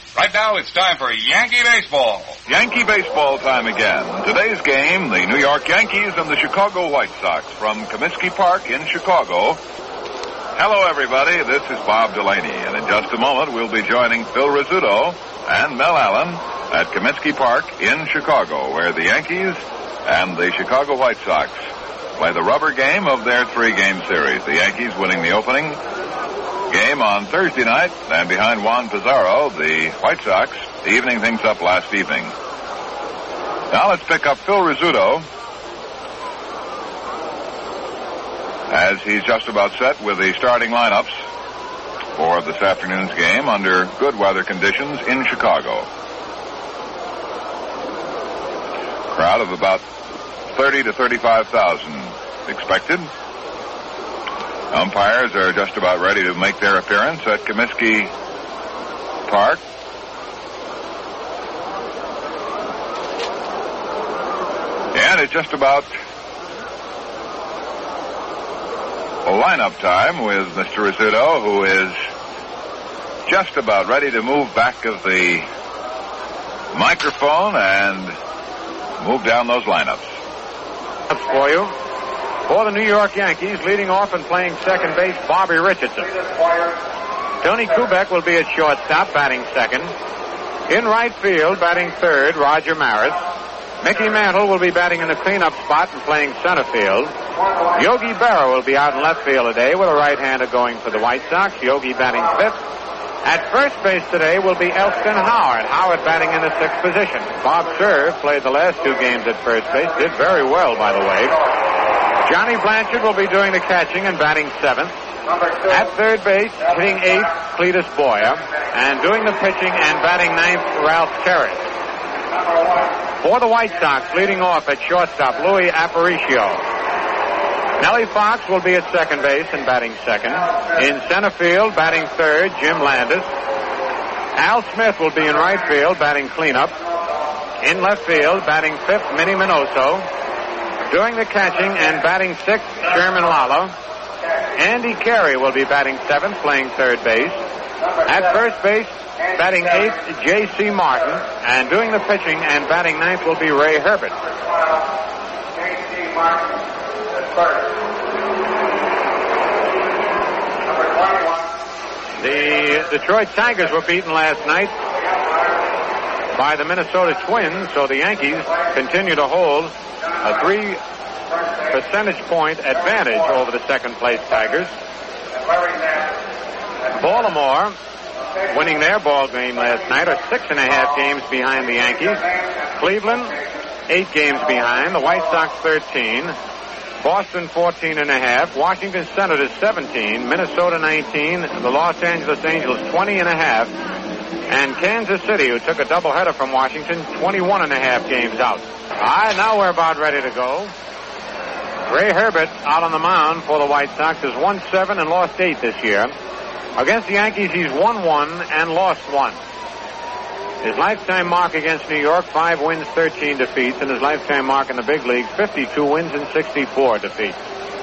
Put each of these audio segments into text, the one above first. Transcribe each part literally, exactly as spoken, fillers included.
Right now, it's time for Yankee baseball. Yankee baseball time again. Today's game, the New York Yankees and the Chicago White Sox from Comiskey Park in Chicago. Hello, everybody. This is Bob Delaney, and in just a moment, we'll be joining Phil Rizzuto and Mel Allen at Comiskey Park in Chicago, where the Yankees and the Chicago White Sox play the rubber game of their three-game series. The Yankees winning the opening game on Thursday night, and behind Juan Pizarro, the White Sox evening things up last evening. Now let's pick up Phil Rizzuto as he's just about set with the starting lineups for this afternoon's game under good weather conditions in Chicago. Crowd of about thirty to thirty-five thousand expected. Umpires are just about ready to make their appearance at Comiskey Park. And it's just about lineup time with Mister Rizzuto, who is just about ready to move back of the microphone and move down those lineups. That's for you. For the New York Yankees, leading off and playing second base, Bobby Richardson. Tony Kubek will be at shortstop, batting second. In right field, batting third, Roger Maris. Mickey Mantle will be batting in the cleanup spot and playing center field. Yogi Berra will be out in left field today with a right-hander going for the White Sox. Yogi batting fifth. At first base today will be Elston Howard. Howard batting in the sixth position. Bob Cerv played the last two games at first base. Did very well, by the way. Johnny Blanchard will be doing the catching and batting seventh. At third base, hitting eighth, Cletus Boyer. And doing the pitching and batting ninth, Ralph Terrace. For the White Sox, leading off at shortstop, Louis Aparicio. Nellie Fox will be at second base and batting second. In center field, batting third, Jim Landis. Al Smith will be in right field, batting cleanup. In left field, batting fifth, Minnie Minoso. Doing the catching and batting sixth, Sherman Lala. Andy Carey will be batting seventh, playing third base. At first base, batting eighth, J C Martin. And doing the pitching and batting ninth will be Ray Herbert. J C Martin at first. The Detroit Tigers were beaten last night by the Minnesota Twins, so the Yankees continue to hold a three percentage point advantage over the second place Tigers. Baltimore, winning their ball game last night, are six and a half games behind the Yankees. Cleveland, eight games behind. The White Sox, thirteen. Boston, fourteen and a half. Washington Senators, seventeen. Minnesota, nineteen. The Los Angeles Angels, twenty and a half. And Kansas City, who took a doubleheader from Washington, twenty-one and a half games out. All right, now we're about ready to go. Ray Herbert out on the mound for the White Sox has won seven and lost eight this year. Against the Yankees, he's won one and lost one. His lifetime mark against New York, five wins, thirteen defeats, and his lifetime mark in the big leagues, fifty-two wins and sixty-four defeats.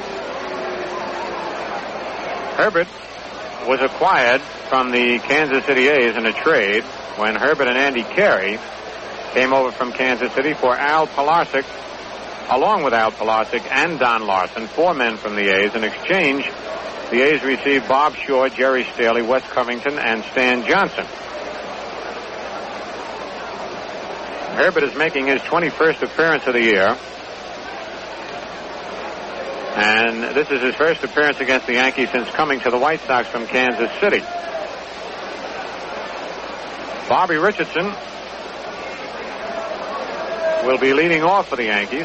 Herbert was acquired from the Kansas City A's in a trade when Herbert and Andy Carey came over from Kansas City for Al Pilarczyk, along with Al Pilarczyk and Don Larson, four men from the A's. In exchange, the A's received Bob Shaw, Jerry Staley, Wes Covington, and Stan Johnson. Herbert is making his twenty-first appearance of the year. And this is his first appearance against the Yankees since coming to the White Sox from Kansas City. Bobby Richardson will be leading off for the Yankees.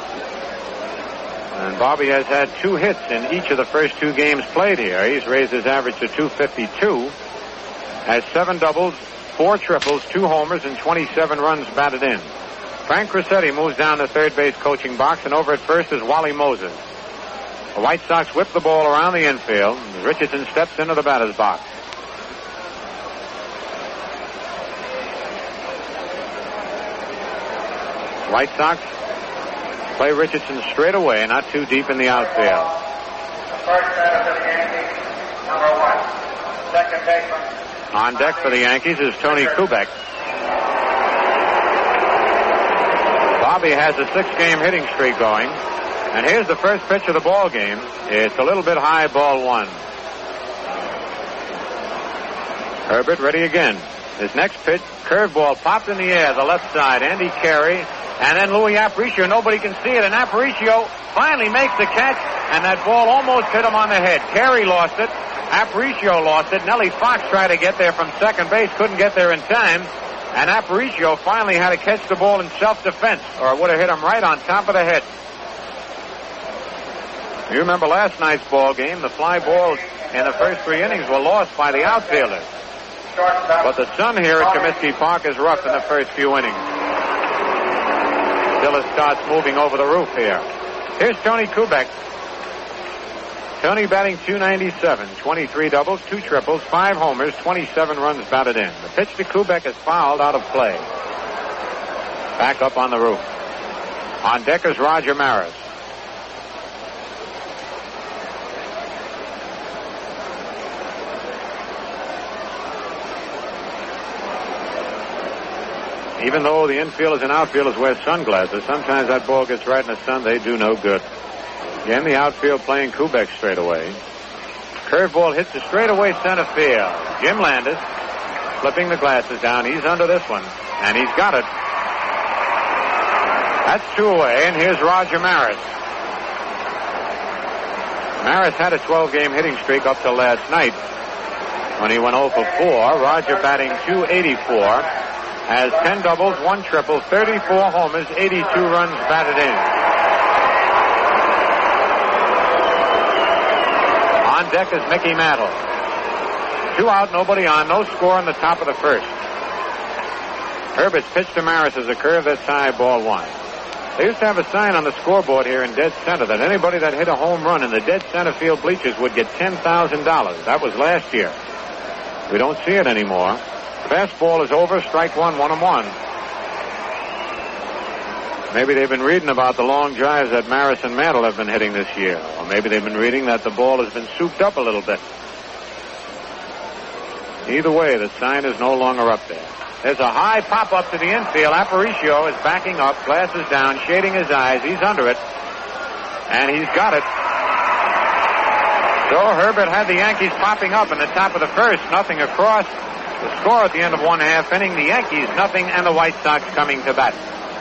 And Bobby has had two hits in each of the first two games played here. He's raised his average to two fifty-two. Has seven doubles, four triples, two homers, and twenty-seven runs batted in. Frank Crissetti moves down to third base coaching box, and over at first is Wally Moses. The White Sox whip the ball around the infield. Richardson steps into the batter's box. White Sox play Richardson straight away, not too deep in the outfield. The first batter for the Yankees, number one, second baseman, On deck for the Yankees is Tony Kubek. Bobby has a six-game hitting streak going. And here's the first pitch of the ball game. It's a little bit high, ball one. Herbert ready again. His next pitch, curveball popped in the air, the left side. Andy Carey, and then Louis Aparicio. Nobody can see it, and Aparicio finally makes the catch, and that ball almost hit him on the head. Carey lost it. Aparicio lost it. Nellie Fox tried to get there from second base, couldn't get there in time, and Aparicio finally had to catch the ball in self-defense, or it would have hit him right on top of the head. You remember last night's ball game, the fly balls in the first three innings were lost by the outfielders. But the sun here at Comiskey Park is rough in the first few innings. Till it starts moving over the roof here. Here's Tony Kubek. Tony batting two ninety-seven, twenty-three doubles, two triples, five homers, twenty-seven runs batted in. The pitch to Kubek is fouled out of play. Back up on the roof. On deck is Roger Maris. Even though the infielders and outfielders wear sunglasses, sometimes that ball gets right in the sun. They do no good. Again, the outfield playing Kubek straight away. Curveball hits the straightaway center field. Jim Landis flipping the glasses down. He's under this one, and he's got it. That's two away, and here's Roger Maris. Maris had a twelve-game hitting streak up till last night when he went oh for four. Roger batting two eighty-four. Has ten doubles, one triple, thirty-four homers, eighty-two runs batted in. On deck is Mickey Mantle. Two out, nobody on, no score in the top of the first. Herbert's pitch to Maris is a curve that's high, ball one. They used to have a sign on the scoreboard here in dead center that anybody that hit a home run in the dead center field bleachers would get ten thousand dollars. That was last year. We don't see it anymore. Fastball is over, strike one, one and one. Maybe they've been reading about the long drives that Maris and Mantle have been hitting this year. Or maybe they've been reading that the ball has been souped up a little bit. Either way, the sign is no longer up there. There's a high pop-up to the infield. Aparicio is backing up, glasses down, shading his eyes. He's under it. And he's got it. So Herbert had the Yankees popping up in the top of the first, nothing across. The score at the end of one half inning, the Yankees nothing, and the White Sox coming to bat.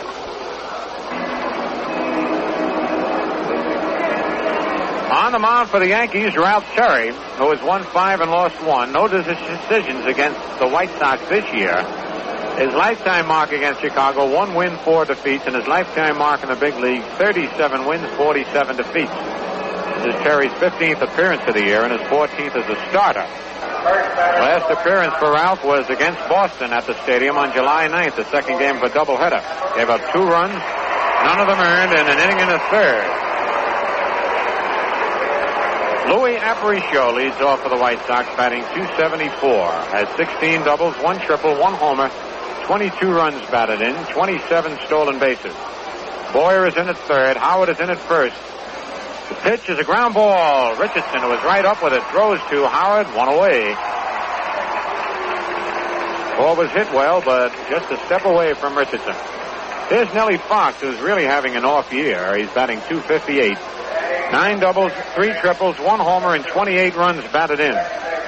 On the mound for the Yankees, Ralph Terry, who has won five and lost one. No decisions against the White Sox this year. His lifetime mark against Chicago, one win, four defeats, and his lifetime mark in the big league, thirty-seven wins, forty-seven defeats. This is Terry's fifteenth appearance of the year and his fourteenth as a starter. Last appearance for Ralph was against Boston at the stadium on July ninth, the second game of a doubleheader. Gave up two runs, none of them earned, in an inning and a third. Louis Aparicio leads off for the White Sox, batting two seventy-four. Has sixteen doubles, one triple, one homer, twenty-two runs batted in, twenty-seven stolen bases. Boyer is in at third. Howard is in at first. The pitch is a ground ball. Richardson, who was right up with it, throws to Howard, one away. Ball was hit well, but just a step away from Richardson. There's Nellie Fox, who's really having an off year. He's batting two fifty-eight. Nine doubles, three triples, one homer, and twenty-eight runs batted in.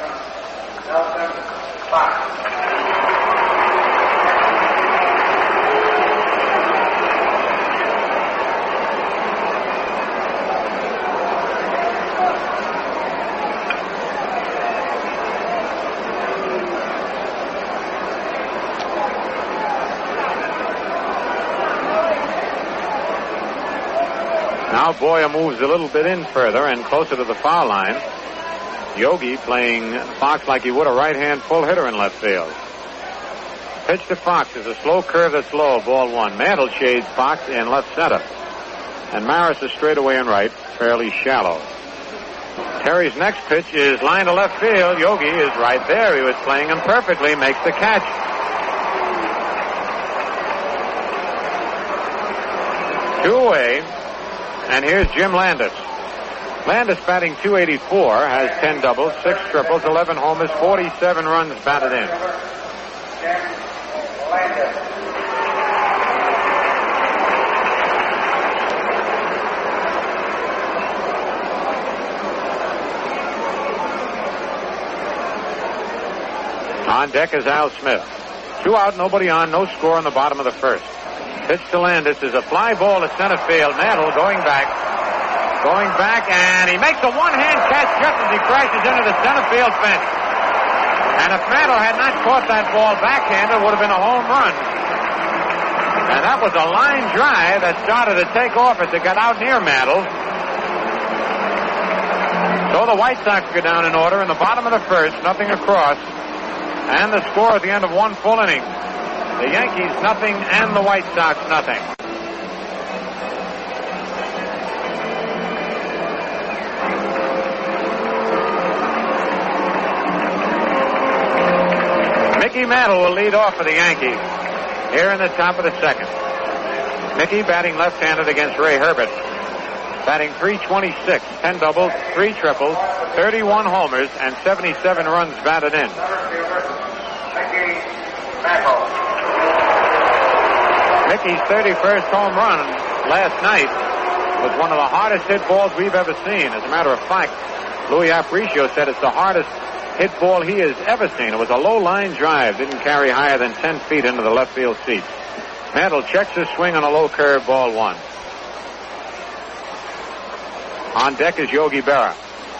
Now Boyer moves a little bit in further and closer to the foul line. Yogi playing Fox like he would a right-hand full hitter in left field. Pitch to Fox is a slow curve that's low, ball one. Mantle shades Fox in left center. And Maris is straight away in right, fairly shallow. Terry's next pitch is line to left field. Yogi is right there. He was playing him perfectly, makes the catch. Two away. And here's Jim Landis. Landis batting two eighty-four, has ten doubles, six triples, eleven homers, forty-seven runs batted in. On deck is Al Smith. Two out, nobody on, no score in the bottom of the first. Pitch to Landis is a fly ball to center field. Mantle going back. Going back, and he makes a one-hand catch just as he crashes into the center field fence. And if Mantle had not caught that ball backhanded, it would have been a home run. And that was a line drive that started to take off as it got out near Mantle. So the White Sox go down in order in the bottom of the first, nothing across. And the score at the end of one full inning. The Yankees nothing and the White Sox nothing. Mickey Mantle will lead off for the Yankees here in the top of the second. Mickey batting left-handed against Ray Herbert. Batting three twenty-six, ten doubles, three triples, thirty-one homers, and seventy-seven runs batted in. Mickey's thirty-first home run last night was one of the hardest hit balls we've ever seen. As a matter of fact, Louis Aparicio said it's the hardest hit ball he has ever seen. It was a low line drive, didn't carry higher than ten feet into the left field seats. Mantle checks his swing on a low curve, ball one. On deck is Yogi Berra.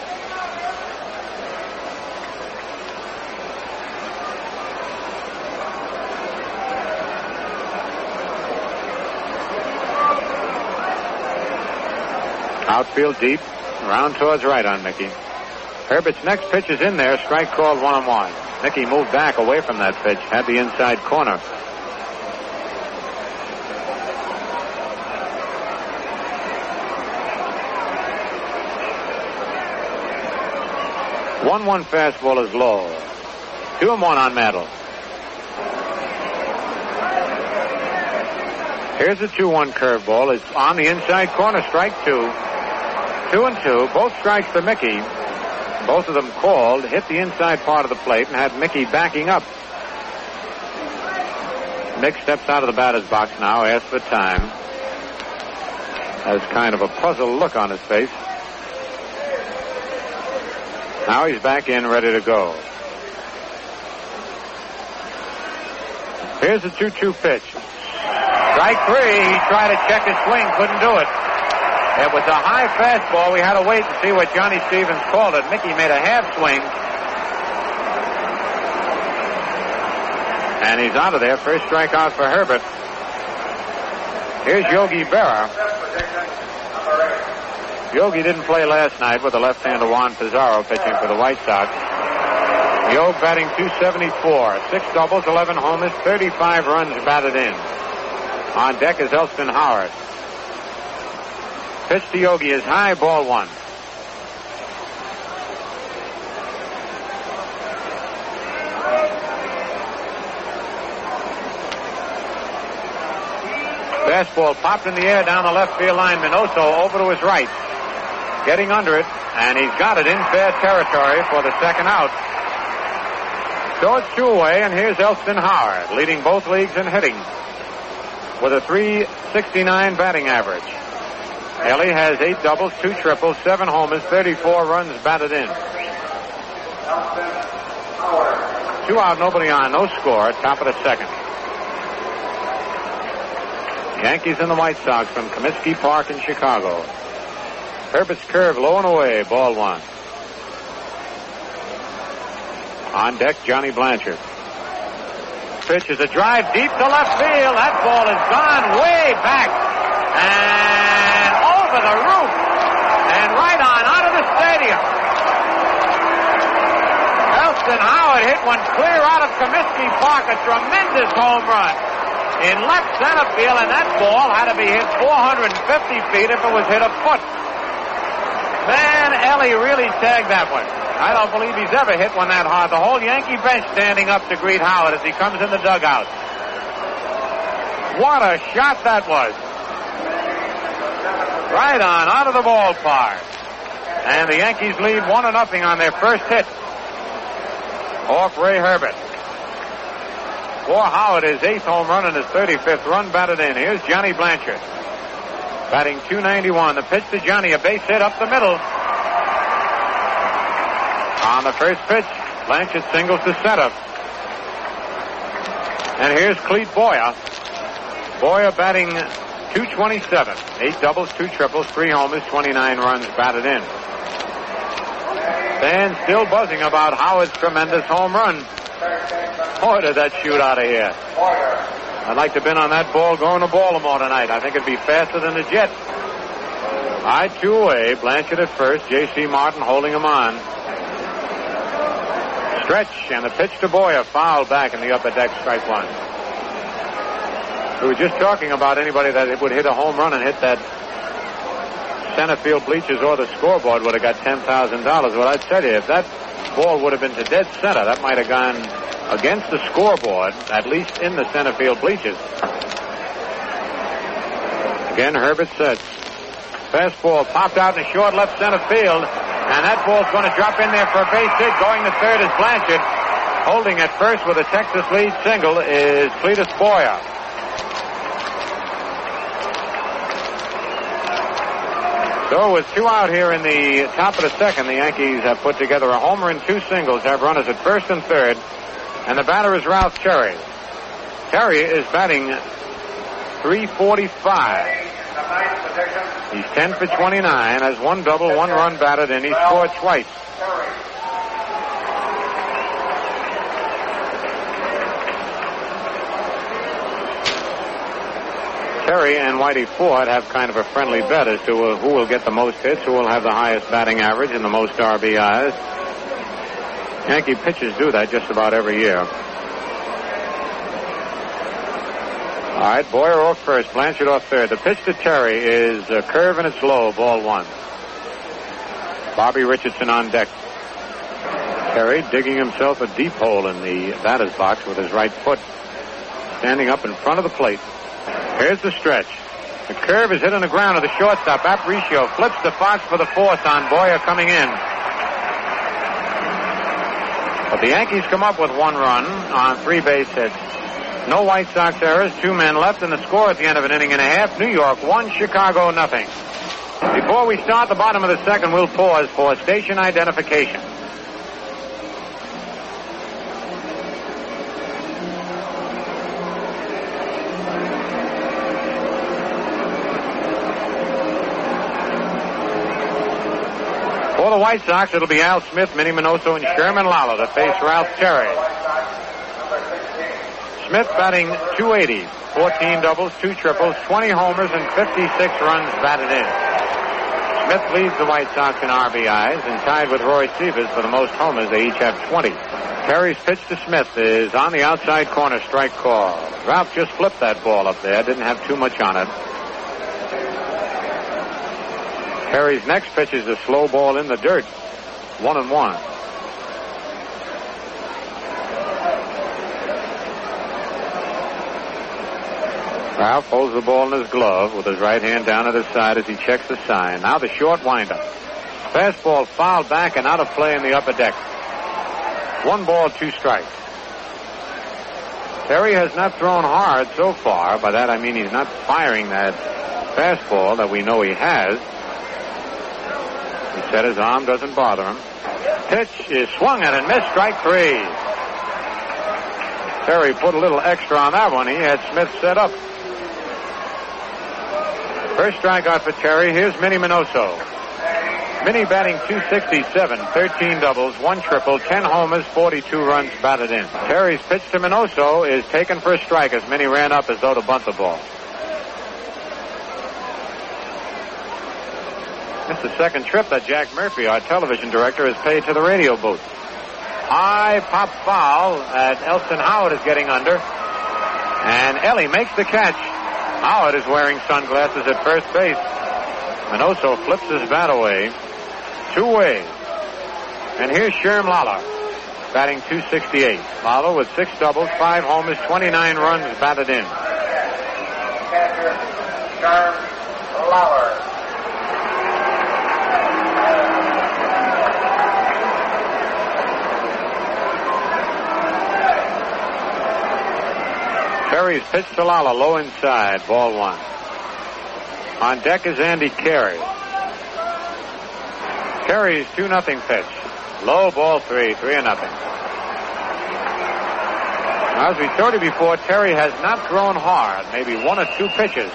Outfield deep, around towards right on Mickey. Herbert's next pitch is in there, strike called one and one. Mickey moved back away from that pitch, had the inside corner. one one fastball is low. two and one on Mantle. Here's a two one curveball. It's on the inside corner, strike two. Two and two, both strikes for Mickey. Both of them called, hit the inside part of the plate, and had Mickey backing up. Mick steps out of the batter's box now, asks for time. Has kind of a puzzled look on his face. Now he's back in, ready to go. Here's a two two pitch. Strike three. He tried to check his swing, couldn't do it. It was a high fastball. We had to wait and see what Johnny Stevens called it. Mickey made a half swing. And he's out of there. First strikeout for Herbert. Here's Yogi Berra. Yogi didn't play last night with the left-hander Juan Pizarro pitching for the White Sox. Yogi batting two seventy-four. Six doubles, eleven homers, thirty-five runs batted in. On deck is Elston Howard. Pitch to Yogi is high, ball one. Fastball popped in the air down the left field line. Minoso over to his right. Getting under it, and he's got it in fair territory for the second out. So it's two away, and here's Elston Howard, leading both leagues in hitting with a three sixty-nine batting average. Ellie has eight doubles, two triples, seven homers, thirty-four runs batted in. Two out, nobody on, no score, top of the second. Yankees and the White Sox from Comiskey Park in Chicago. Herbert's curve low and away, ball one. On deck, Johnny Blanchard. Pitch is a drive deep to left field. That ball has gone way back and over the roof and right on out of the stadium. Elston Howard hit one clear out of Comiskey Park, a tremendous home run in left center field, and that ball had to be hit four hundred fifty feet if it was hit a foot. Man, Ellie really tagged that one. I don't believe he's ever hit one that hard. The whole Yankee bench standing up to greet Howard as he comes in the dugout. What a shot that was. Right on, out of the ballpark. And the Yankees lead one to nothing on their first hit off Ray Herbert. For Howard, his eighth home run and his thirty-fifth run batted in. Here's Johnny Blanchard, batting two ninety-one. The pitch to Johnny, a base hit up the middle. On the first pitch, Blanchard singles to center. And here's Clete Boyer. Boyer batting two twenty-seven. Eight doubles, two triples, three homers, twenty-nine runs batted in. Fans still buzzing about Howard's tremendous home run. Boy, did that shoot out of here. I'd like to have been on that ball going to Baltimore tonight. I think it'd be faster than the jet. High two away. Blanchard at first. J C. Martin holding him on. Stretch, and the pitch to Boyer. Foul back in the upper deck, strike one. We were just talking about anybody that would hit a home run and hit that center field bleachers or the scoreboard would have got ten thousand dollars. Well, I tell you, if that ball would have been to dead center, that might have gone against the scoreboard, at least in the center field bleachers. Again, Herbert sets. Fastball popped out in the short left center field, and that ball's going to drop in there for a base hit. Going to third is Blanchard. Holding at first with a Texas lead single is Cletus Boyer. So with two out here in the top of the second, the Yankees have put together a homer and two singles, have runners at first and third, and the batter is Ralph Terry. Terry is batting three forty-five. He's ten for twenty-nine, has one double, one run batted, and he scored twice. Terry and Whitey Ford have kind of a friendly bet as to uh, who will get the most hits, who will have the highest batting average and the most R B Is. Yankee pitchers do that just about every year. All right, Boyer off first, Blanchard off third. The pitch to Terry is a curve and it's low, ball one. Bobby Richardson on deck. Terry digging himself a deep hole in the batter's box with his right foot, standing up in front of the plate. Here's the stretch. The curve is hit on the ground of the shortstop. Aparicio flips to Fox for the fourth on Boyer coming in. But the Yankees come up with one run on three base hits. No White Sox errors, two men left, and the score at the end of an inning and a half. New York one, Chicago nothing. Before we start the bottom of the second, we'll pause for station identification. For the White Sox, it'll be Al Smith, Minnie Minoso, and Sherman Lala to face Ralph Terry. Smith batting two eighty, fourteen doubles, two triples, twenty homers, and fifty-six runs batted in. Smith leads the White Sox in R B Is and tied with Roy Sievers for the most homers. They each have twenty. Terry's pitch to Smith is on the outside corner, strike call. Ralph just flipped that ball up there, didn't have too much on it. Terry's next pitch is a slow ball in the dirt. One and one. Ralph holds the ball in his glove with his right hand down at his side as he checks the sign. Now the short windup. Fastball fouled back and out of play in the upper deck. One ball, two strikes. Terry has not thrown hard so far. By that I mean he's not firing that fastball that we know he has. He said his arm doesn't bother him. Pitch is swung at and missed, strike three. Terry put a little extra on that one. He had Smith set up. First strikeout for Terry. Here's Minnie Minoso. Minnie batting two sixty-seven, thirteen doubles, one triple, ten homers, forty-two runs batted in. Terry's pitch to Minoso is taken for a strike as Minnie ran up as though to bunt the ball. It's the second trip that Jack Murphy, our television director, has paid to the radio booth. High pop foul as Elston Howard is getting under. And Ellie makes the catch. Howard is wearing sunglasses at first base. Minoso flips his bat away. Two ways. And here's Sherm Lala, batting two sixty-eight. Lala with six doubles, five homers, twenty-nine runs batted in. Catcher, Sherm Lala. Terry's pitch to Lala, low inside, ball one. On deck is Andy Carey. Carey's two nothing pitch. Low, ball three, three and nothing. Now, as we told you before, Terry has not thrown hard, maybe one or two pitches.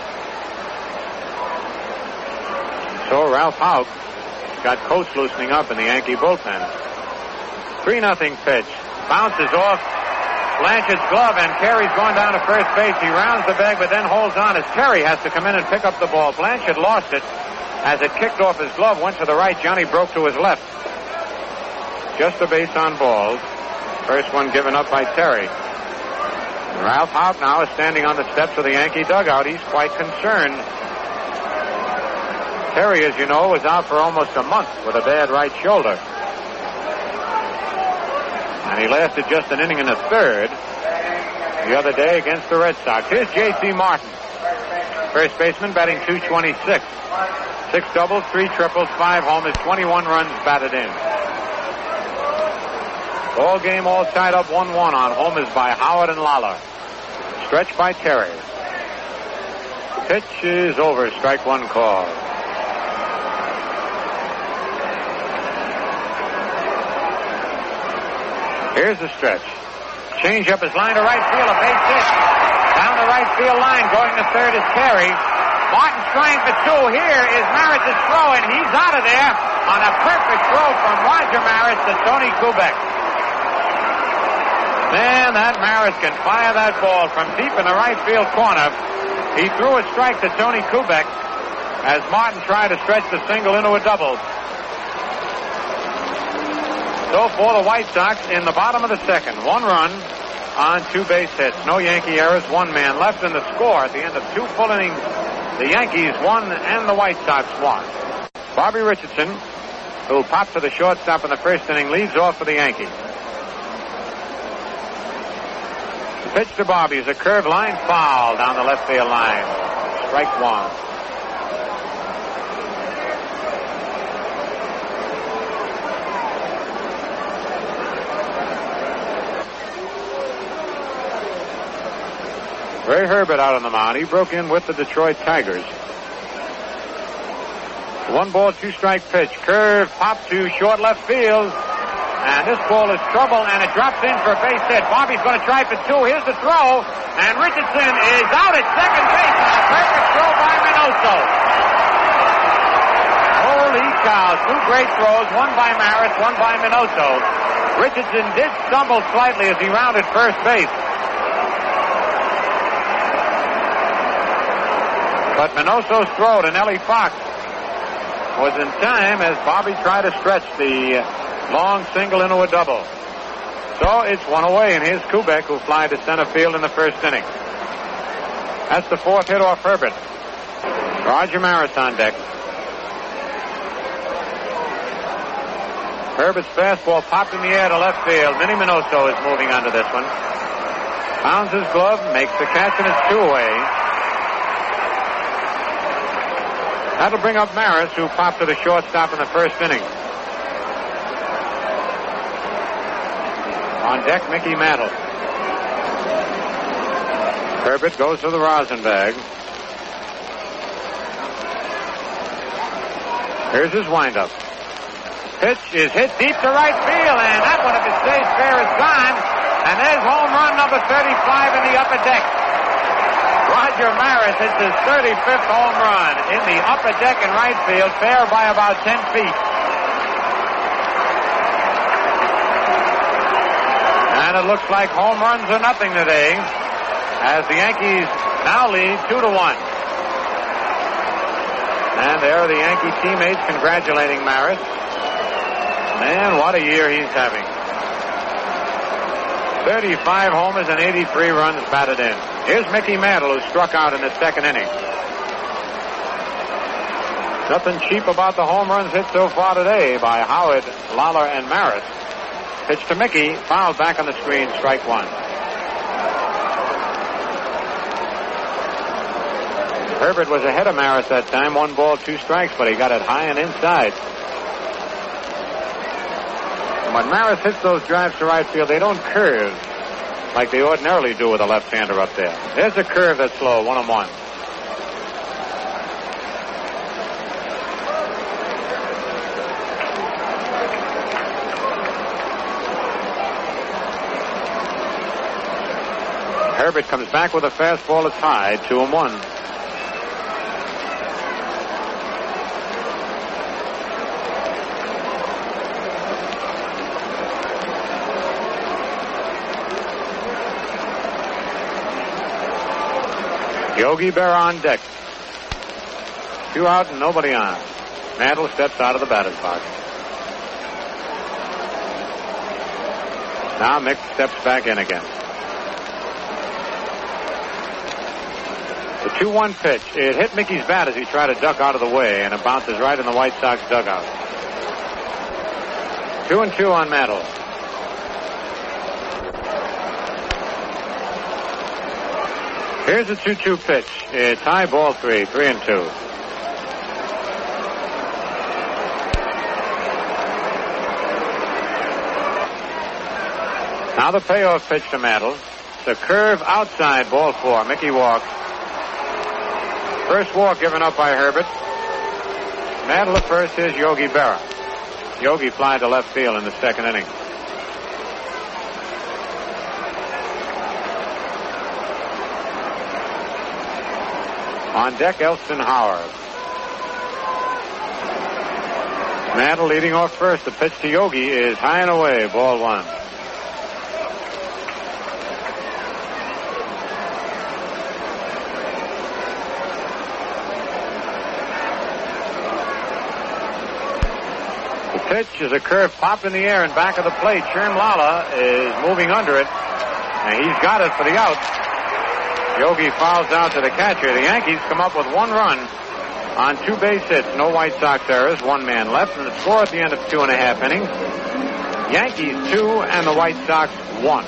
So Ralph Houk got Coates loosening up in the Yankee bullpen. three nothing pitch. Bounces off Blanchard's glove, and Carey's going down to first base. He rounds the bag, but then holds on as Terry has to come in and pick up the ball. Blanchard lost it as it kicked off his glove, went to the right. Johnny broke to his left. Just a base on balls. First one given up by Terry. Ralph Houk now is standing on the steps of the Yankee dugout. He's quite concerned. Terry, as you know, was out for almost a month with a bad right shoulder. And he lasted just an inning and a third the other day against the Red Sox. Here's J C Martin, first baseman, batting two twenty-six. Six doubles, three triples, five homers, twenty-one runs batted in. Ball game all tied up one one on homers by Howard and Lala. Stretch by Terry. Pitch is over. Strike one call. Here's the stretch. Change up his line to right field. A base hit. Down the right field line. Going to third is Terry. Martin's trying for two. Here is Maris's throw, and he's out of there on a perfect throw from Roger Maris to Tony Kubek. Man, that Maris can fire that ball from deep in the right field corner. He threw a strike to Tony Kubek as Martin tried to stretch the single into a double. So for the White Sox in the bottom of the second, one run on two base hits. No Yankee errors, one man left in the score at the end of two full innings. The Yankees won and the White Sox won. Bobby Richardson, who popped to the shortstop in the first inning, leads off for the Yankees. The pitch to Bobby is a curved line foul down the left field line. Strike one. Ray Herbert out on the mound. He broke in with the Detroit Tigers. One ball, two strike pitch. Curve, pop to short left field. And this ball is trouble, and it drops in for a base hit. Bobby's going to try for two. Here's the throw. And Richardson is out at second base. And a perfect throw by Minoso. Holy cow. Two great throws. One by Maris, one by Minoso. Richardson did stumble slightly as he rounded first base. But Minoso's throw to Nellie Fox was in time as Bobby tried to stretch the long single into a double. So it's one away, and here's Kubek, who fly to center field in the first inning. That's the fourth hit off Herbert. Roger Maris on deck. Herbert's fastball popped in the air to left field. Minnie Minoso is moving onto this one. Pounds his glove, makes the catch, and it's two away. That'll bring up Maris, who popped to the shortstop in the first inning. On deck, Mickey Mantle. Herbert goes to the rosin bag. Here's his windup. Pitch is hit deep to right field, and that one, if it stays fair, is gone. And there's home run number thirty-five in the upper deck. Roger Maris hits his thirty-fifth home run in the upper deck in right field, fair by about ten feet. And it looks like home runs are nothing today, as the Yankees now lead two to one. And there are the Yankee teammates congratulating Maris. Man, what a year he's having. thirty-five homers and eighty-three runs batted in. Here's Mickey Mantle, who struck out in the second inning. Nothing cheap about the home runs hit so far today by Howard, Lawler, and Maris. Pitch to Mickey, fouled back on the screen, strike one. Herbert was ahead of Maris that time, one ball, two strikes, but he got it high and inside. And when Maris hits those drives to right field, they don't curve. like they ordinarily do with a left-hander up there. There's a curve that's low, one and one. Herbert comes back with a fastball that's high, two and one. Yogi Berra on deck. Two out and nobody on. Mantle steps out of the batter's box. Now Mick steps back in again. The two one pitch. It hit Mickey's bat as he tried to duck out of the way, and it bounces right in the White Sox dugout. Two and two on Mantle. Here's a two two pitch. It's high, ball three, three and two. Now the payoff pitch to Mantle. The curve outside, ball four. Mickey walks. First walk given up by Herbert. Mantle at first. Here's Yogi Berra. Yogi flied to left field in the second inning. On deck, Elston Howard. Mantle leading off first. The pitch to Yogi is high and away, ball one. Pitch is a curve popped in the air in back of the plate. Sherm Lala is moving under it, and he's got it for the out. Yogi fouls out to the catcher. The Yankees come up with one run on two base hits. No White Sox errors. One man left, and the score at the end of two and a half innings. Yankees two and the White Sox one.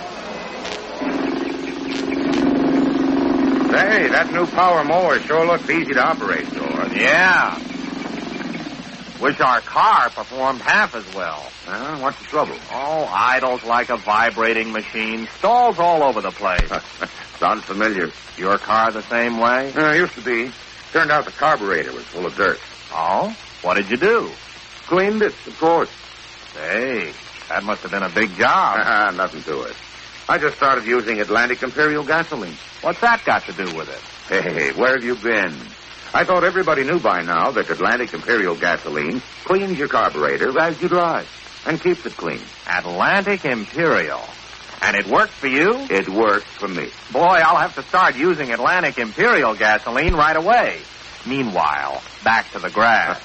Say, that new power mower sure looks easy to operate, George. Yeah. Wish our car performed half as well. Uh, what's the trouble? Oh, idles like a vibrating machine. Stalls all over the place. Sounds familiar. Your car the same way? Uh, used to be. Turned out the carburetor was full of dirt. Oh? What did you do? Cleaned it, of course. Hey, that must have been a big job. Uh, nothing to it. I just started using Atlantic Imperial gasoline. What's that got to do with it? Hey, where have you been? I thought everybody knew by now that Atlantic Imperial gasoline cleans your carburetor as you drive and keeps it clean. Atlantic Imperial. And it worked for you? It worked for me. Boy, I'll have to start using Atlantic Imperial gasoline right away. Meanwhile, back to the grass.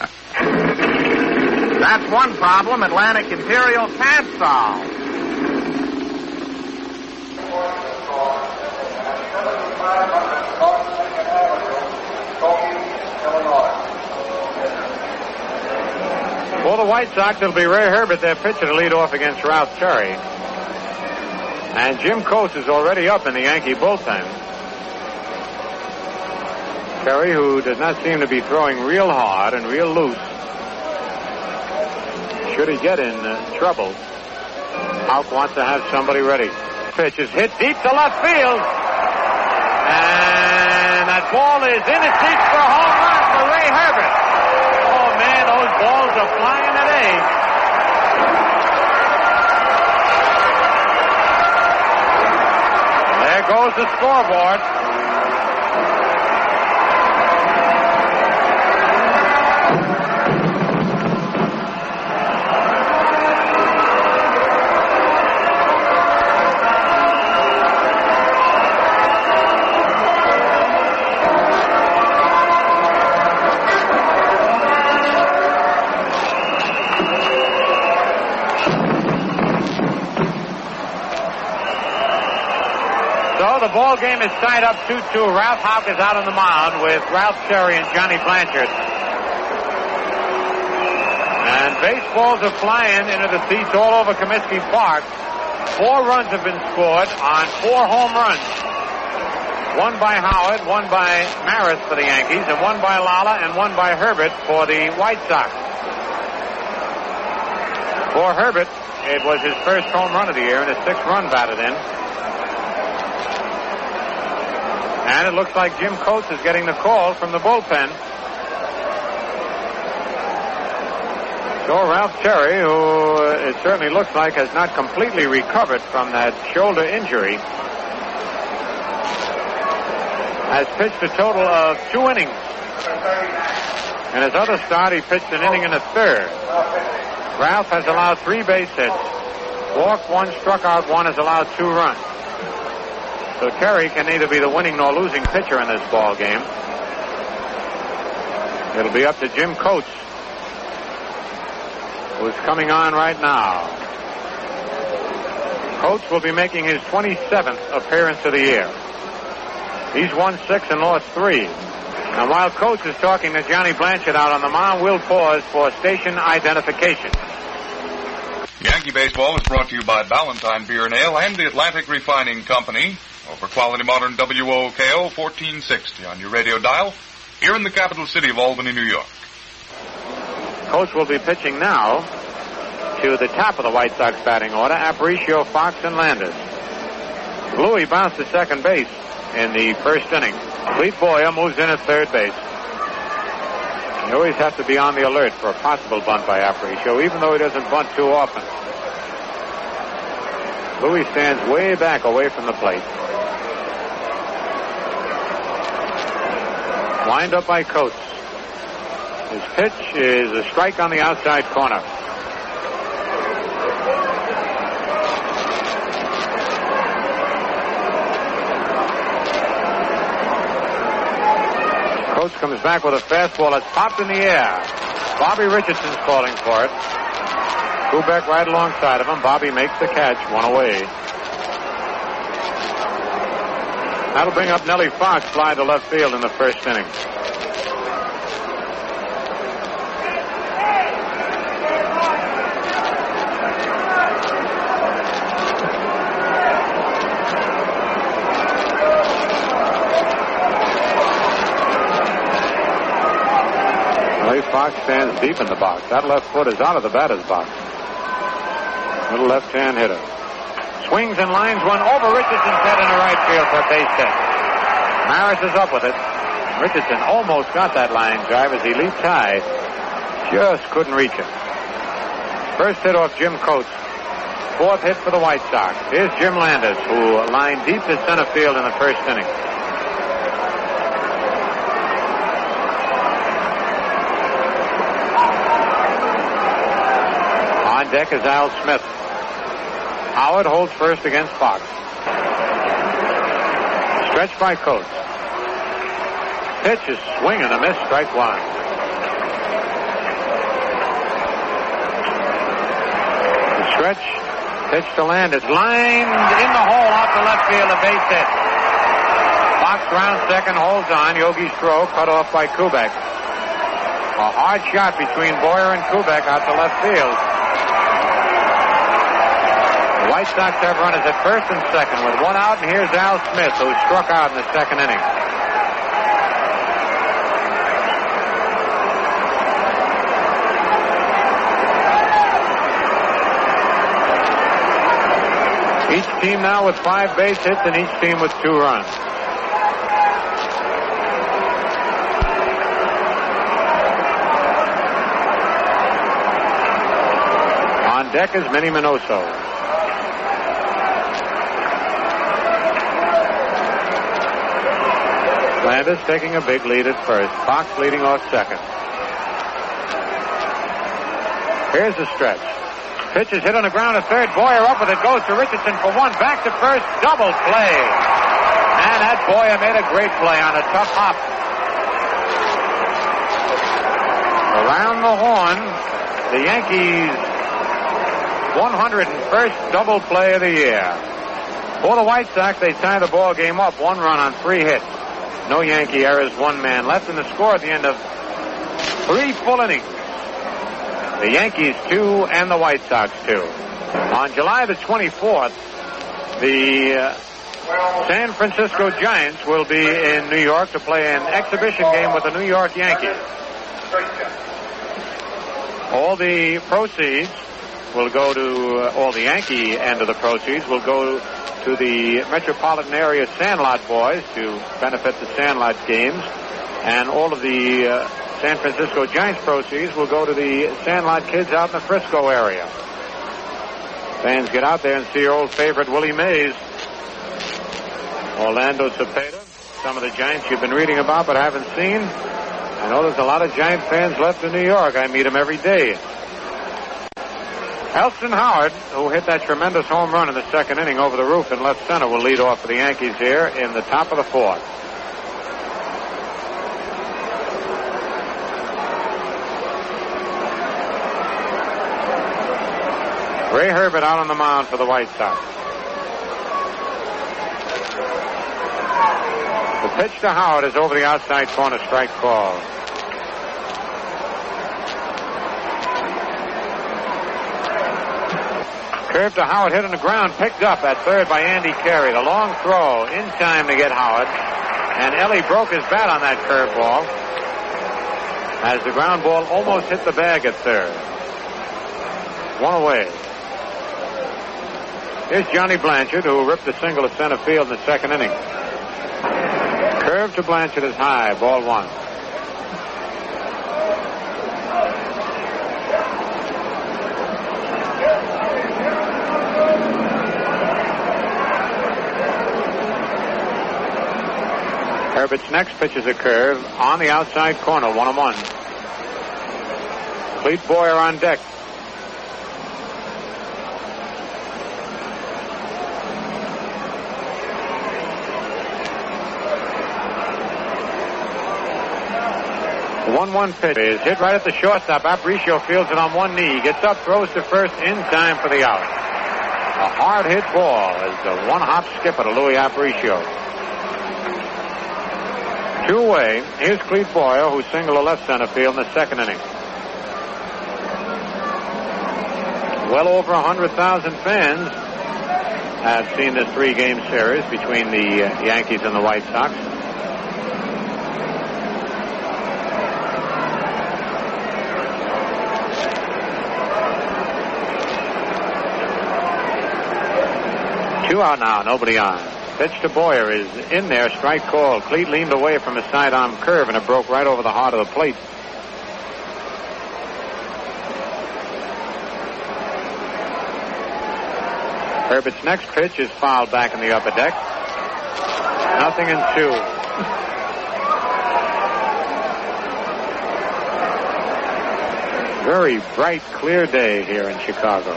That's one problem Atlantic Imperial can't solve. For the White Sox, it'll be Ray Herbert, their pitcher, to lead off against Ralph Cherry. And Jim Coates is already up in the Yankee bullpen. Cherry, who does not seem to be throwing real hard and real loose. Should he get in uh, trouble, Houck wants to have somebody ready. Pitch is hit deep to left field. And that ball is in its seats for a home run for Ray Herbert. Oh, man, those balls are flying today. There goes the scoreboard. The ball game is tied up two two. Ralph Houck is out on the mound with Ralph Cherry and Johnny Blanchard. And baseballs are flying into the seats all over Comiskey Park. Four runs have been scored on four home runs. One by Howard, one by Maris for the Yankees, and one by Lala, and one by Herbert for the White Sox. For Herbert, it was his first home run of the year and a six-run batted in. And it looks like Jim Coates is getting the call from the bullpen. So Ralph Terry, who uh, it certainly looks like has not completely recovered from that shoulder injury, has pitched a total of two innings. In his other start, he pitched an inning and a third. Ralph has allowed three base hits. Walked one, struck out one, has allowed two runs. So Terry can neither be the winning nor losing pitcher in this ball game. It'll be up to Jim Coates, who's coming on right now. Coates will be making his twenty-seventh appearance of the year. He's won six and lost three. And while Coates is talking to Johnny Blanchard out on the mound, we'll pause for station identification. Yankee Baseball is brought to you by Ballantine Beer and Ale and the Atlantic Refining Company. Over quality modern W O K O fourteen sixty on your radio dial, here in the capital city of Albany, New York. Coates will be pitching now to the top of the White Sox batting order, Aparicio, Fox, and Landers. Bluey bounced to second base in the first inning. Clete Boyer moves in at third base. You always have to be on the alert for a possible bunt by Aparicio, even though he doesn't bunt too often. Bluey stands way back away from the plate. Wind up by Coates. His pitch is a strike on the outside corner. Coates comes back with a fastball that's popped in the air. Bobby Richardson's calling for it. Kubek right alongside of him. Bobby makes the catch, one away. That'll bring up Nellie Fox, fly to left field in the first inning. Nellie Fox stands deep in the box. That left foot is out of the batter's box. Little left-hand hitter. Swings and lines one over Richardson's head in the right field for a base hit. Maris is up with it. Richardson almost got that line drive as he leaped high. Just couldn't reach it. First hit off Jim Coates. Fourth hit for the White Sox. Here's Jim Landers, who lined deep to center field in the first inning. On deck is Al Smith. Howard holds first against Fox. Stretch by Coates. Pitch is swing and a miss, strike one. The stretch, pitch to Landers. Lined in the hole off the left field, a base hit. Fox round second, holds on. Yogi's throw cut off by Kubek. A hard shot between Boyer and Kubek out to left field. The White Sox have runners at first and second with one out, and here's Al Smith, who struck out in the second inning. Each team now with five base hits and each team with two runs. On deck is Minnie Minoso. Landers taking a big lead at first. Fox leading off second. Here's the stretch. Pitch is hit on the ground at third. Boyer up with it. Goes to Richardson for one. Back to first. Double play. And that Boyer made a great play on a tough hop. Around the horn, the Yankees' one hundred first double play of the year. For the White Sox, they tie the ball game up. One run on three hits. No Yankee errors, one man left in the score at the end of three full innings. The Yankees two and the White Sox two. On July the twenty-fourth, the uh, San Francisco Giants will be in New York to play an exhibition game with the New York Yankees. All the proceeds will go to, uh, all the Yankee end of the proceeds will go to the metropolitan area Sandlot boys to benefit the Sandlot games. And all of the uh, San Francisco Giants proceeds will go to the Sandlot kids out in the Frisco area. Fans get out there and see your old favorite Willie Mays. Orlando Cepeda, some of the Giants you've been reading about but haven't seen. I know there's a lot of Giant fans left in New York. I meet them every day. Elston Howard, who hit that tremendous home run in the second inning over the roof in left center, will lead off for the Yankees here in the top of the fourth. Ray Herbert out on the mound for the White Sox. The pitch to Howard is over the outside corner, strike call. Curve to Howard, hit on the ground, picked up at third by Andy Carey. The long throw in time to get Howard. And Ellie broke his bat on that curveball as the ground ball almost hit the bag at third. One away. Here's Johnny Blanchard, who ripped a single to center field in the second inning. Curve to Blanchard is high, ball one. Herbert's next pitch is a curve on the outside corner, one and one. Clete Boyer on deck. one one pitch is hit right at the shortstop. Aparicio fields it on one knee. Gets up, throws to first in time for the out. A hard hit ball is the one hop skipper to Louis Aparicio. Two away. Here's Clete Boyer, who singled to left center field in the second inning. Well over one hundred thousand fans have seen this three-game series between the uh, Yankees and the White Sox. Two out now, nobody on. Pitch to Boyer is in there, strike call. Clete leaned away from a sidearm curve and it broke right over the heart of the plate. Herbert's next pitch is fouled back in the upper deck. Nothing in two. Very bright, clear day here in Chicago.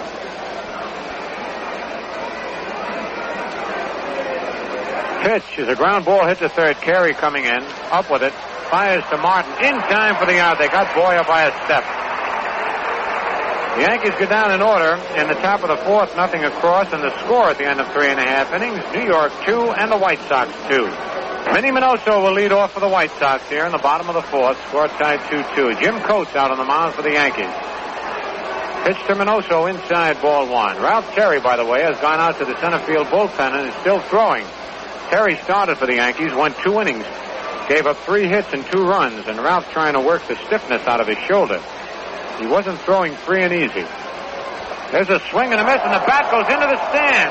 Pitch is a ground ball hit to third. Carey coming in, up with it, fires to Martin in time for the out. They got Boyer by a step. The Yankees go down in order in the top of the fourth, nothing across, and the score at the end of three and a half innings: New York two and the White Sox two. Minnie Minoso will lead off for the White Sox here in the bottom of the fourth. Score tied two two. Jim Coates out on the mound for the Yankees. Pitch to Minoso inside, ball one. Ralph Terry, by the way, has gone out to the center field bullpen and is still throwing. Terry started for the Yankees, went two innings, gave up three hits and two runs, and Ralph trying to work the stiffness out of his shoulder. He wasn't throwing free and easy. There's a swing and a miss, and the bat goes into the stand.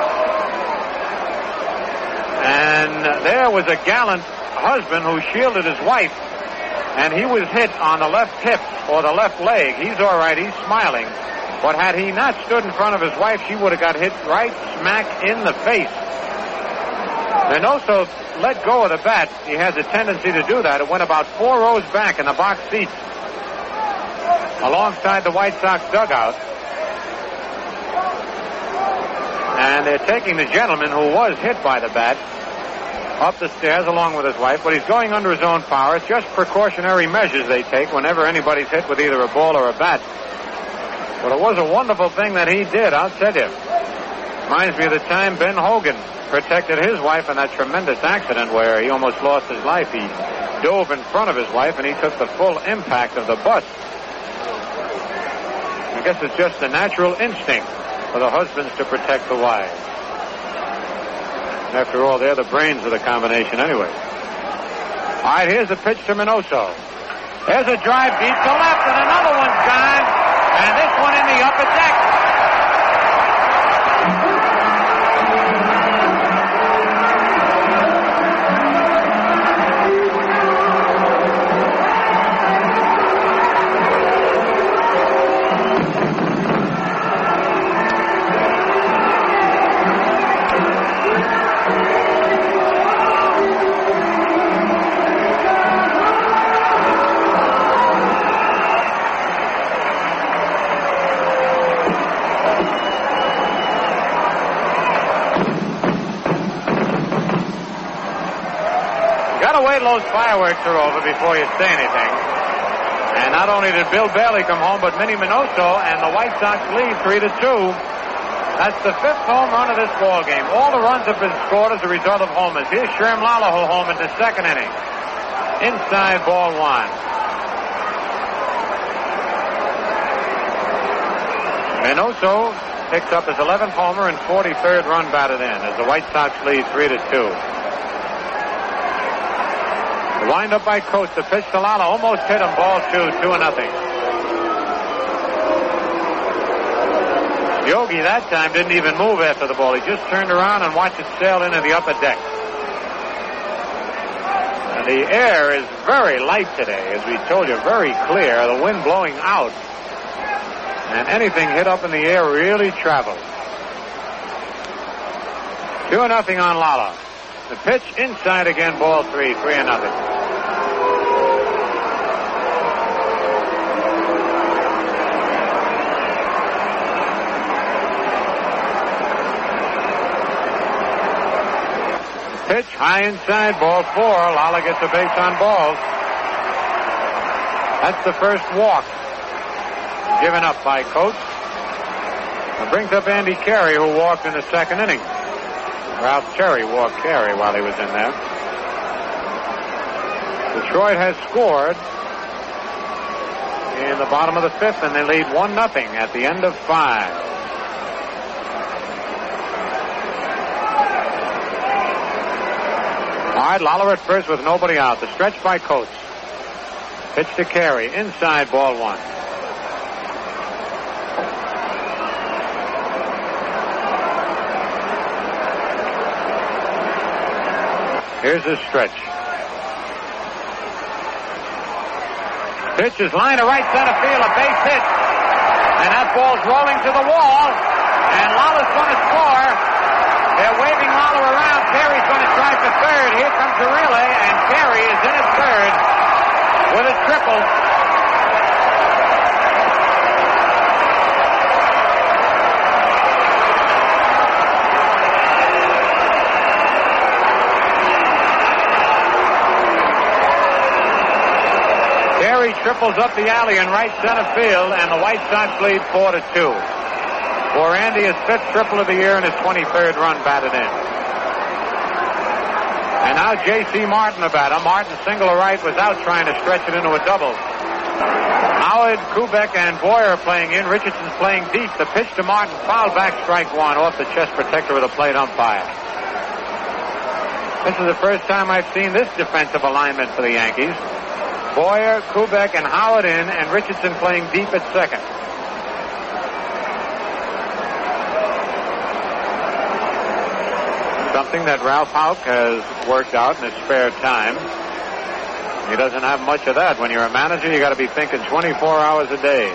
And there was a gallant husband who shielded his wife, and he was hit on the left hip or the left leg. He's all right. He's smiling. But had he not stood in front of his wife, she would have got hit right smack in the face. Minoso let go of the bat. He has a tendency to do that. It went about four rows back in the box seats alongside the White Sox dugout. And they're taking the gentleman who was hit by the bat up the stairs along with his wife, but he's going under his own power. It's just precautionary measures they take whenever anybody's hit with either a ball or a bat. But it was a wonderful thing that he did, I'll tell you. Reminds me of the time Ben Hogan protected his wife in that tremendous accident where he almost lost his life. He dove in front of his wife and he took the full impact of the bus. I guess it's just a natural instinct for the husbands to protect the wives. After all, they're the brains of the combination anyway. All right, here's the pitch to Minoso. There's a drive deep to left, and another one's gone, and this one in the upper deck. Gotta wait till those fireworks are over before you say anything. And not only did Bill Bailey come home, but Minnie Minoso and the White Sox lead three to two. That's the fifth home run of this ball game. All the runs have been scored as a result of homers. Here's Sherm Lalahoe home in the second inning. Inside ball one. Minoso picks up his eleventh homer and forty-third run batted in as the White Sox lead three to two. The wind up by Coates. The pitch to Lala almost hit him. Ball two, two and nothing. Yogi that time didn't even move after the ball. He just turned around and watched it sail into the upper deck. And the air is very light today, as we told you, very clear. The wind blowing out. And anything hit up in the air really travels. Two and nothing on Lala. The pitch inside again, ball three, three and nothing. Pitch high inside, ball four. Lala gets a base on balls. That's the first walk given up by Coates. It brings up Andy Carey, who walked in the second inning. Ralph Cherry walked Carey while he was in there. Detroit has scored in the bottom of the fifth, and they lead one nothing at the end of five. All right, Lala at first with nobody out. The stretch by Coates. Pitch to Carey. Inside, ball one. Here's his stretch. Pitch is line to right center field, a base hit. And that ball's rolling to the wall. And Lala's going to score. They're waving Lala around. Carey's going to try for third. Here comes the relay, and Carey is in at third with a triple. Carey triples up the alley in right center field, and the White Sox lead four to two. For Andy, his fifth triple of the year and his twenty-third run batted in. And now J C Martin a batter. Martin single to right, was out trying to stretch it into a double. Howard, Kubek, and Boyer playing in. Richardson's playing deep. The pitch to Martin, foul back, strike one off the chest protector of the plate umpire. This is the first time I've seen this defensive alignment for the Yankees. Boyer, Kubek, and Howard in, and Richardson playing deep at second. Something that Ralph Houck has worked out in his spare time. He doesn't have much of that. When you're a manager, you got to be thinking twenty-four hours a day.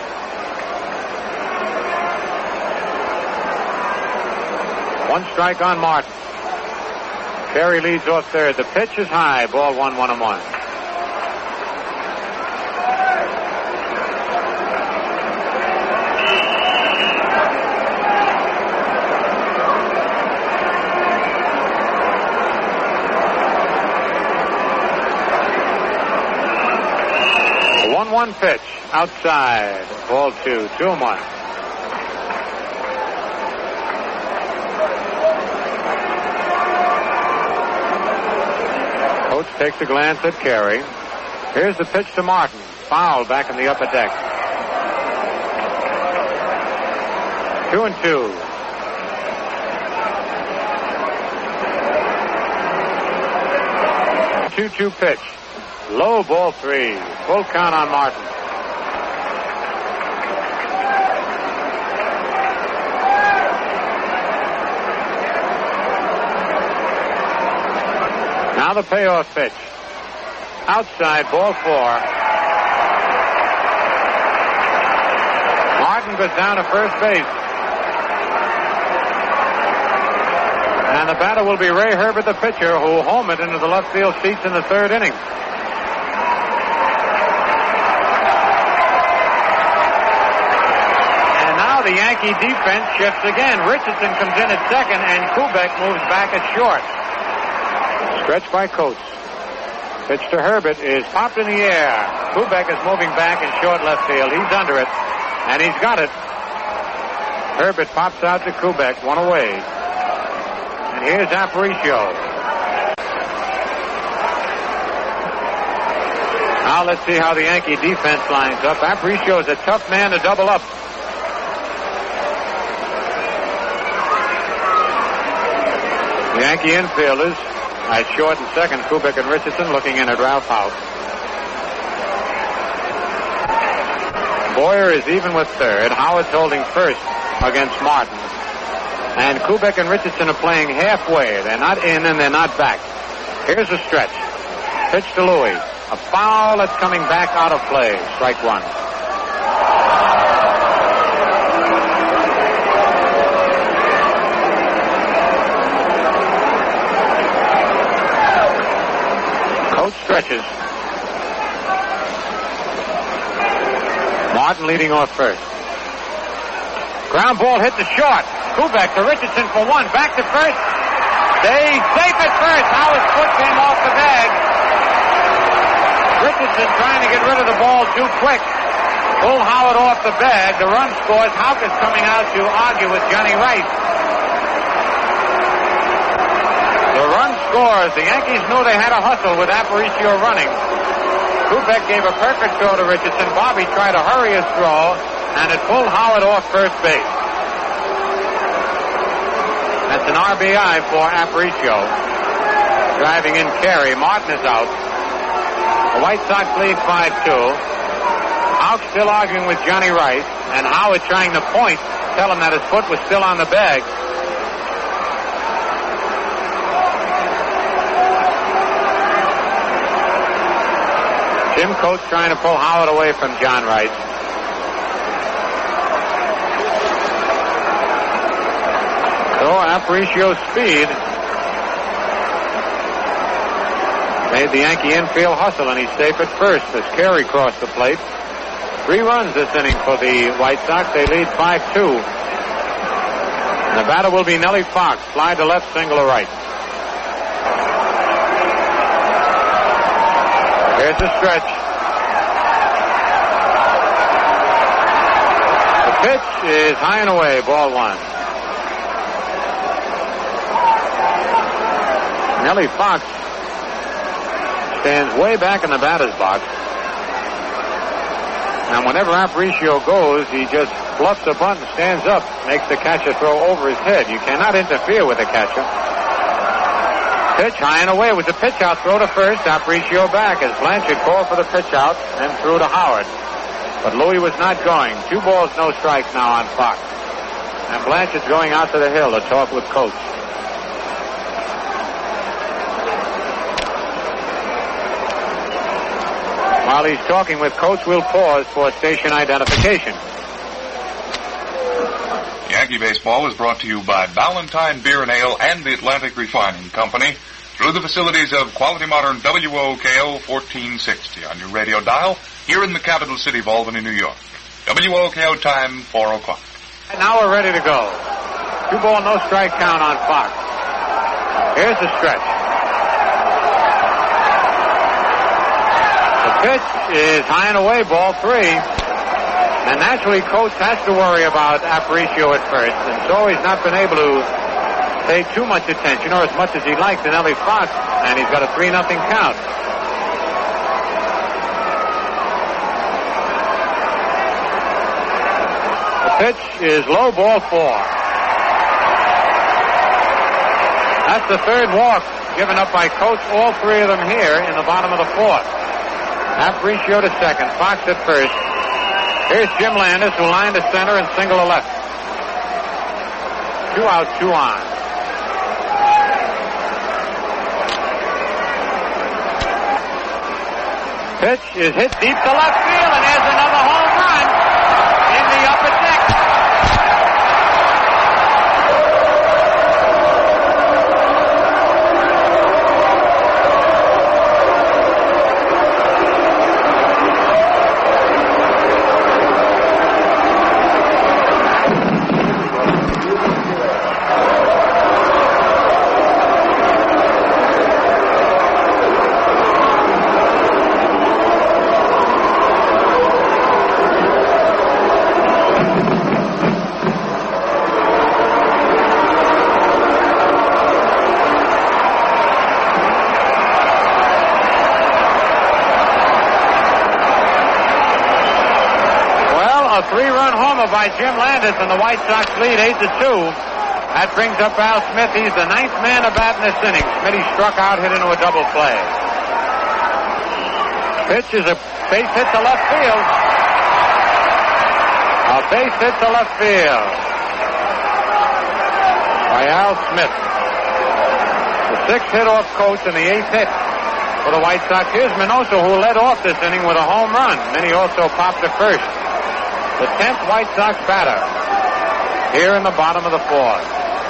One strike on Martin. Carey leads off third. The pitch is high. Ball one, one and one. one pitch outside. Ball two. Two and one. Coates takes a glance at Carey. Here's the pitch to Martin. Foul back in the upper deck. Two and two. two two pitch. Low, ball three. Full count on Martin. Now the payoff pitch. Outside, ball four. Martin goes down to first base. And the batter will be Ray Herbert, the pitcher, who homered into the left field seats in the third inning. The Yankee defense shifts again. Richardson comes in at second, and Kubek moves back at short. Stretch by Coates. Pitch to Herbert is popped in the air. Kubek is moving back in short left field. He's under it, and he's got it. Herbert pops out to Kubek, one away. And here's Aparicio. Now let's see how the Yankee defense lines up. Aparicio is a tough man to double up. The Yankee infielders, at short and second, Kubek and Richardson looking in at Ralph Houk. Boyer is even with third. Howard's holding first against Martin. And Kubek and Richardson are playing halfway. They're not in and they're not back. Here's a stretch. Pitch to Louis. A foul that's coming back out of play. Strike one. Coach stretches. Martin leading off first. Ground ball hit the short. Kubek to Richardson for one. Back to first. They safe at first. Howard's foot came off the bag. Richardson trying to get rid of the ball too quick. Pull Howard off the bag. The run scores. Houk is coming out to argue with Johnny Rice. The run scores. The Yankees knew they had a hustle with Aparicio running. Kubek gave a perfect throw to Richardson. Bobby tried to hurry his throw, and it pulled Howard off first base. That's an R B I for Aparicio. Driving in Carey. Martin is out. The White Sox lead five two. Houk still arguing with Johnny Rice, and Howard trying to point, tell him that his foot was still on the bag. Jim Coates trying to pull Howard away from John Rice. So Aparicio's speed made the Yankee infield hustle, and he's safe at first as Carey crossed the plate. Three runs this inning for the White Sox. They lead five two. And the batter will be Nellie Fox. Fly to left, single to right. Here's the stretch. The pitch is high and away, ball one. Nellie Fox stands way back in the batter's box. And whenever Aparicio goes, he just bluffs a bunt and stands up, makes the catcher throw over his head. You cannot interfere with the catcher. Pitch high and away with the pitch out. Throw to first. Aparicio back as Blanchard called for the pitch out and threw to Howard. But Louis was not going. Two balls, no strikes now on Fox. And Blanchard's going out to the hill to talk with Coates. While he's talking with Coates, we'll pause for station identification. Yankee Baseball is brought to you by Ballantine Beer and Ale and the Atlantic Refining Company through the facilities of Quality Modern W O K O fourteen sixty on your radio dial here in the capital city of Albany, New York. W O K O time, four o'clock. And now we're ready to go. Two ball, no strike count on Fox. Here's the stretch. The pitch is high and away, ball three. And naturally, Coates has to worry about Aparicio at first, and so he's not been able to pay too much attention, or as much as he'd like, to Nellie Fox, and he's got a three nothing count. The pitch is low, ball four. That's the third walk given up by Coates, all three of them here in the bottom of the fourth. Aparicio to second, Fox at first. Here's Jim Landis, who lined to center and single to left. Two out, two on. Pitch is hit deep to left field, and there's another home run in the upper deck. three-run homer by Jim Landis, and the White Sox lead eight to two. That brings up Al Smith. He's the ninth man to bat in this inning. Smitty struck out, hit into a double play. Pitch is a base hit to left field. A base hit to left field by Al Smith. The sixth hit off Coates and the eighth hit for the White Sox. Here's Minoso, who led off this inning with a home run. Then he also popped to first. The tenth White Sox batter here in the bottom of the fourth.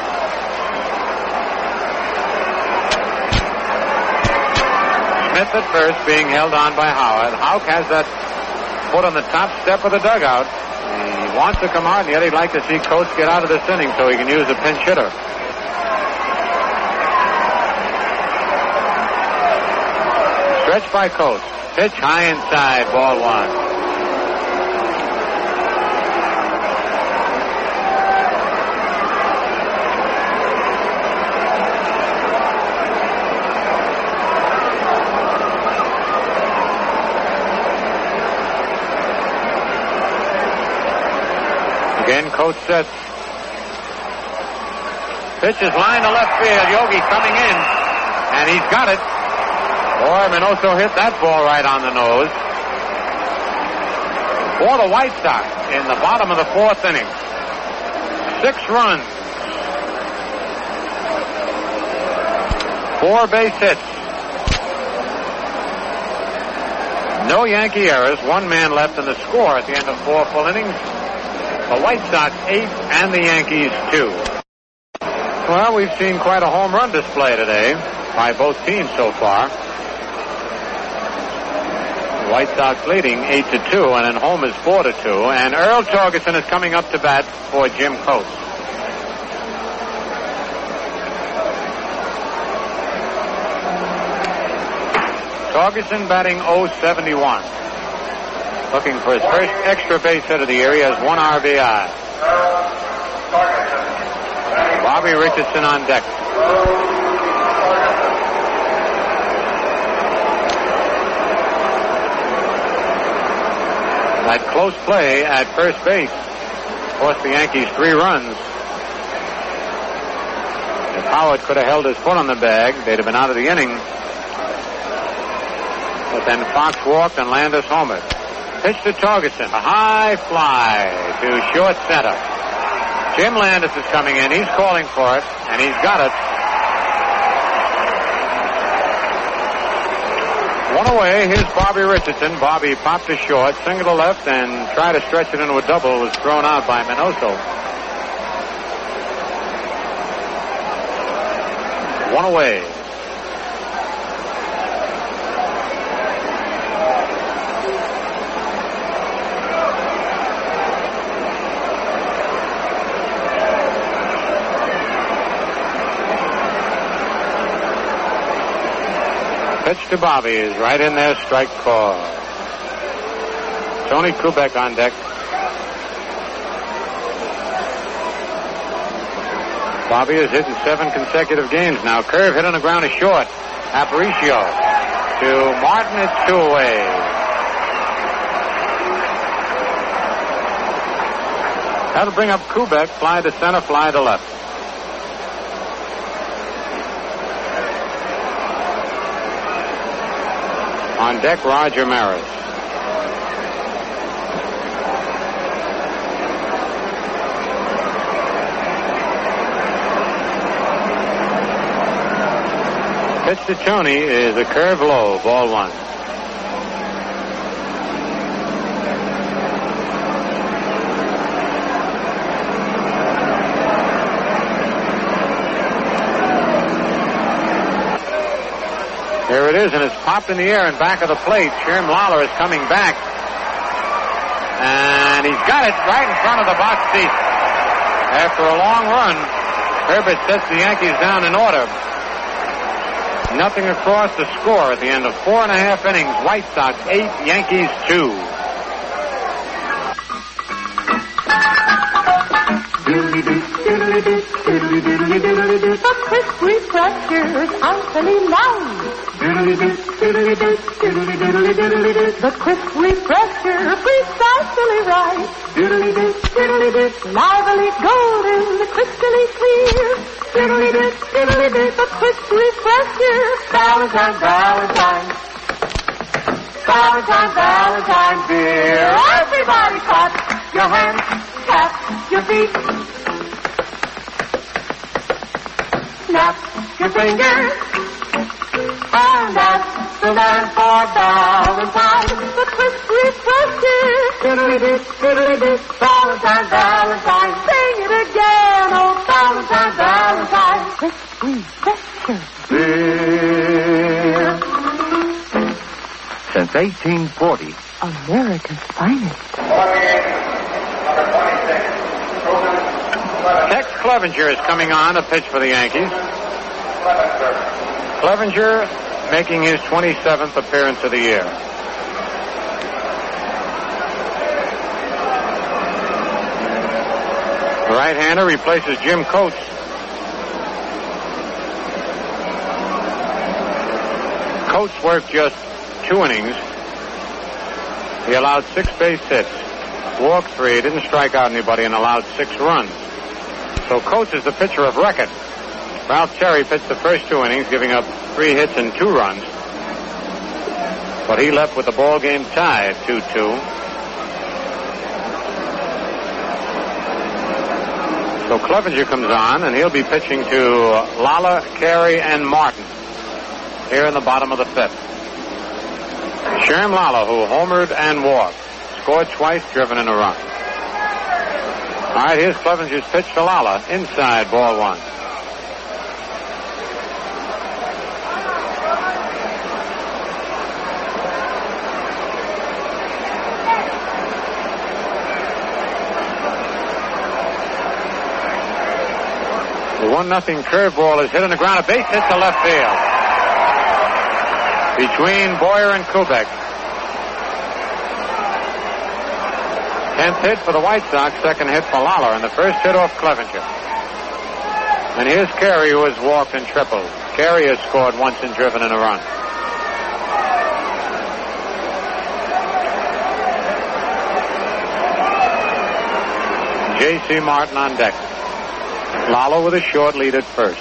Smith at first, being held on by Howard. Houck has that foot on the top step of the dugout. He wants to come out, and yet he'd like to see Coates get out of this inning so he can use a pinch hitter. Stretch by Coates. Pitch high inside, ball one. Again, Coates sets. Pitch is lined to left field. Yogi coming in, and he's got it. Boy, Minoso hit that ball right on the nose. For the White Sox in the bottom of the fourth inning. Six runs. Four base hits. No Yankee errors. One man left in the score at the end of four full innings. The White Sox eight and the Yankees two. Well, we've seen quite a home run display today by both teams so far. The White Sox leading eight to two, and then home is four to two. And Earl Torgerson is coming up to bat for Jim Coates. Torgerson batting oh seventy-one. Looking for his first extra base hit of the year. He has one R B I. Bobby Richardson on deck. That close play at first base cost the Yankees three runs. If Howard could have held his foot on the bag, they'd have been out of the inning. But then Fox walked and Landis homered. Pitch to Torgerson. A high fly to short center. Jim Landis is coming in. He's calling for it, and he's got it. One away. Here's Bobby Richardson. Bobby popped to short, single to left, and tried to stretch it into a double. Was thrown out by Minoso. One away. Pitch to Bobby is right in there, strike call. Tony Kubek on deck. Bobby has hit in seven consecutive games now. Curve hit on the ground is short. Aparicio to Martin. It's two away. That'll bring up Kubek. Fly to center, fly to left. On deck, Roger Maris. Pitch to Tony is a curve low, ball one. There it is, and it's popped in the air and back of the plate. Sherm Lawler is coming back. And he's got it right in front of the box seat. After a long run, Herbert sets the Yankees down in order. Nothing across the score at the end of four and a half innings. White Sox eight, Yankees two. The crisp refreshers, Anthony Lounge. The crisp refresher, precisely right. Lively golden, crystally clear. The crisp refresher, Valentine, Valentine. Valentine, Valentine beer. Everybody clap your hands, tap your feet. Snap your fingers. And that's the man for Valentine. The crisp refresher. Diddly-doo, diddly-doo. Valentine, Valentine. Sing it again, oh Valentine, Valentine. Crisp refresher. Beer. Since eighteen forty, America's finest. Tex Clevenger is coming on to pitch for the Yankees. Clevenger making his twenty-seventh appearance of the year. The right-hander replaces Jim Coates. Coates worked just two innings. He allowed six base hits, walked three, didn't strike out anybody, and allowed six runs. So Coates is the pitcher of record. Ralph Cherry pitched the first two innings, giving up three hits and two runs. But he left with the ball game tied two two. So Clevenger comes on, and he'll be pitching to Lala, Carey, and Martin here in the bottom of the fifth. Sherm Lala, who homered and walked, scored twice, driven in a run. All right, here's Clevenger's pitch to Lala, inside, ball one. The one nothing curveball is hit on the ground. A base hit to left field. Between Boyer and Kubek. Tenth hit for the White Sox, second hit for Lala, and the first hit off Clevenger. And here's Carey, who has walked and tripled. Carey has scored once and driven in a run. J C. Martin on deck. Lala with a short lead at first.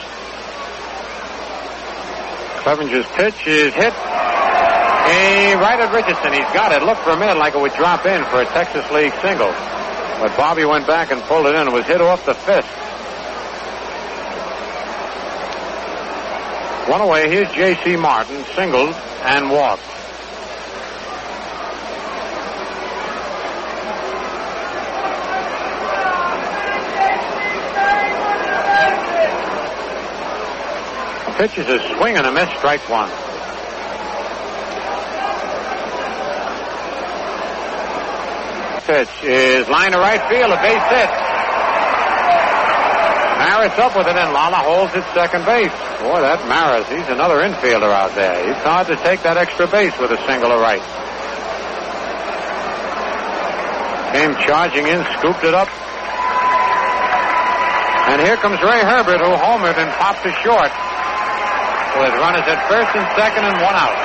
Clevenger's pitch is hit. A right at Richardson. He's got it. Looked for a minute like it would drop in for a Texas League single. But Bobby went back and pulled it in. It was hit off the fist. One away. Here's J C. Martin. Singled and walked. Pitch is a swing and a miss, strike one. Pitch is line to right field, a base hit. Maris up with it, and Lala holds at second base. Boy, that Maris, he's another infielder out there. It's hard to take that extra base with a single to right. Came charging in, scooped it up. And here comes Ray Herbert, who homered and popped to short. With runners at first and second and one out.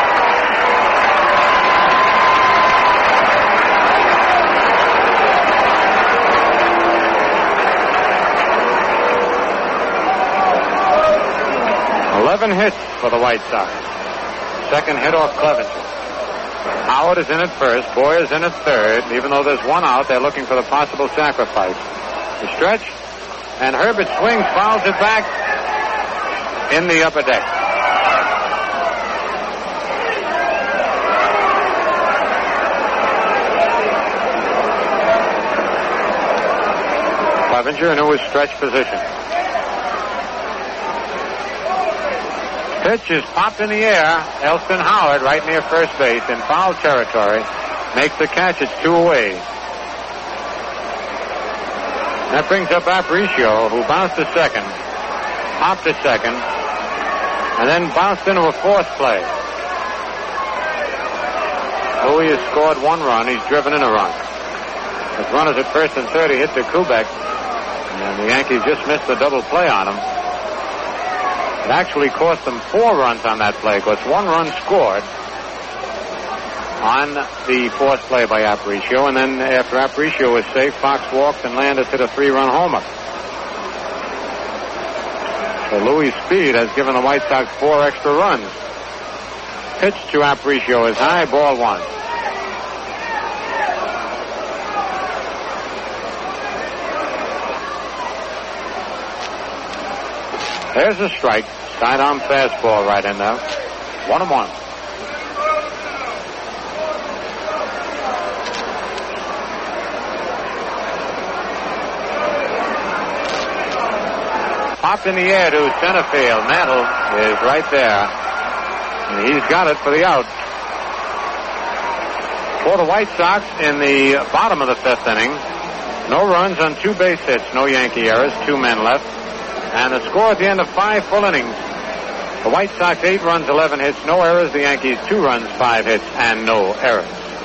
Eleven hits for the White Sox. Second hit off Clevenger. Howard is in at first. Boyer is in at third. Even though there's one out, they're looking for the possible sacrifice. The stretch, and Herbert swings, fouls it back in the upper deck. Clevenger into his stretch position. Pitch is popped in the air. Elston Howard, right near first base, in foul territory, makes the catch. It's two away. That brings up Aparicio, who bounced to second, popped to second, and then bounced into a fourth play. Louis has scored one run. He's driven in a run. With runners at first and third, he hit to Kubek, and the Yankees just missed the double play on him. It actually cost them four runs on that play because one run scored on the fourth play by Aparicio, and then after Aparicio was safe, Fox walked and Landis hit a three-run homer. So Louis Speed has given the White Sox four extra runs. Pitch to Aparicio is high, ball one. There's a strike. Side-on fastball right in there. One and one. Popped in the air to center field. Mantle is right there. And he's got it for the out. For the White Sox in the bottom of the fifth inning, no runs on two base hits, no Yankee errors, two men left. And the score at the end of five full innings. The White Sox, eight runs, eleven hits, no errors. The Yankees, two runs, five hits, and no errors.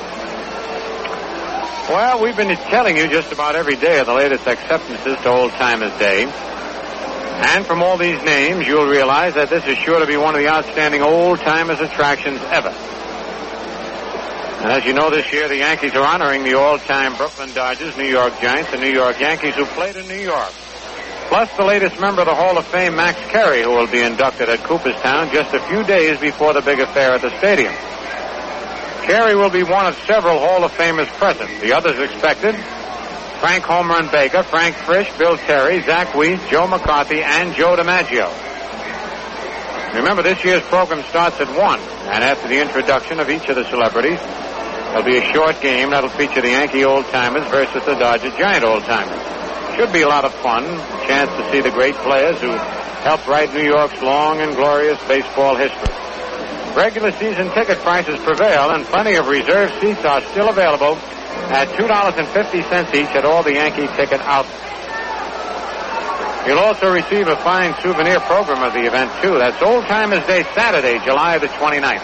Well, we've been telling you just about every day of the latest acceptances to Old Timers Day. And from all these names, you'll realize that this is sure to be one of the outstanding Old Timers attractions ever. And as you know, this year the Yankees are honoring the all-time Brooklyn Dodgers, New York Giants, and New York Yankees who played in New York. Plus the latest member of the Hall of Fame, Max Carey, who will be inducted at Cooperstown just a few days before the big affair at the stadium. Carey will be one of several Hall of Famers present. The others expected: Frank Home Run Baker, Frank Frisch, Bill Terry, Zach Weiss, Joe McCarthy, and Joe DiMaggio. Remember, this year's program starts at one, and after the introduction of each of the celebrities, there'll be a short game that'll feature the Yankee old-timers versus the Dodger Giant old-timers. Should be a lot of fun, a chance to see the great players who helped write New York's long and glorious baseball history. Regular season ticket prices prevail, and plenty of reserved seats are still available at two dollars and fifty cents each at all the Yankee ticket outlets. You'll also receive a fine souvenir program of the event, too. That's Old Timers Day, Saturday, July the twenty-ninth.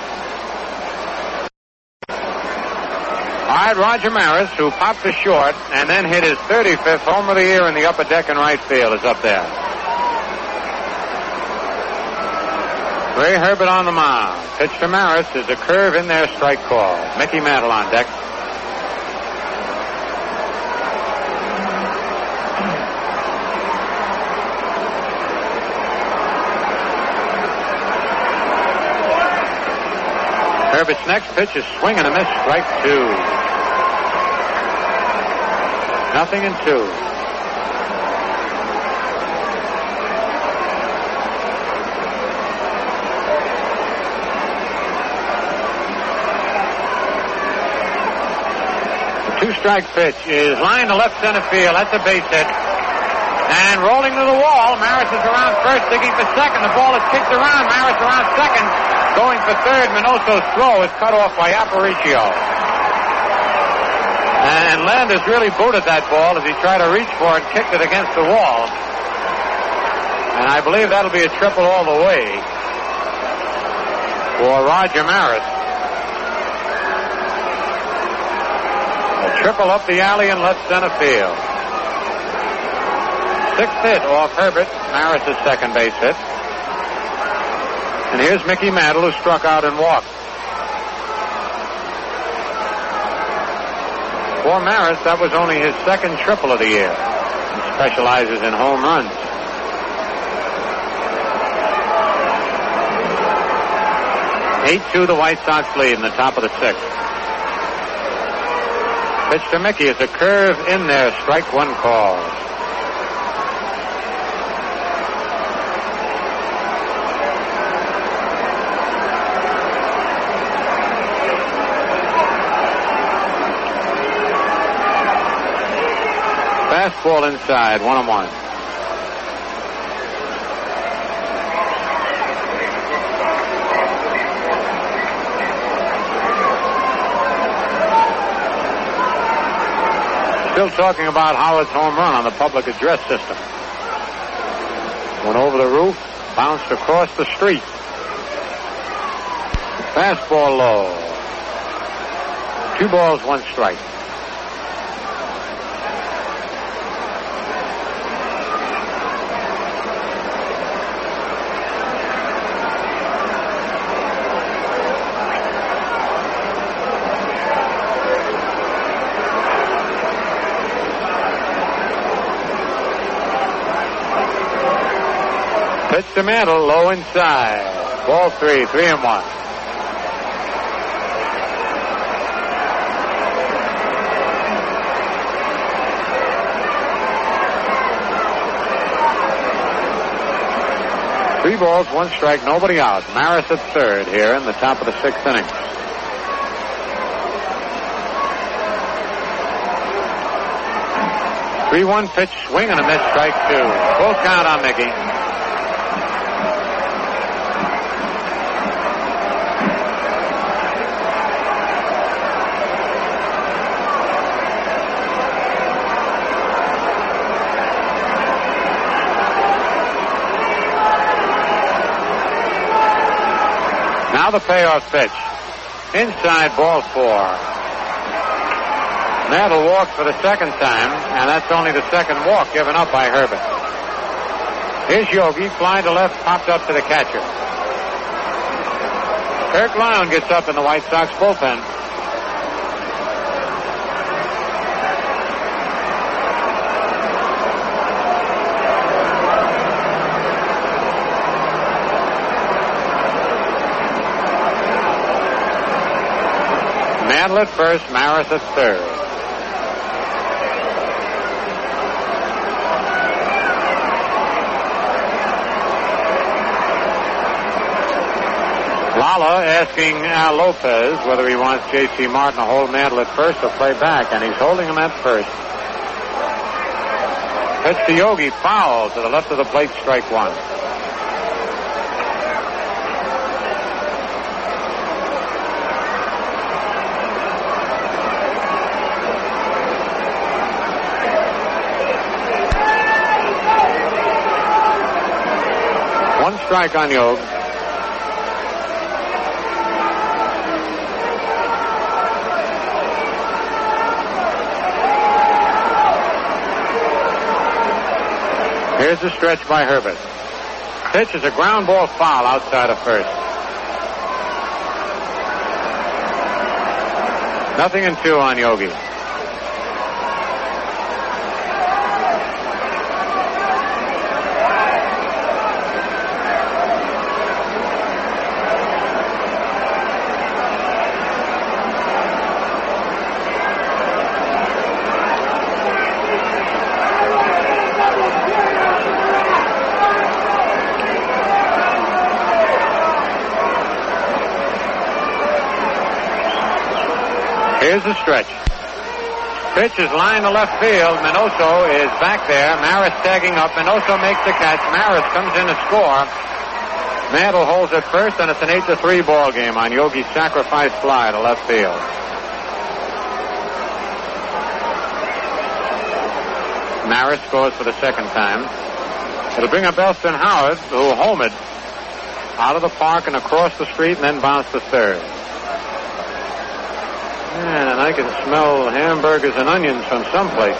All right, Roger Maris, who popped the short and then hit his thirty-fifth home of the year in the upper deck in right field, is up there. Ray Herbert on the mound. Pitch to Maris is a curve in there, strike call. Mickey Mantle on deck. Herbert's next pitch is swing and a miss, strike two. Nothing in two. The two-strike pitch is lined to left center field. That's a base hit. And rolling to the wall, Maris is around first, digging for second. The ball is kicked around. Maris around second. Going for third. Minoso's throw is cut off by Aparicio. And Landis really booted that ball as he tried to reach for it and kicked it against the wall. And I believe that'll be a triple all the way for Roger Maris. A triple up the alley in left center field. Sixth hit off Herbert, Maris' second base hit. And here's Mickey Mantle, who struck out and walked. For Maris, that was only his second triple of the year. He specializes in home runs. eight two, the White Sox lead in the top of the sixth. Pitch to Mickey is a curve in there, strike one call. Fastball inside, one and one. Still talking about Howard's home run on the public address system. Went over the roof, bounced across the street. Fastball low. Two balls, one strike. Pitch to Mantle, low inside. Ball three, three and one. Three balls, one strike, nobody out. Maris at third here in the top of the sixth inning. three one pitch, swing and a miss, strike two. Full count on Mickey. Now the payoff pitch. Inside, ball four. Mantle walked for the second time, and that's only the second walk given up by Herbert. Here's Yogi, fly to left, popped up to the catcher. Kirk Lyon gets up in the White Sox bullpen. Mantle at first, Maris at third. Lala asking Al Lopez whether he wants J C. Martin to hold Mantle at first or play back, and he's holding him at first. Pitch to Yogi, foul to the left of the plate, strike one. One strike on Yogi. Here's the stretch by Herbert. Pitch is a ground ball foul outside of first. Nothing in two on Yogi. Here's the stretch. Pitch is lined to left field. Minoso is back there. Maris tagging up. Minoso makes the catch. Maris comes in to score. Mantle holds at first, and it's an eight to three ball game on Yogi's sacrifice fly to left field. Maris scores for the second time. It'll bring up Elston Howard, who homered out of the park and across the street and then bounced to third. And I can smell hamburgers and onions from someplace.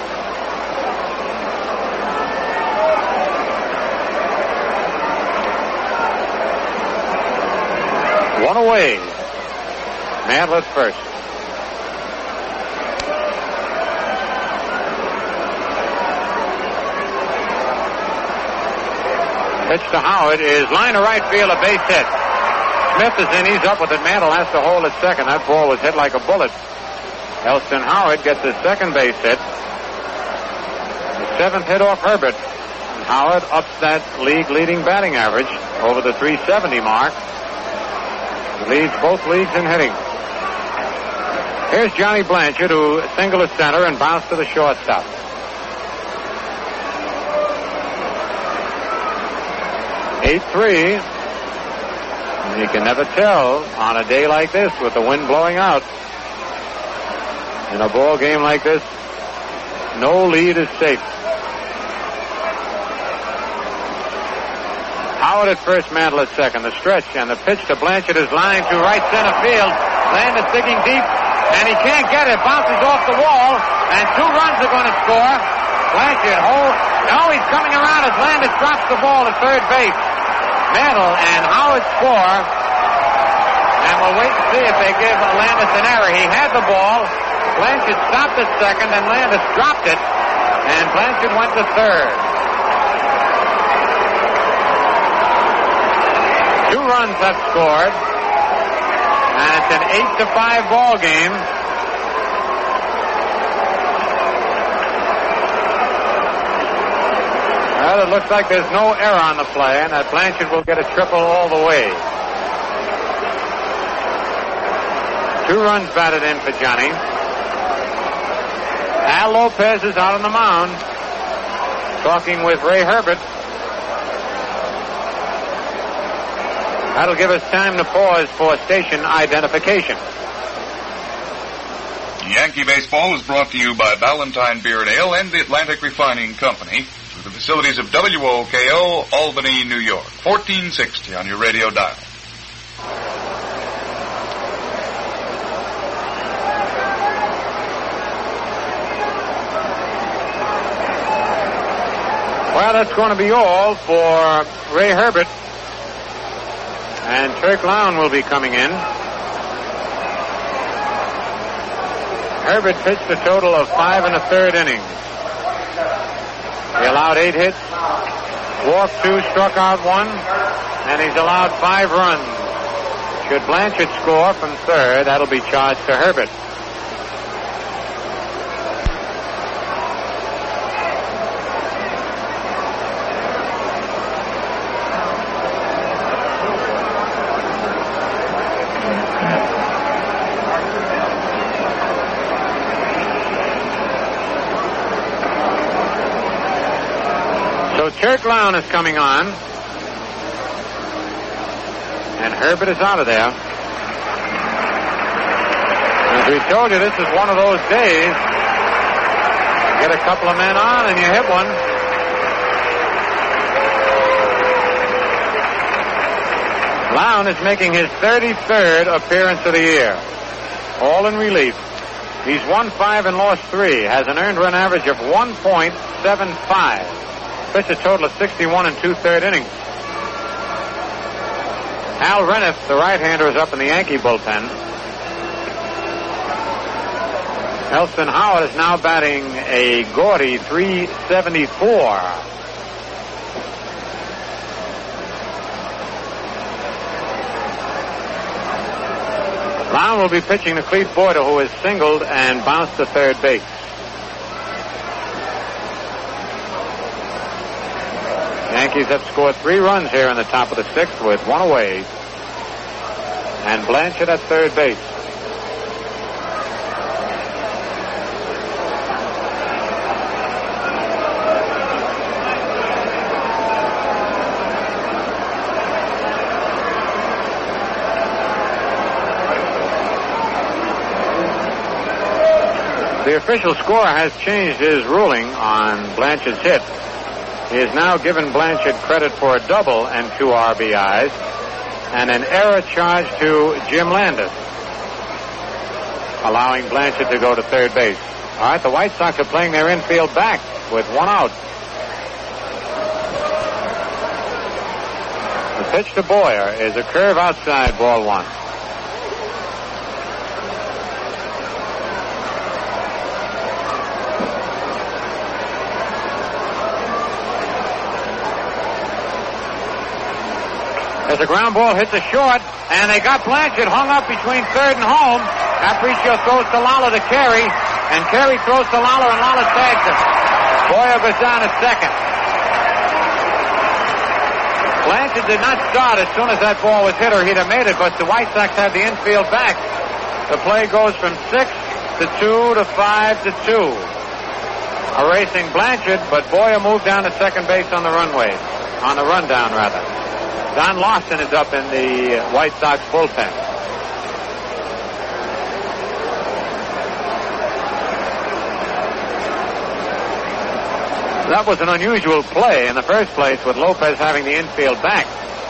One away. Mantle at first. Pitch to Howard is line to right field, a base hit. Smith is in, he's up with it. Mantle has to hold at second. That ball was hit like a bullet. Elston Howard gets his second base hit. The seventh hit off Herbert. And Howard ups that league-leading batting average over the three seventy mark. He leads both leagues in hitting. Here's Johnny Blanchard, who singled to center and bounced to the shortstop. eight three. You can never tell on a day like this with the wind blowing out. In a ball game like this, no lead is safe. Howard at first, Mantle at second. The stretch and the pitch to Blanchard is lined to right center field. Landis digging deep, and he can't get it. Bounces off the wall, and two runs are going to score. Blanchard holds. No, he's coming around as Landis drops the ball to third base. Mantle and Howard score, and we'll wait and see if they give Landis an error. He had the ball. Blanchard stopped at second, and Landis dropped it, and Blanchard went to third. Two runs have scored. And it's an eight to five ball game. Well, it looks like there's no error on the play, and that Blanchard will get a triple all the way. Two runs batted in for Johnny. Al Lopez is out on the mound, talking with Ray Herbert. That'll give us time to pause for station identification. Yankee Baseball is brought to you by Ballantine Beer and Ale and the Atlantic Refining Company through the facilities of W O K O, Albany, New York. fourteen sixty on your radio dial. Well, that's going to be all for Ray Herbert. And Turk Lown will be coming in. Herbert pitched a total of five and a third innings. He allowed eight hits, walked two, struck out one, and he's allowed five runs. Should Blanchard score from third, that'll be charged to Herbert. Turk Lown is coming on. And Herbert is out of there. As we told you, this is one of those days. Get a couple of men on and you hit one. Lown is making his thirty-third appearance of the year. All in relief. He's won five and lost three. Has an earned run average of one point seven five. Pitched a total of sixty-one and two-third innings. Al Renniff, the right-hander, is up in the Yankee bullpen. Elston Howard is now batting a gaudy three seventy-four. Lown will be pitching to Clete Boyer, who has singled and bounced to third base. Yankees have scored three runs here in the top of the sixth with one away. And Blanchard at third base. The official scorer has changed his ruling on Blanchard's hit. He has now given Blanchard credit for a double and two R B Is and an error charge to Jim Landis, allowing Blanchard to go to third base. All right, the White Sox are playing their infield back with one out. The pitch to Boyer is a curve outside, ball one. As a ground ball hits a short, and they got Blanchard hung up between third and home. Aparicio throws to Lala to Carey, and Carey throws to Lala, and Lala tags him. Boyer goes down to second. Blanchard did not start as soon as that ball was hit, or he'd have made it, but the White Sox had the infield back. The play goes from six to two to five to two. Erasing Blanchard, but Boyer moved down to second base on the runway, on the rundown rather. Don Lawson is up in the White Sox bullpen. That was an unusual play in the first place, with Lopez having the infield back.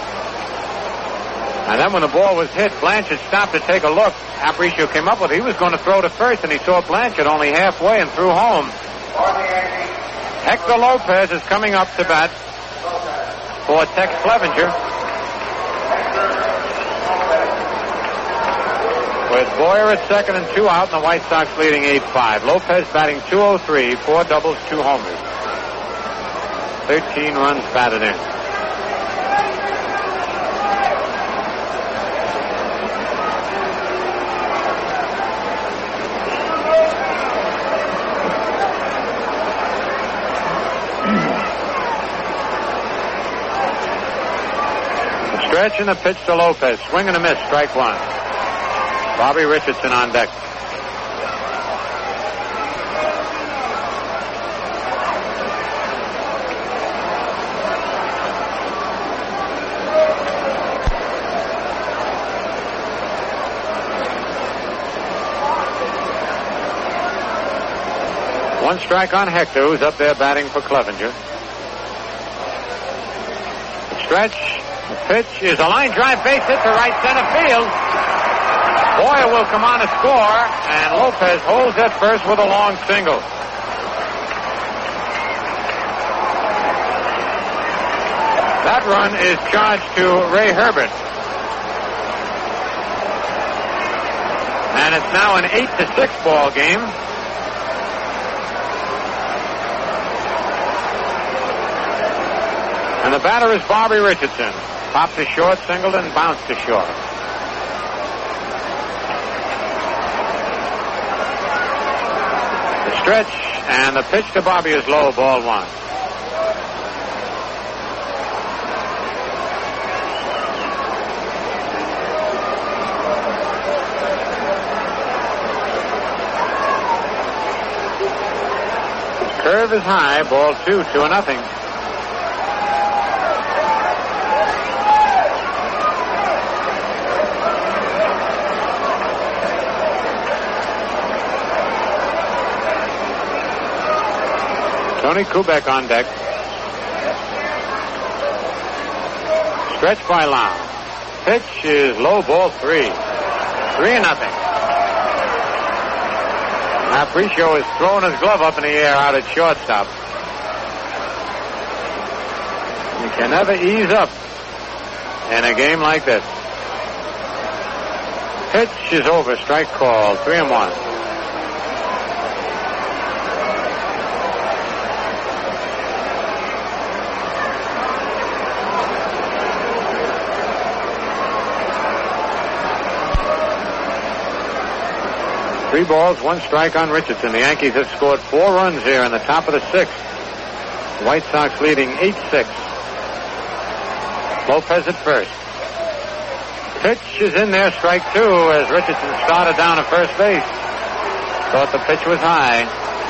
And then when the ball was hit, Blanchard stopped to take a look. Aparicio came up with it. He was going to throw to first, and he saw Blanchard only halfway and threw home. Hector Lopez is coming up to bat for Tex Clevenger. With Boyer at second and two out, and the White Sox leading eight five. Lopez batting two oh three, four doubles, two homers. thirteen runs batted in. stretch and the pitch to Lopez. Swing and a miss. Strike one. Bobby Richardson on deck. One strike on Hector, who's up there batting for Clevenger. The stretch, the pitch is a line drive base hit to right center field. Boyer will come on to score, and Lopez holds at first with a long single. That run is charged to Ray Herbert. And it's now an eight to six ball game. And the batter is Bobby Richardson. Popped to short, singled, and bounced to short. The stretch and the pitch to Bobby is low, ball one. Curve is high, ball two, two and nothing. Tony Kubek on deck. Stretch by Lau. Pitch is low, ball three. Three and nothing. Aparicio is throwing his glove up in the air out at shortstop. You can never ease up in a game like this. Pitch is over, strike call, three and one. Three balls, one strike on Richardson. The Yankees have scored four runs here in the top of the sixth. The White Sox leading eight six. Lopez at first. Pitch is in there, strike two, as Richardson started down at first base. Thought the pitch was high.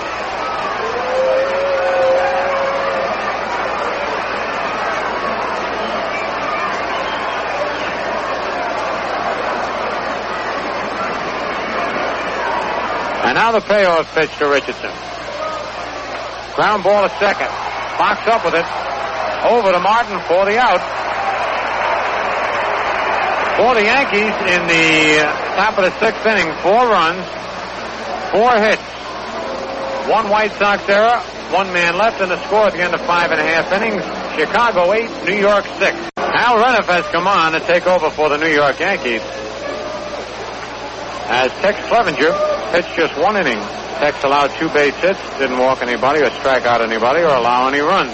And now the payoff pitch to Richardson. Ground ball to second. Fox up with it. Over to Martin for the out. For the Yankees in the top of the sixth inning, four runs, four hits, one White Sox error, one man left, and the score at the end of five and a half innings. Chicago eight, New York six. Al Reniff has come on to take over for the New York Yankees, as Tex Clevenger pitched just one inning. Tex allowed two base hits, didn't walk anybody or strike out anybody or allow any runs.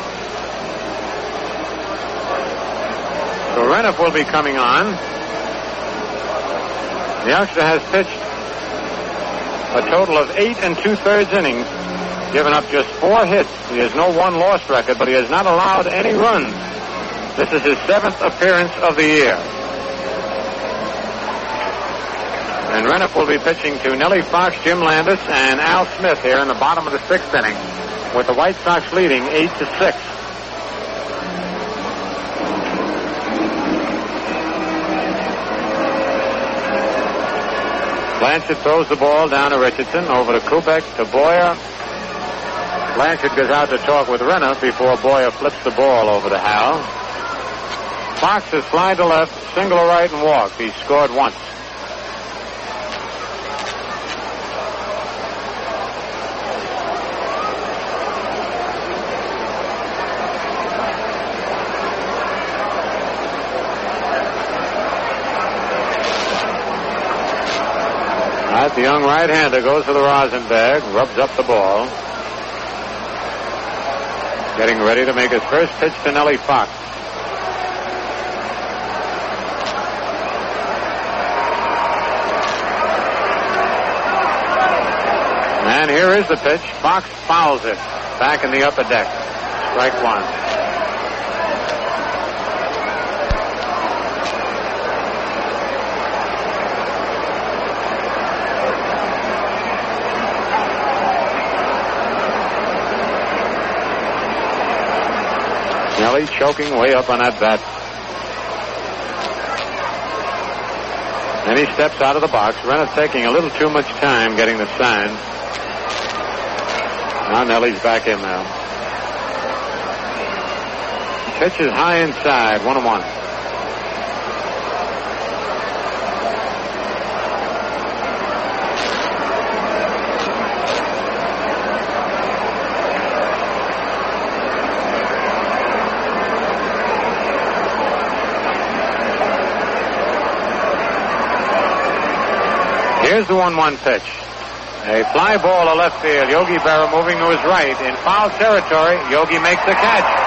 So Reniff will be coming on. The youngster has pitched a total of eight and two-thirds innings, given up just four hits. He has no one-loss record, but he has not allowed any runs. This is his seventh appearance of the year. And Reniff will be pitching to Nellie Fox, Jim Landis, and Al Smith here in the bottom of the sixth inning, with the White Sox leading eight to six. Blanchard throws the ball down to Richardson, over to Kubek, to Boyer. Blanchard goes out to talk with Reniff before Boyer flips the ball over to Hal. Fox has fly to left, single to right, and walked. He scored once. The young right-hander goes to the rosin bag, rubs up the ball. Getting ready to make his first pitch to Nellie Fox. And here is the pitch. Fox fouls it back in the upper deck. Strike one. Nelly choking way up on that bat. Then he steps out of the box. Renner taking a little too much time getting the sign. Now Nelly's back in now. Pitch is high inside, one and one. Here's the one one pitch. A fly ball to left field. Yogi Berra moving to his right. In foul territory, Yogi makes the catch.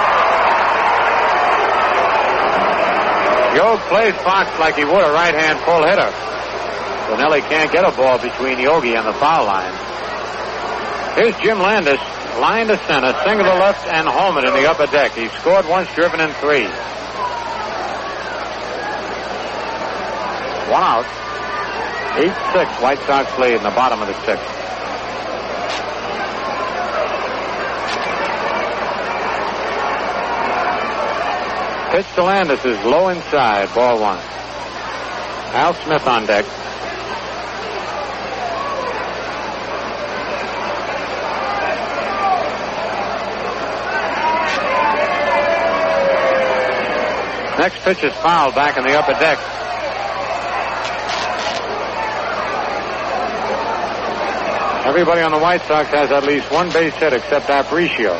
Yogi plays Fox like he would a right-hand full hitter. So Nelly can't get a ball between Yogi and the foul line. Here's Jim Landis, line to center, single to left, and homered in the upper deck. He scored once, driven in three. One out. eight six, White Sox lead in the bottom of the sixth. Pitch to Landis is low inside, ball one. Al Smith on deck. Next pitch is fouled back in the upper deck. Everybody on the White Sox has at least one base hit except Aparicio.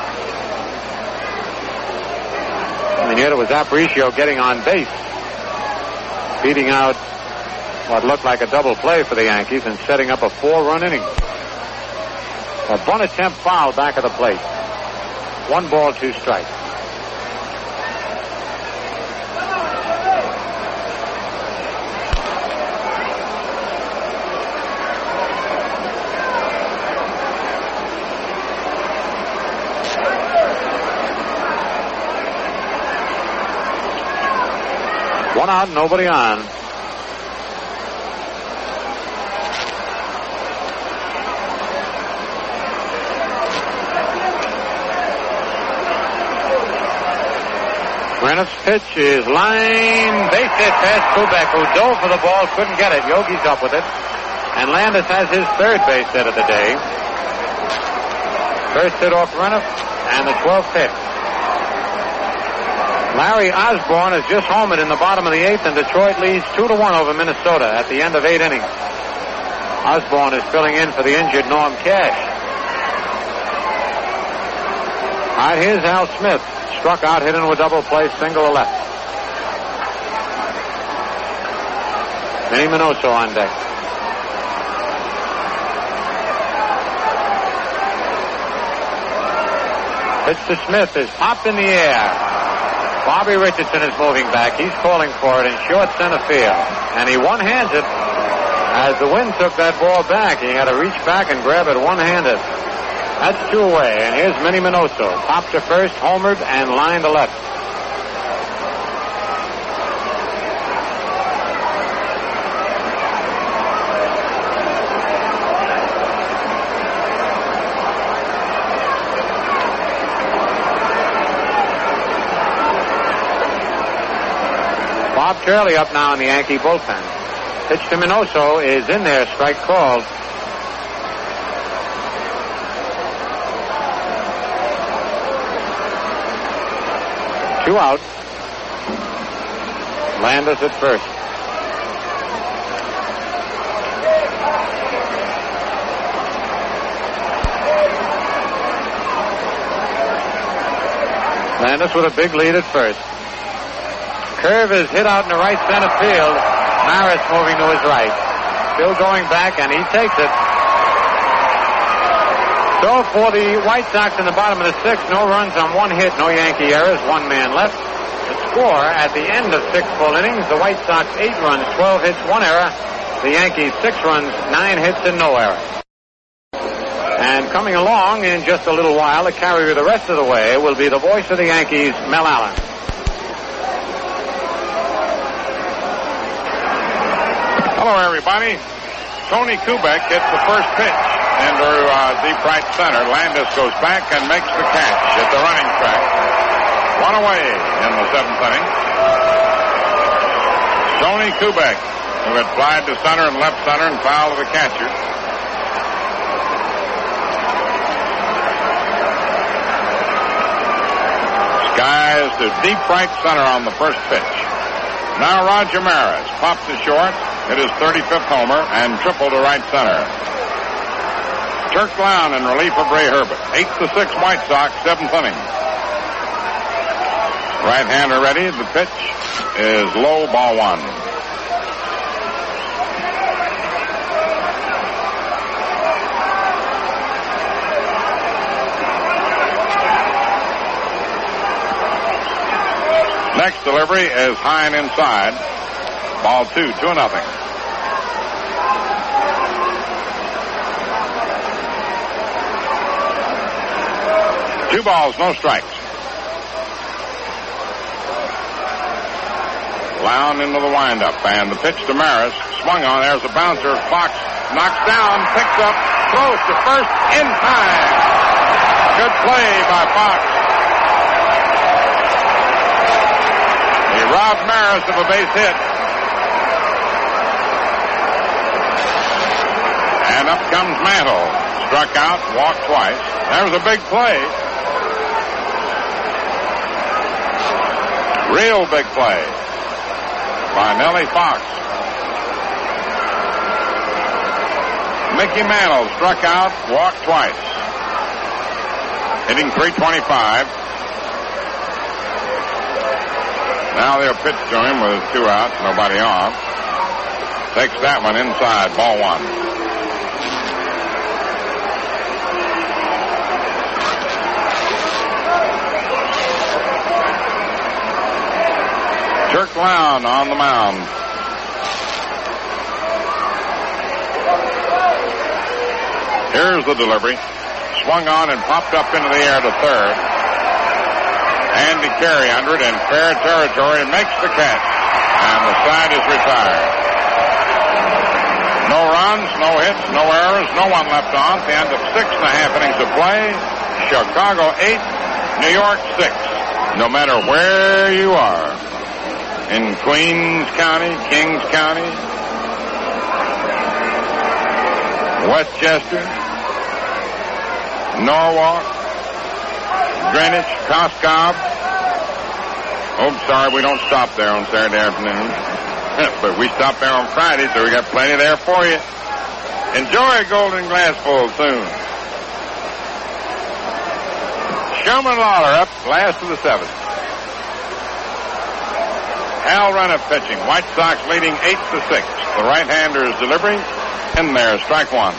And yet it was Aparicio getting on base, beating out what looked like a double play for the Yankees and setting up a four-run inning. A bunt attempt foul back of the plate. One ball, two strikes. One out, nobody on. Renniff's pitch is line base hit past Kubek, who dove for the ball, couldn't get it. Yogi's up with it. And Landis has his third base hit of the day. First hit off Renniff, and the twelfth hit. Larry Osborne has just homered in the bottom of the eighth, and Detroit leads two to one over Minnesota at the end of eight innings. Osborne is filling in for the injured Norm Cash. All right, here's Al Smith. Struck out, hit into a double play, single to left. Manny Minoso on deck. Pitch to Smith is popped in the air. Bobby Richardson is moving back. He's calling for it in short center field. And he one-hands it. As the wind took that ball back, he had to reach back and grab it one-handed. That's two away. And here's Manny Minoso. Pop to first, homered, and line to left. Bob Turley up now in the Yankee bullpen. Pitch to Minoso is in there, strike called. Two out. Landis at first. Landis with a big lead at first. Curve is hit out in the right center field. Maris moving to his right. Still going back, and he takes it. So for the White Sox in the bottom of the sixth, no runs on one hit, no Yankee errors, one man left. The score at the end of six full innings, the White Sox eight runs, twelve hits, one error. The Yankees six runs, nine hits, and no error. And coming along in just a little while, the carrier the rest of the way will be the voice of the Yankees, Mel Allen. Hello, everybody. Tony Kubek hits the first pitch into uh, deep right center. Landis goes back and makes the catch at the running track. One away in the seventh inning. Tony Kubek, who had flied to center and left center and fouled to the catcher. Skies to deep right center on the first pitch. Now Roger Maris pops to short, hit his thirty-fifth homer, and triple to right center. Turk Lown in relief of Ray Herbert. Eight to six White Sox, seventh inning. Right-hander ready. The pitch is low, ball one. Next delivery is high and inside. Ball two, two and nothing. Two balls, no strikes. Lown into the windup, and the pitch to Maris. Swung on, there's a bouncer. Fox knocks down, picks up, throws to first in time. Good play by Fox. He robbed Maris of a base hit. And up comes Mantle. Struck out, walked twice. That was a big play. Real big play by Nellie Fox. Mickey Mantle struck out, walked twice. Hitting three twenty-five. Now they'll pitch to him with two outs, nobody on. Takes that one inside, ball one. Turk Lown on the mound. Here's the delivery. Swung on and popped up into the air to third. Andy Carey under it in fair territory, makes the catch, and the side is retired. No runs, no hits, no errors, no one left on. At the end of six and a half innings of play, Chicago eight, New York six. No matter where you are, in Queens County, Kings County, Westchester, Norwalk, Greenwich, Coscob. Oh, sorry, we don't stop there on Saturday afternoon. But we stop there on Friday, so we got plenty there for you. Enjoy a golden glass full soon. Showman Lawler up, last of the seventh. Hal Renniff pitching. White Sox leading eight to six. The right-hander's delivery in there, strike one.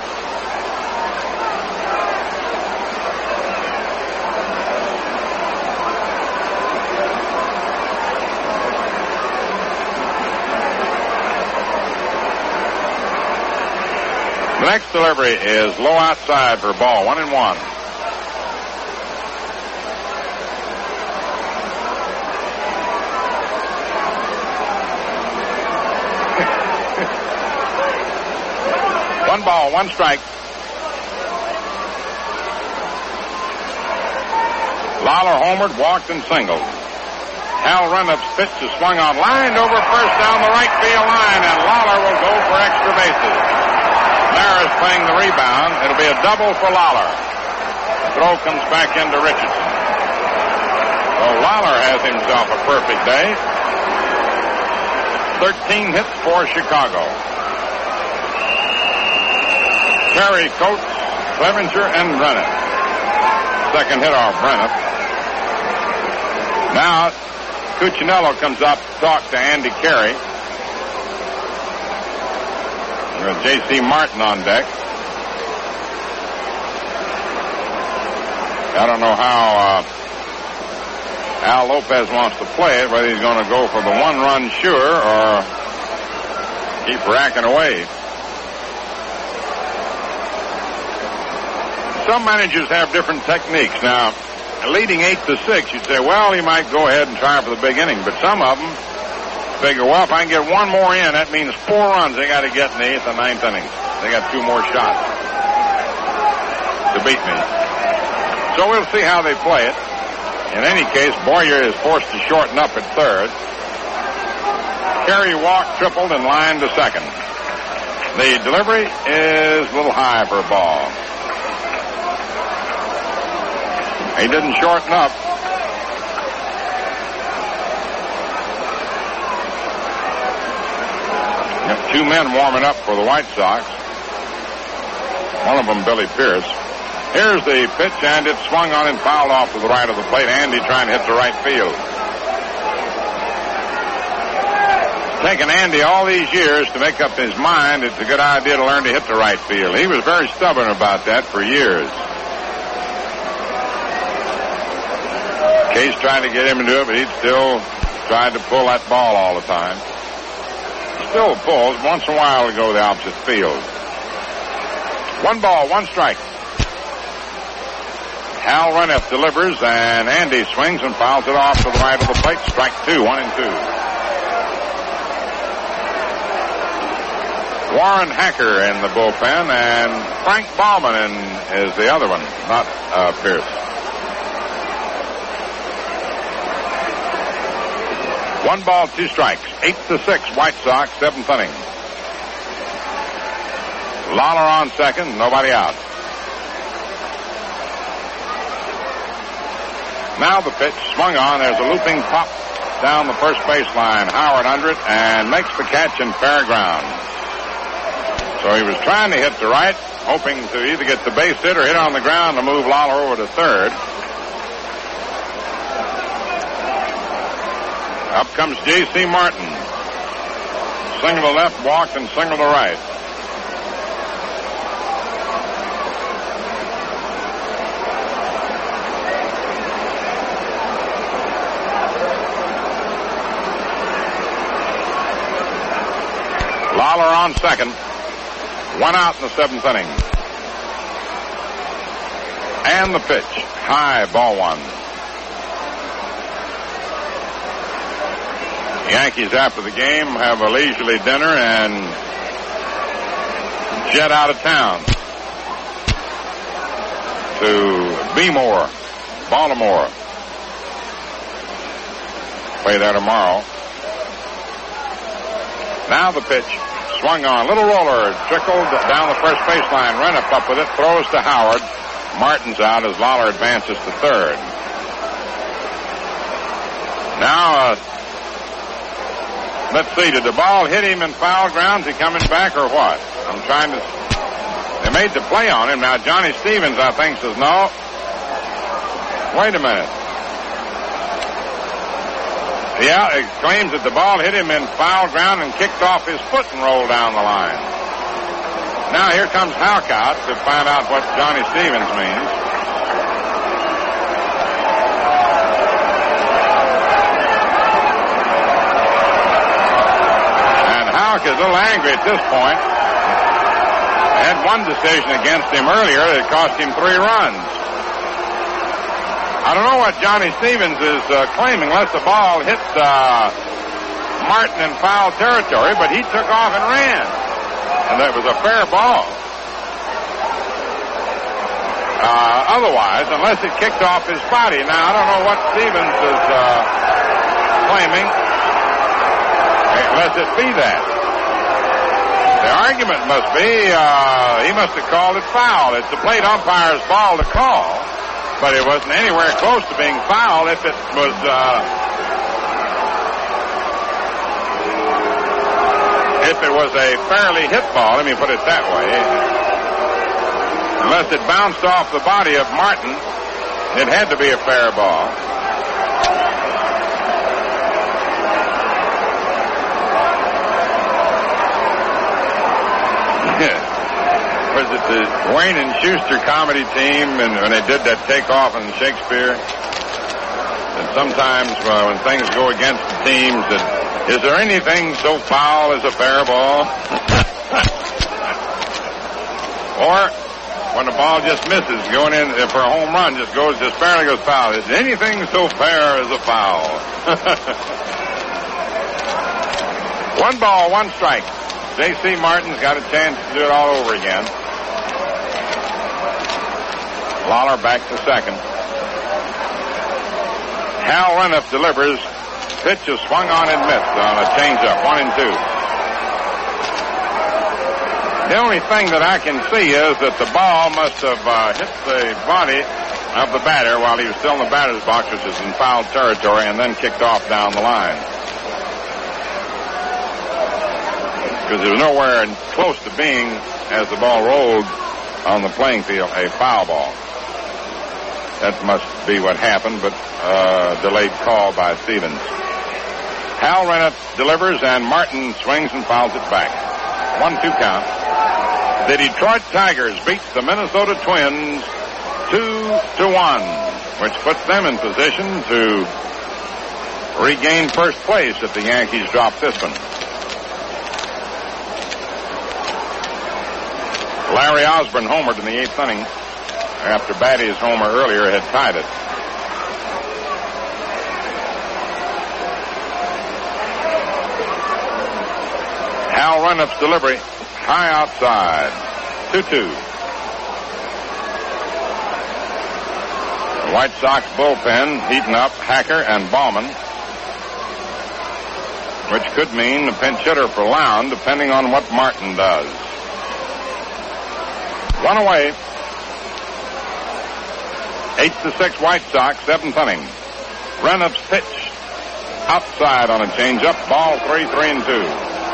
The next delivery is low outside for a ball, one and one. One ball, one strike. Lawler homered, walked, and singled. Hal Renniff's pitch is swung on, lined over first down the right field line, and Lawler will go for extra bases. Maris playing the rebound. It'll be a double for Lawler. The throw comes back into Richardson. So Lawler has himself a perfect day. thirteen hits for Chicago. Terry, Coates, Clevenger, and Renniff. Second hit off Renniff. Now, Cuccinello comes up to talk to Andy Carey. With J C Martin on deck. I don't know how uh, Al Lopez wants to play it, whether he's going to go for the one-run sure or keep racking away. Some managers have different techniques. Now, leading eight to six, you'd say, well, he might go ahead and try for the big inning. But some of them figure, well, if I can get one more in, that means four runs they got to get in the eighth and ninth innings. They got two more shots to beat me. So we'll see how they play it. in any case, Boyer is forced to shorten up at third. Carey walked, tripled, and lined to second. The delivery is a little high for a ball. He didn't shorten up. Two men warming up for the White Sox. One of them, Billy Pierce. Here's the pitch, and it's swung on and fouled off to the right of the plate. Andy trying to hit the right field. It's taken Andy all these years to make up his mind it's a good idea to learn to hit the right field. He was very stubborn about that for years. Case trying to get him to do it, but he'd still tried to pull that ball all the time. Still pulls. Once in a while to go the opposite field. One ball, one strike. Hal Reniff delivers, and Andy swings and fouls it off to the right of the plate. Strike two, one and two. Warren Hacker in the bullpen, and Frank Bauman in, is the other one, not uh, Pierce. One ball, two strikes. Eight to six, White Sox, seventh inning. Lawler on second, nobody out. Now the pitch, swung on. There's a looping pop down the first baseline. Howard under it and makes the catch in fair ground. So he was trying to hit the right, hoping to either get the base hit or hit on the ground to move Lawler over to third. Up comes J C. Martin. Single to left, walked, and single to right. Lawler on second. One out in the seventh inning. And the pitch. High, ball one. The Yankees, after the game, have a leisurely dinner and jet out of town to Bmore, Baltimore. Play there tomorrow. Now the pitch. Swung on. Little roller. Trickled down the first baseline. Reniff up with it. Throws to Howard. Martin's out as Lawler advances to third. Now, uh, let's see. Did the ball hit him in foul ground? Is he coming back or what? I'm trying to... They made the play on him. Now, Johnny Stevens, I think, says no. Wait a minute. Yeah, it claims that the ball hit him in foul ground and kicked off his foot and rolled down the line. Now here comes Halcott to find out what Johnny Stevens means. And Halk is a little angry at this point. Had one decision against him earlier that cost him three runs. I don't know what Johnny Stevens is uh, claiming, unless the ball hit uh, Martin in foul territory, but he took off and ran. And that was a fair ball. Uh, otherwise, unless it kicked off his body. Now, I don't know what Stevens is uh, claiming, unless it be that. The argument must be uh, he must have called it foul. It's the plate umpire's ball to call. But it wasn't anywhere close to being foul if it was, uh, if it was a fairly hit ball, let me put it that way. Unless it bounced off the body of Martin, it had to be a fair ball. Was it the Wayne and Schuster comedy team, and when they did that takeoff in Shakespeare? And sometimes uh, when things go against the teams, that is there anything so foul as a fair ball? Or when the ball just misses, going in for a home run, just goes, just barely goes foul. Is anything so fair as a foul? One ball, one strike. J C. Martin's got a chance to do it all over again. Lawler back to second. Hal Reniff delivers. Pitch is swung on and missed on a changeup. One and two. The only thing that I can see is that the ball must have uh, hit the body of the batter while he was still in the batter's box, which is in foul territory, and then kicked off down the line. Because it was nowhere close to being, as the ball rolled on the playing field, a foul ball. That must be what happened, but uh, delayed call by Stevens. Hal Reniff delivers, and Martin swings and fouls it back. one two count. The Detroit Tigers beat the Minnesota Twins two to one, which puts them in position to regain first place if the Yankees drop this one. Larry Osborne homered in the eighth inning after Batty's homer earlier had tied it. Hal Reniff's delivery, high outside, two two. The White Sox bullpen heating up Hacker and Baumann, which could mean a pinch hitter for Lown, depending on what Martin does. One away. Eight to six White Sox, seventh inning. Reniff's pitch outside on a changeup. Ball three, three and two.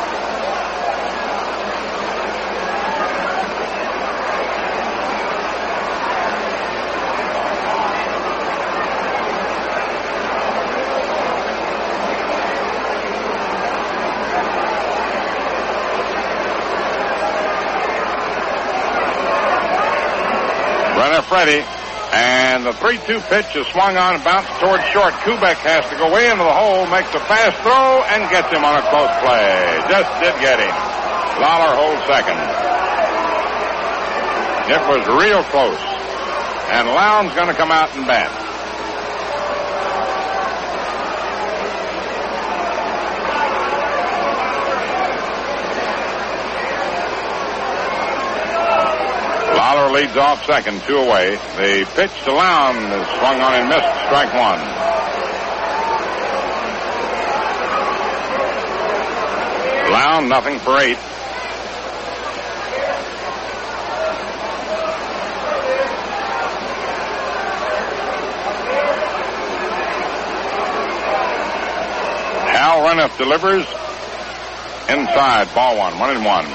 Ready, and the three two pitch is swung on and bounced towards short. Kubek has to go way into the hole, makes a fast throw, and gets him on a close play. Just did get him. Lawler holds second. It was real close, and Lown's going to come out and bat. Lawler leads off second, two away. The pitch to Lown is swung on and missed, strike one. Lown, nothing for eight. Hal Reniff delivers inside, ball one, one and one.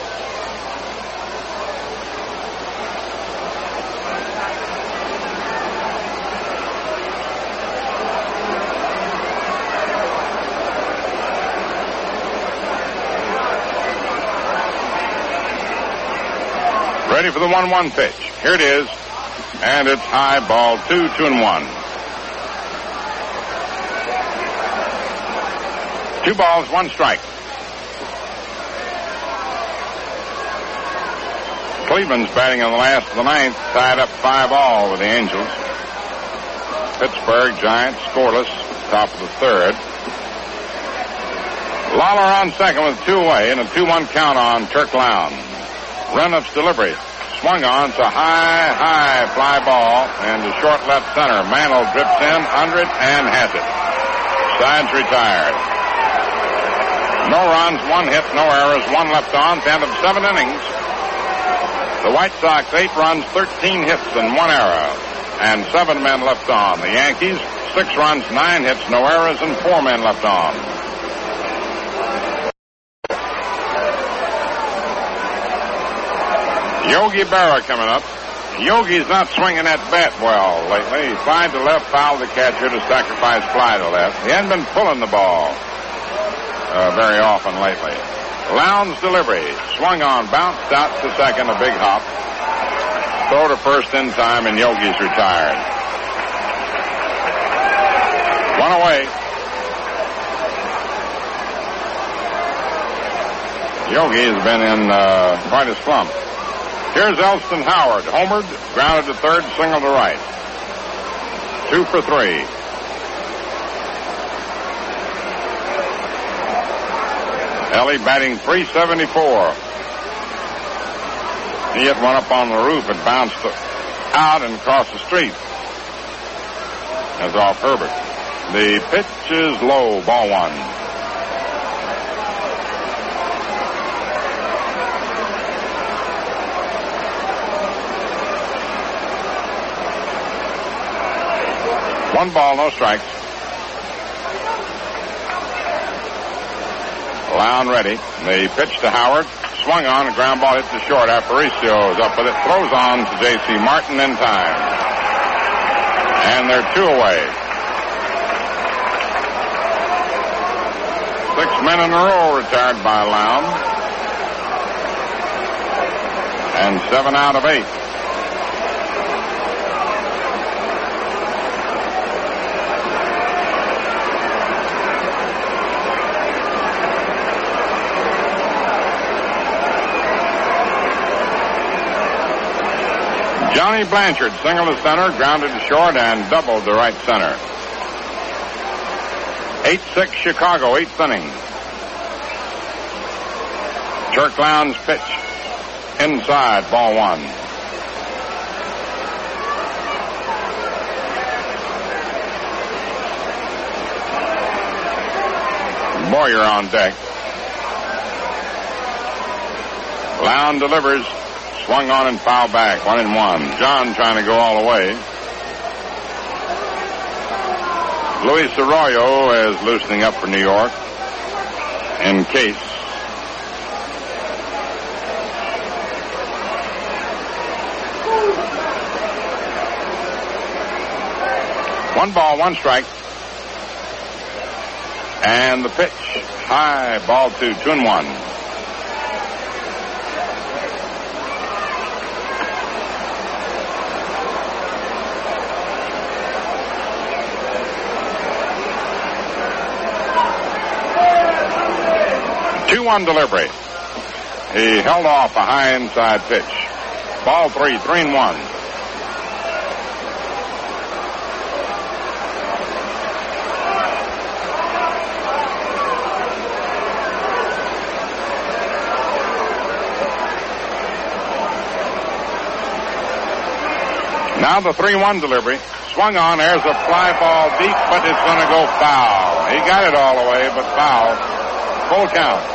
Ready for the one one pitch. Here it is. And it's high, ball two, two and one. Two balls, one strike. Cleveland's batting in the last of the ninth, tied up five all with the Angels. Pittsburgh Giants scoreless, top of the third. Lawler on second with two away and a two one count on Turk Lown. Reniff's delivery. Swung on to high, high fly ball and to short left center. Mantle drips in under it and has it. Sides retired. No runs, one hit, no errors, one left on. At the end of seven innings, the White Sox eight runs, thirteen hits, and one error, and seven men left on. The Yankees six runs, nine hits, no errors, and four men left on. Yogi Berra coming up. Yogi's not swinging that bat well lately. He flied to left, fouled the catcher to sacrifice fly to left. He hadn't been pulling the ball uh, very often lately. Lown's delivery. Swung on, bounced out to second, a big hop. Throw to first in time, and Yogi's retired. One away. Yogi has been in uh, quite a slump. Here's Elston Howard, homered, grounded to third, single to right. Two for three. Ellie batting three seventy-four. He hit one up on the roof. It bounced out and across the street. That's off Herbert. The pitch is low, ball one. One ball, no strikes. Loud ready. The pitch to Howard. Swung on. A ground ball hits the short. Aparicio is up with it. Throws on to J C Martin in time. And they're two away. Six men in a row retired by Loud. And seven out of eight. Johnny Blanchard singled to center, grounded to short, and doubled to right center. eight six Chicago, eighth inning. Turk Lowndes pitch. Inside, ball one. Boyer on deck. Lowndes delivers. Swung on and foul back. One and one. John trying to go all the way. Luis Arroyo is loosening up for New York. In case. One ball, one strike. And the pitch. High, ball two, two and one. two one delivery. He held off a high inside pitch. Ball three, three and one. Now the three one delivery. Swung on. There's a fly ball deep, but it's going to go foul. He got it all the way, but foul. Full count.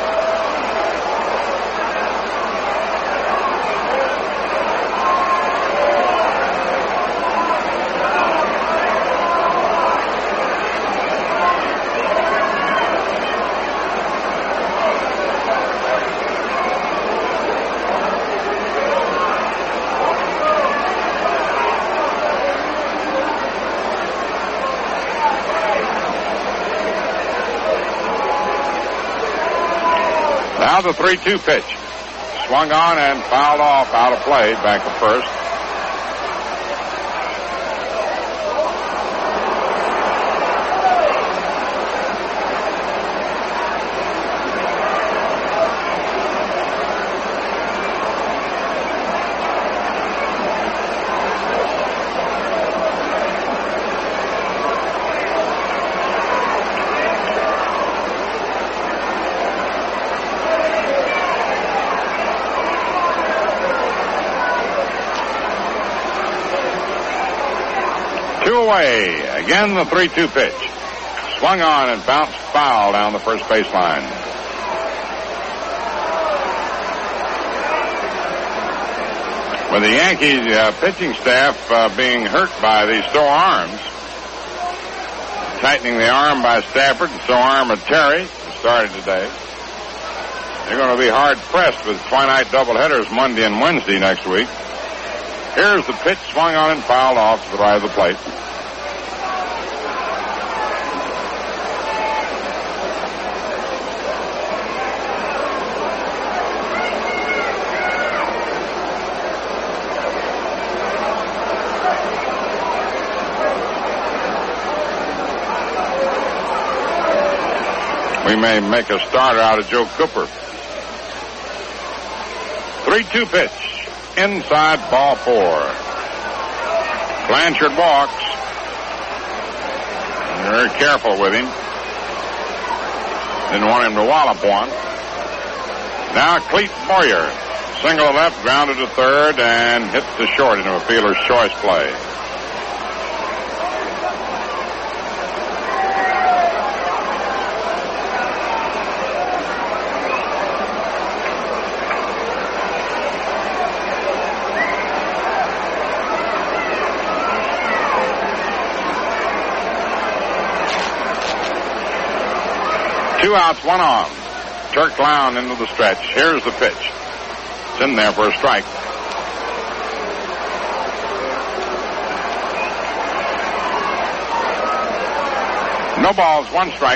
Now the three two pitch. Swung on and fouled off out of play. Back to first. Away. Again, the three two pitch. Swung on and bounced foul down the first baseline. With the Yankees uh, pitching staff uh, being hurt by these sore arms, tightening the arm by Stafford and sore arm of Terry, who started today, they're going to be hard pressed with twilight doubleheaders Monday and Wednesday next week. Here's the pitch, swung on and fouled off to the right of the plate. We may make a starter out of Joe Cooper. three two pitch. Inside, ball four. Blanchard walks. Very careful with him. Didn't want him to wallop one. Now Clete Boyer. Single left, grounded to third, and hits the short into a fielder's choice play. Two outs, one on. Turk Lown into the stretch. Here's the pitch. It's in there for a strike. No balls, one strike.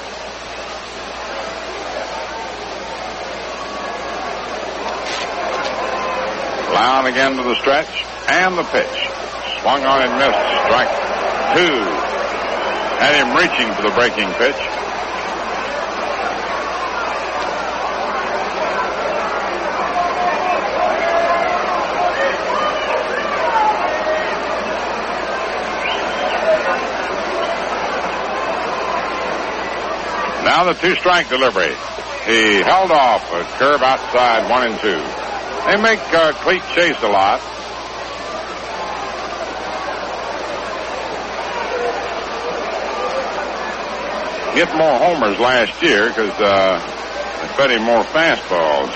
Lown again to the stretch, and the pitch. Swung on and missed. Strike two. Had him reaching for the breaking pitch. Now the two-strike delivery. He held off a curve outside, one and two. They make uh, Cleat chase a lot. Get more homers last year because uh, they fed him more fastballs.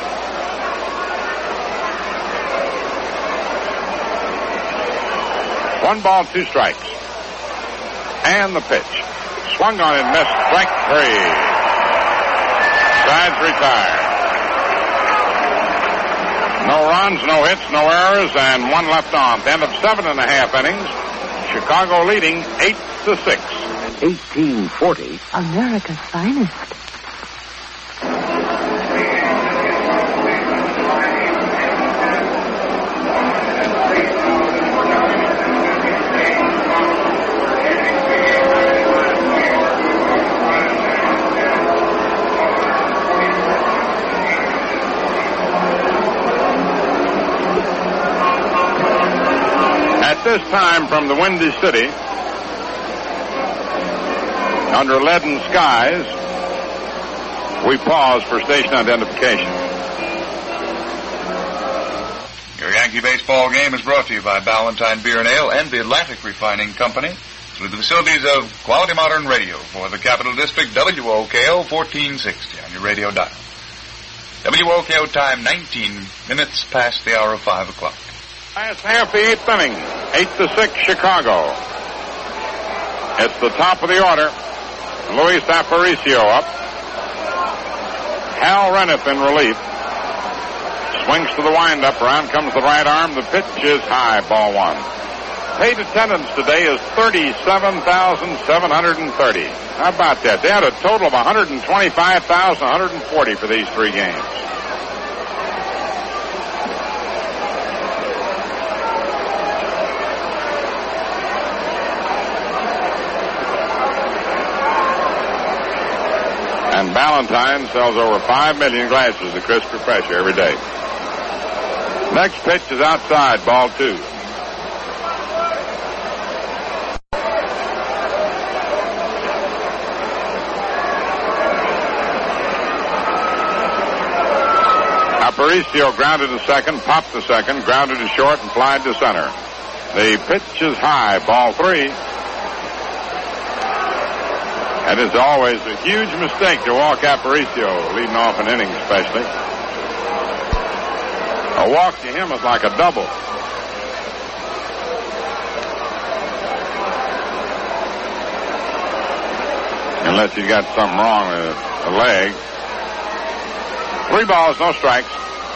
One ball, two strikes. And the pitch. Swung on and missed. Strike three. Sides retire. No runs, no hits, no errors, and one left on. At the end of seven and a half innings, Chicago leading eight to six. eighteen forty. America's finest. This time from the Windy City, under leaden skies, we pause for station identification. Your Yankee baseball game is brought to you by Ballantine Beer and Ale and the Atlantic Refining Company through the facilities of Quality Modern Radio for the Capital District, W O K O fourteen sixty on your radio dial. W O K O time nineteen minutes past the hour of five o'clock. Last half the eighth inning, eight to six Chicago. It's the top of the order. Luis Aparicio up. Hal Renniff in relief. Swings to the windup. Around comes the right arm. The pitch is high. Ball one. Paid attendance today is thirty-seven thousand seven hundred thirty. How about that? They had a total of one hundred twenty-five thousand one hundred forty for these three games. And Ballantine sells over five million glasses of crisp refresher every day. Next pitch is outside, ball two. Aparicio grounded to second, popped to second, grounded to short, and flied to center. The pitch is high, ball three. And it's always a huge mistake to walk Aparicio, leading off an inning especially. A walk to him is like a double. Unless he's got something wrong with a leg. Three balls, no strikes.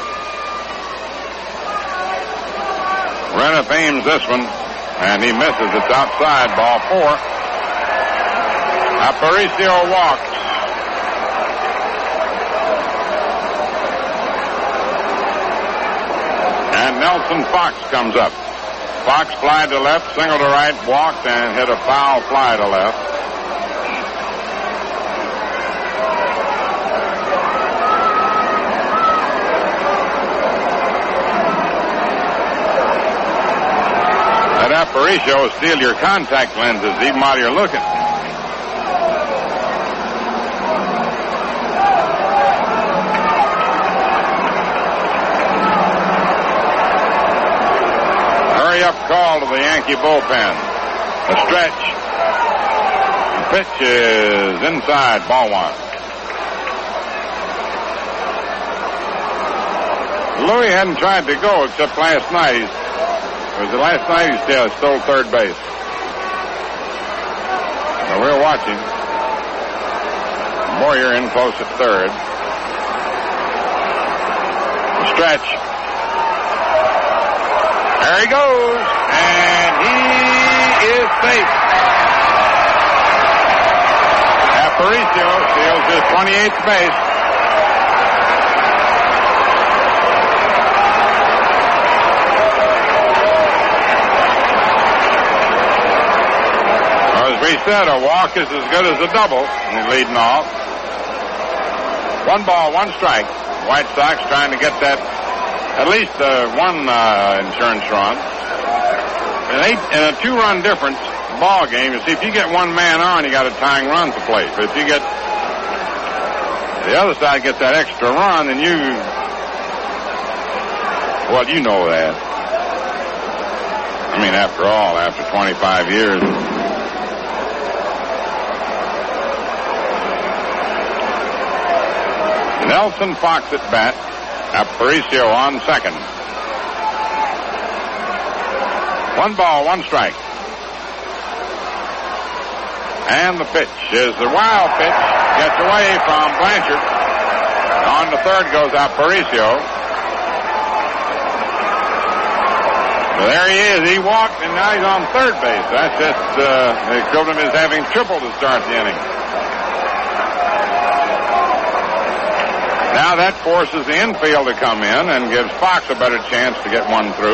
Renniff aims this one, and he misses. It's outside, ball four. Aparicio walks. And Nelson Fox comes up. Fox flied to left, single to right, walked, and hit a foul fly to left. That Aparicio will steal your contact lenses even while you're looking. Up call to the Yankee bullpen. A stretch. The pitch is inside, ball one. Louis hadn't tried to go except last night. He's, it was the last night he still stole third base. So we're watching. Boyer in close at third. Stretch. There he goes, and he is safe. Aparicio steals his twenty-eighth base. Well, as we said, a walk is as good as a double. He's leading off. One ball, one strike. White Sox trying to get that, at least uh, one uh, insurance run. An eight and a two-run difference ball game. You see, if you get one man on, you got a tying run to play. But if you get the other side get that extra run, then you, well, you know that. I mean, after all, after twenty-five years. Nelson Fox at bat. Aparicio on second. One ball, one strike. And the pitch is the wild pitch. Gets away from Blanchard. On to third goes Aparicio. Well, there he is. He walked, and now he's on third base. That's just uh, the equivalent of his having triple to start the inning. Now that forces the infield to come in and gives Fox a better chance to get one through.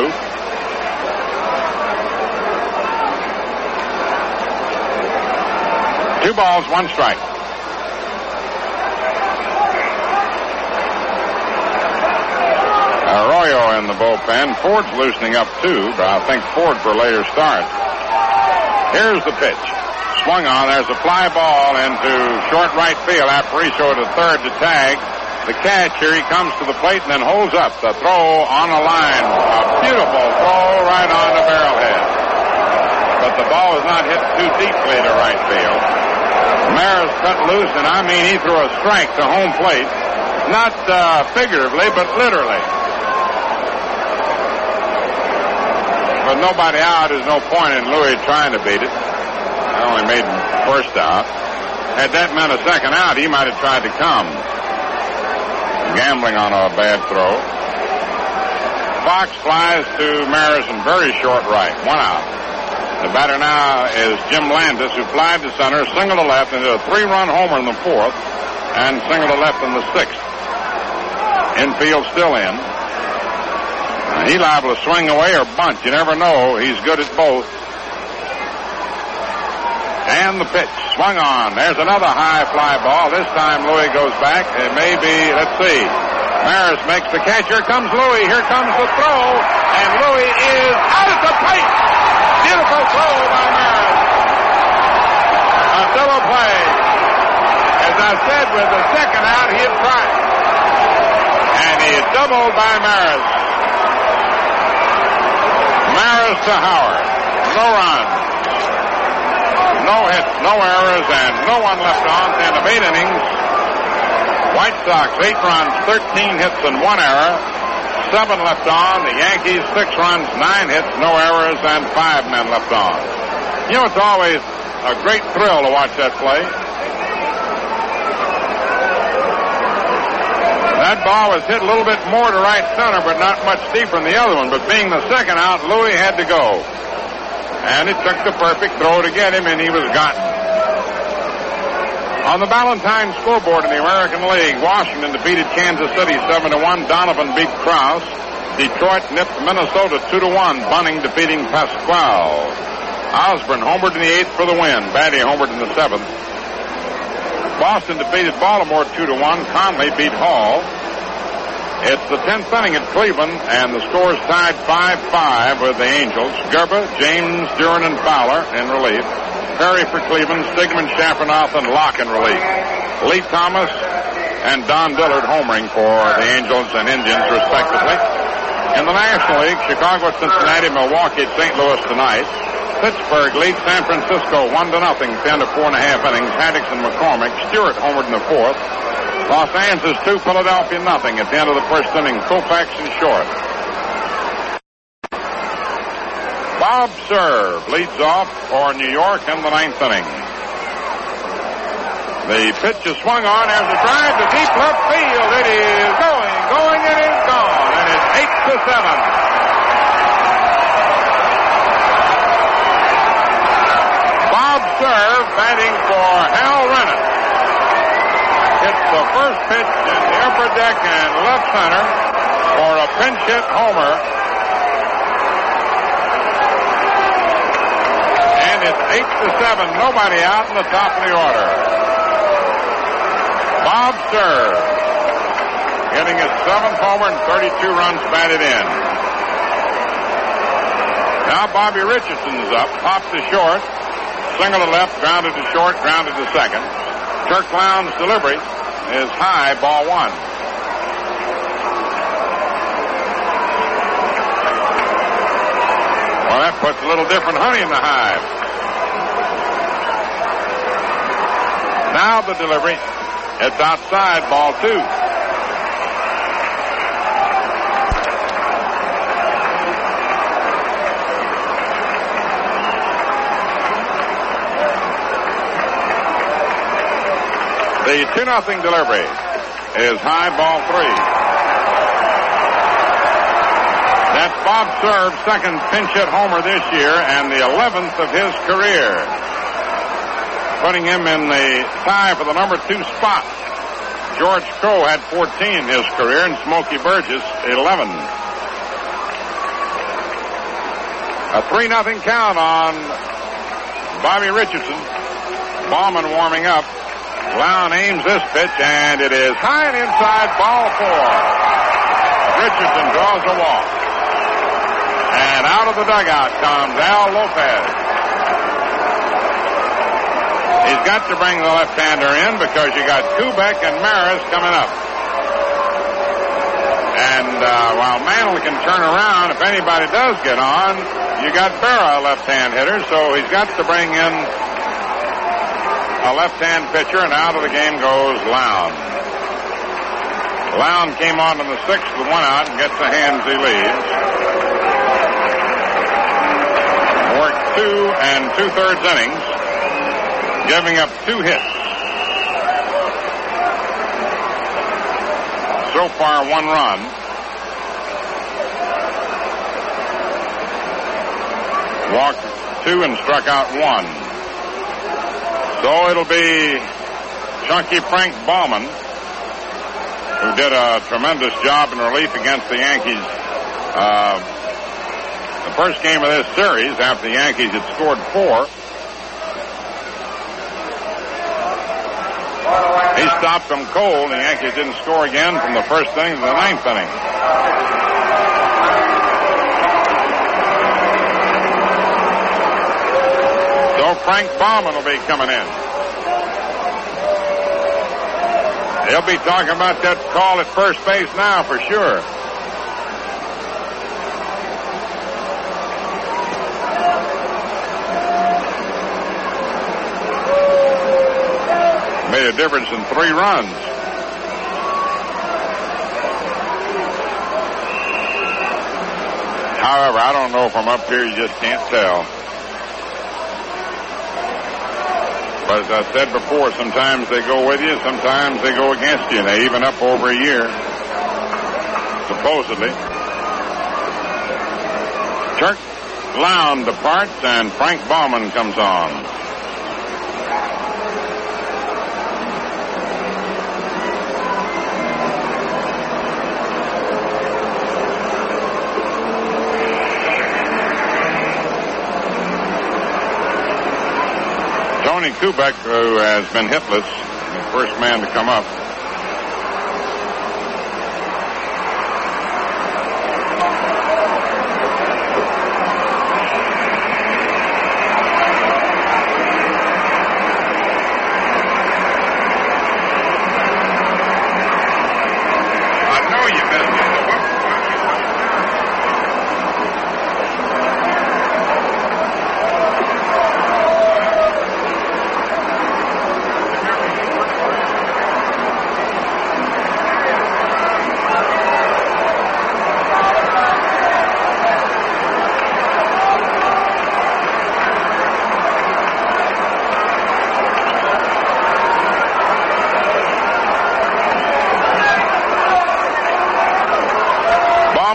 Two balls, one strike. Arroyo in the bullpen. Ford's loosening up too, but I think Ford for a later start. Here's the pitch. Swung on. There's a fly ball into short right field. Aparicio to third to tag. The catch, here he comes to the plate and then holds up the throw on a line. A beautiful throw right on the barrelhead. But the ball was not hit too deeply to right field. Maris cut loose, and I mean he threw a strike to home plate. Not uh, figuratively, but literally. With nobody out, there's no point in Louis trying to beat it. I only made him first out. Had that meant a second out, he might have tried to come. Gambling on a bad throw. Fox flies to Maris in very short right. One out. The batter now is Jim Landis, who flied to center, single to left, into a three-run homer in the fourth, and single to left in the sixth. Infield still in. Uh, he's liable to swing away or bunt. You never know. He's good at both. And the pitch. Swung on. There's another high fly ball. This time Louis goes back. It may be, let's see. Maris makes the catch. Here comes Louis. Here comes the throw. And Louis is out at the plate. Beautiful throw by Maris. A double play. As I said, with the second out, he had tried. And he is doubled by Maris. Maris to Howard. No run. No hits, no errors, and no one left on. End of eight innings. White Sox, eight runs, thirteen hits, and one error. Seven left on. The Yankees, six runs, nine hits, no errors, and five men left on. You know, it's always a great thrill to watch that play. That ball was hit a little bit more to right center, but not much deeper than the other one. But being the second out, Louis had to go. And it took the perfect throw to get him, and he was gotten. On the Ballantyne scoreboard in the American League, Washington defeated Kansas City seven to one. Donovan beat Krause. Detroit nipped Minnesota two to one. Bunning defeating Pasquale. Osborne homered in the eighth for the win. Batty homered in the seventh. Boston defeated Baltimore two to one. Conley beat Hall. It's the tenth inning at Cleveland, and the score's tied five five with the Angels. Gerba, James, Duran, and Fowler in relief. Perry for Cleveland, Stigman, Shaffernoff, and Locke in relief. Lee Thomas and Don Dillard homering for the Angels and Indians, respectively. In the National League, Chicago, Cincinnati, Milwaukee, Saint Louis tonight. Pittsburgh leads San Francisco one to nothing, ten to four and a half innings. Haddix and McCormick. Stewart homered in the fourth. Los Angeles two, Philadelphia nothing at the end of the first inning. Koufax and short. Bob Cerv leads off for New York in the ninth inning. The pitch is swung on. There's a drive to deep left field. It is going, going, it is gone. And it's eight to seven. Bob Cerv batting for Hal Rennet. Hits the first pitch in the upper deck and left center for a pinch hit homer. And it's eight to seven. Nobody out in the top of the order. Bob Cerv getting his seventh homer and thirty-two runs batted in. Now Bobby Richardson's up, popped to short, single to left, grounded to short, grounded to second. Turk Lowndes' delivery is high, ball one. Well, that puts a little different honey in the hive. Now the delivery. It's outside, ball two. The two nothing delivery is high, ball three. That's Bob Cerv's second pinch hit homer this year and the eleventh of his career, putting him in the tie for the number two spot. George Crowe had fourteen in his career and Smokey Burgess eleven. A three nothing count on Bobby Richardson. Bauman warming up. Lown aims this pitch and it is high and inside, ball four. Richardson draws a walk. And out of the dugout comes Al Lopez. He's got to bring the left-hander in because you got Kubek and Maris coming up. And uh, while Mantle can turn around, if anybody does get on, you got Berra, a left-hand hitter, so he's got to bring in a left-hand pitcher, and out of the game goes Lown. Lown came on in the sixth with one out and gets the hands he leaves. Worked two and two-thirds innings, giving up two hits. So far, one run. Walked two and struck out one. So it'll be Chunky Frank Bauman, who did a tremendous job in relief against the Yankees. Uh, the first game of this series, after the Yankees had scored four, he stopped them cold. The Yankees didn't score again from the first inning to the ninth inning. So Frank Bauman will be coming in. They'll be talking about that call at first base now for sure. Made a difference in three runs. However, I don't know from up here, you just can't tell. But as I said before, sometimes they go with you, sometimes they go against you. They even up over a year, supposedly. Turk Lown departs and Frank Bauman comes on. Tony Kubek, who has been hitless, the first man to come up. I know you missed it.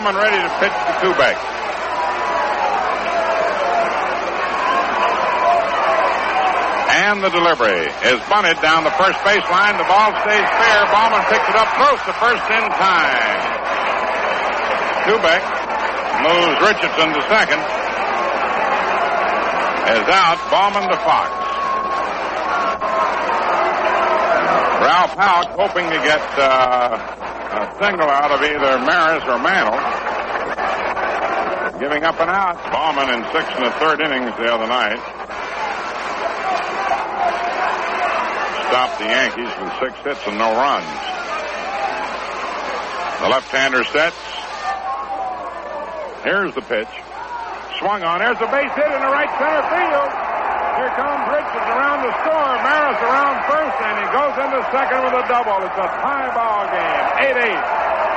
Bauman ready to pitch to Kubek. And the delivery is bunted down the first baseline. The ball stays fair. Bauman picks it up, throws to first in time. Kubek moves Richardson to second. Is out. Bauman to Fox. Ralph Houck hoping to get uh, a single out of either Maris or Mantle. Giving up an out. Bauman in six and a third innings the other night. Stopped the Yankees with six hits and no runs. The left-hander sets. Here's the pitch. Swung on. There's a base hit in the right center field. Here comes Richards around the score. Maris around first, and he goes into second with a double. It's a tie ball game. eight eight.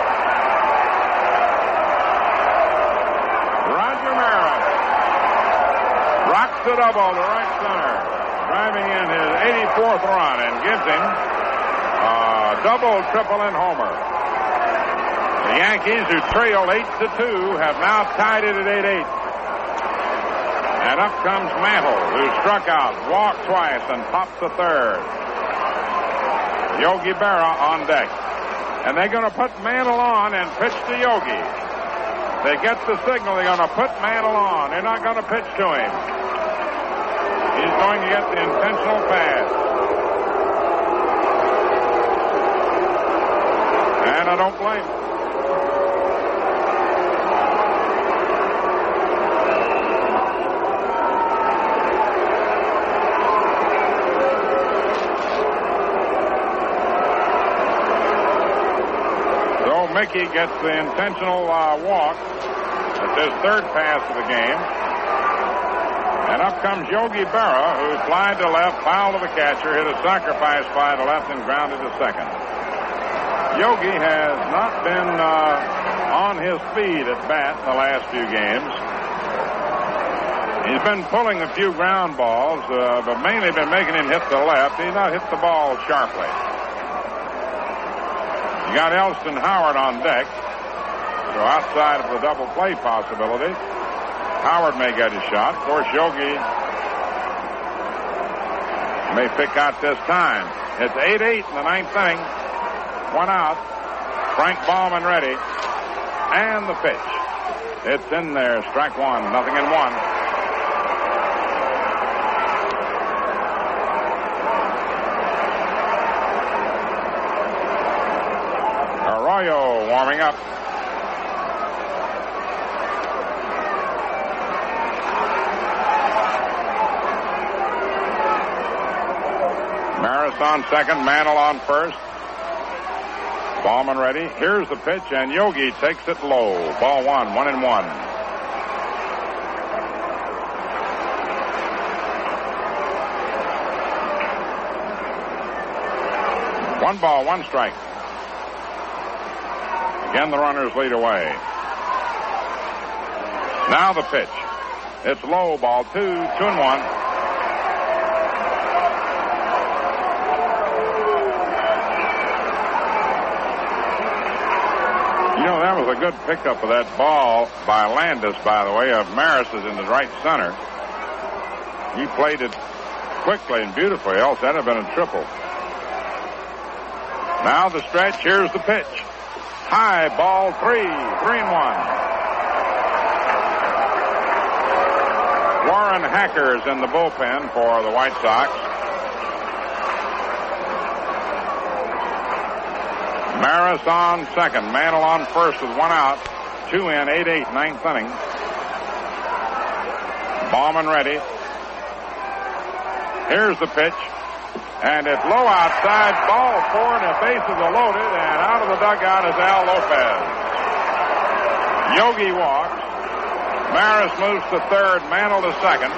Roger Maris rocks the double to right center, driving in his eighty-fourth run and gives him a double, triple, and homer. The Yankees, who trailed eight to two, have now tied it at eight eight. And up comes Mantle, who struck out, walked twice, and popped the third. Yogi Berra on deck. And they're going to put Mantle on and pitch to Yogi. They get the signal. They're going to put Mantle on. They're not going to pitch to him. He's going to get the intentional pass. And I don't blame him. So Mickey gets the intentional uh, walk. It's his third pass of the game. And up comes Yogi Berra, who flied to left, fouled to the catcher, hit a sacrifice fly to left, and grounded to second. Yogi has not been uh, on his speed at bat in the last few games. He's been pulling a few ground balls, uh, but mainly been making him hit the left. He's not hit the ball sharply. You got Elston Howard on deck, so outside of the double play possibility, Howard may get a shot. Of course, Yogi may pick out this time. It's eight eight in the ninth inning. One out. Frank Bauman ready. And the pitch. It's in there. Strike one. Nothing in one. Arroyo warming up. Maris on second, Mantle on first. Bauman ready. Here's the pitch, and Yogi takes it low. Ball one, one and one. One ball, one strike. Again, the runners lead away. Now the pitch. It's low, ball two, two and one. You know, that was a good pickup of that ball by Landis, by the way, of Maris is in the right center. He played it quickly and beautifully, else that'd have been a triple. Now the stretch, here's the pitch. High, ball three, three and one. Warren Hacker's in the bullpen for the White Sox. Maris on second, Mantle on first with one out. Two in, eight eight, ninth inning. Bauman ready. Here's the pitch. And it's low outside, ball four, and the bases are loaded, and out of the dugout is Al Lopez. Yogi walks. Maris moves to third, Mantle to second.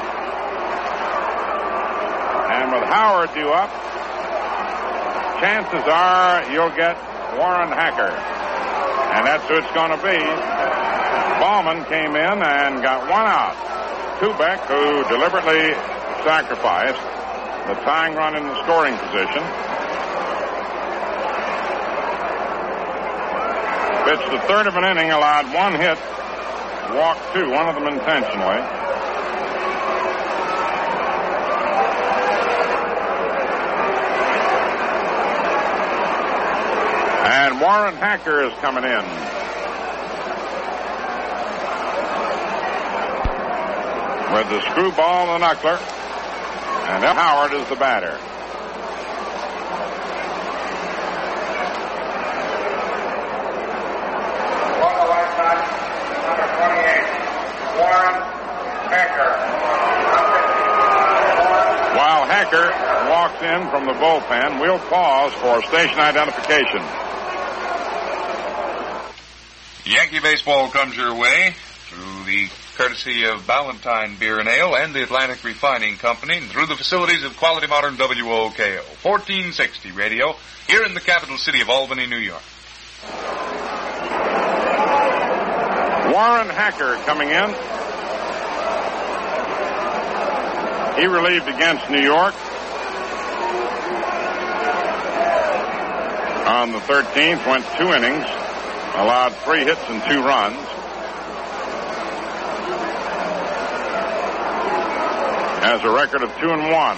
And with Howard due up, chances are you'll get Warren Hacker. And that's who it's going to be. Bauman came in and got one out. Kubek, who deliberately sacrificed the tying run in the scoring position. Pitched the third of an inning, allowed one hit, walked two, one of them intentionally. And Warren Hacker is coming in. With the screwball and the knuckler. And L. Howard is the batter. On the right side, number twenty-eight, Warren Hacker. While Hacker walks in from the bullpen, we'll pause for station identification. Yankee baseball comes your way through the courtesy of Ballantine Beer and Ale and the Atlantic Refining Company, and through the facilities of Quality Modern W O K O, fourteen sixty radio, here in the capital city of Albany, New York. Warren Hacker coming in. He relieved against New York on the thirteenth, went two innings, allowed three hits and two runs. Has a record of two and one.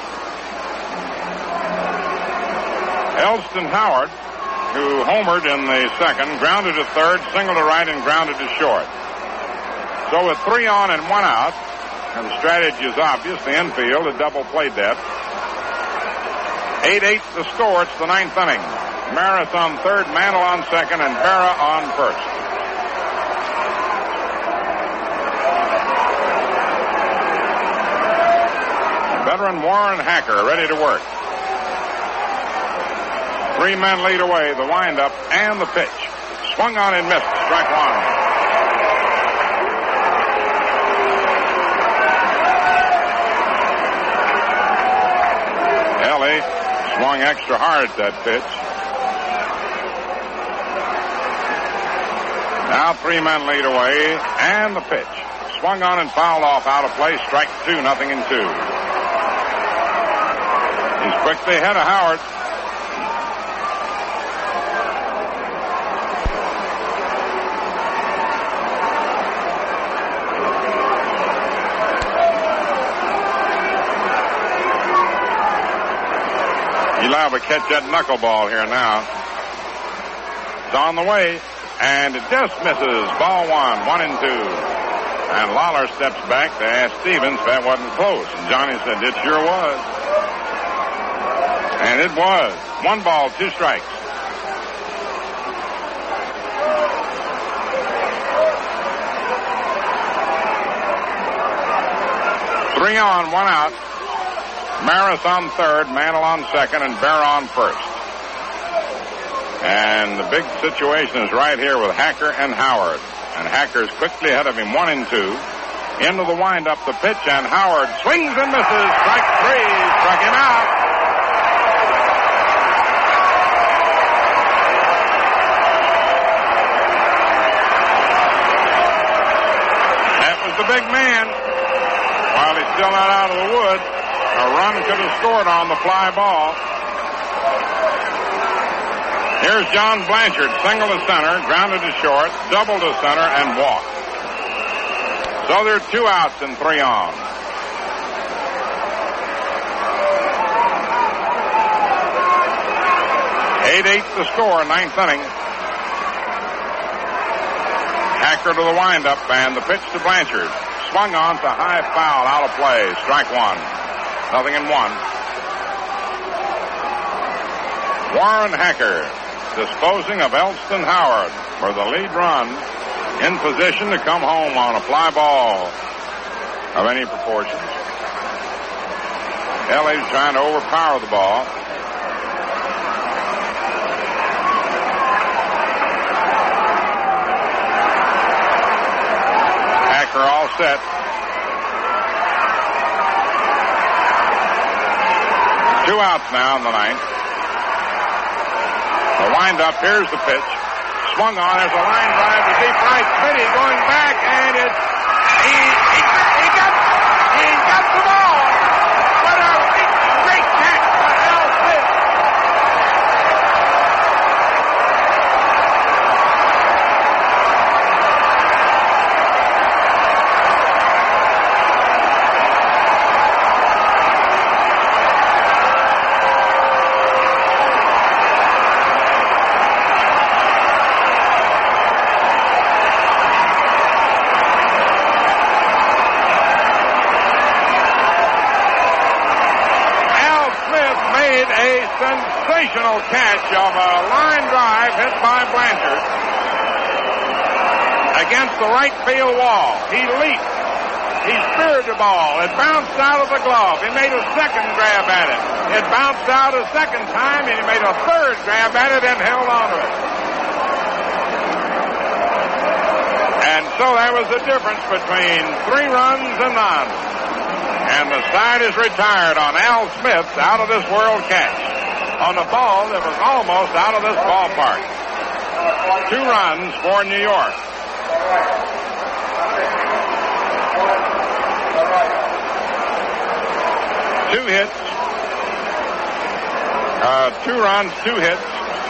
Elston Howard, who homered in the second, grounded to third, singled to right, and grounded to short. So with three on and one out, and the strategy is obvious, the infield had double played that. eight eight the score. It's the ninth inning. Maris on third, Mantle on second, and Berra on first. Veteran Warren Hacker ready to work. Three men lead away, the windup and the pitch. Swung on and missed. Strike one. Ellie swung extra hard at that pitch. Now three men lead away and the pitch. Swung on and fouled off out of play. Strike two, nothing in two. He's quickly ahead of Howard. He's liable to catch that knuckleball here now. It's on the way, and it just misses. Ball one, one and two. And Lawler steps back to ask Stevens if that wasn't close. And Johnny said, it sure was. And it was. One ball, two strikes. Three on, one out. Maris on third, Mantle on second, and Berra on first. And the big situation is right here with Hacker and Howard. And Hacker's quickly ahead of him, one and two. Into the windup, the pitch, and Howard swings and misses. Strike three. Struck him out. The big man, while he's still not out of the wood, a run could have scored on the fly ball. Here's John Blanchard, single to center, grounded to short, double to center, and walked. So there are two outs and three on. eight eight the score, ninth inning. Hacker to the windup, and the pitch to Blanchard. Swung on to high foul, out of play. Strike one. Nothing in one. Warren Hacker disposing of Elston Howard for the lead run, in position to come home on a fly ball of any proportions. Ellie's trying to overpower the ball. All set. Two outs now in the ninth. The windup, here's the pitch. Swung on, there's a line drive to deep right. Smitty going back, and it's he he, he got he got the ball. What a great catch by Al Smith. sensational catch of a line drive hit by Blanchard against the right field wall. He leaped. He speared the ball. It bounced out of the glove. He made a second grab at it. It bounced out a second time, and he made a third grab at it and held on to it. And so that was the difference between three runs and none. And the side is retired on Al Smith's out-of-this-world catch on a ball that was almost out of this ballpark. Two runs for New York. Two hits. Uh, two runs, two hits.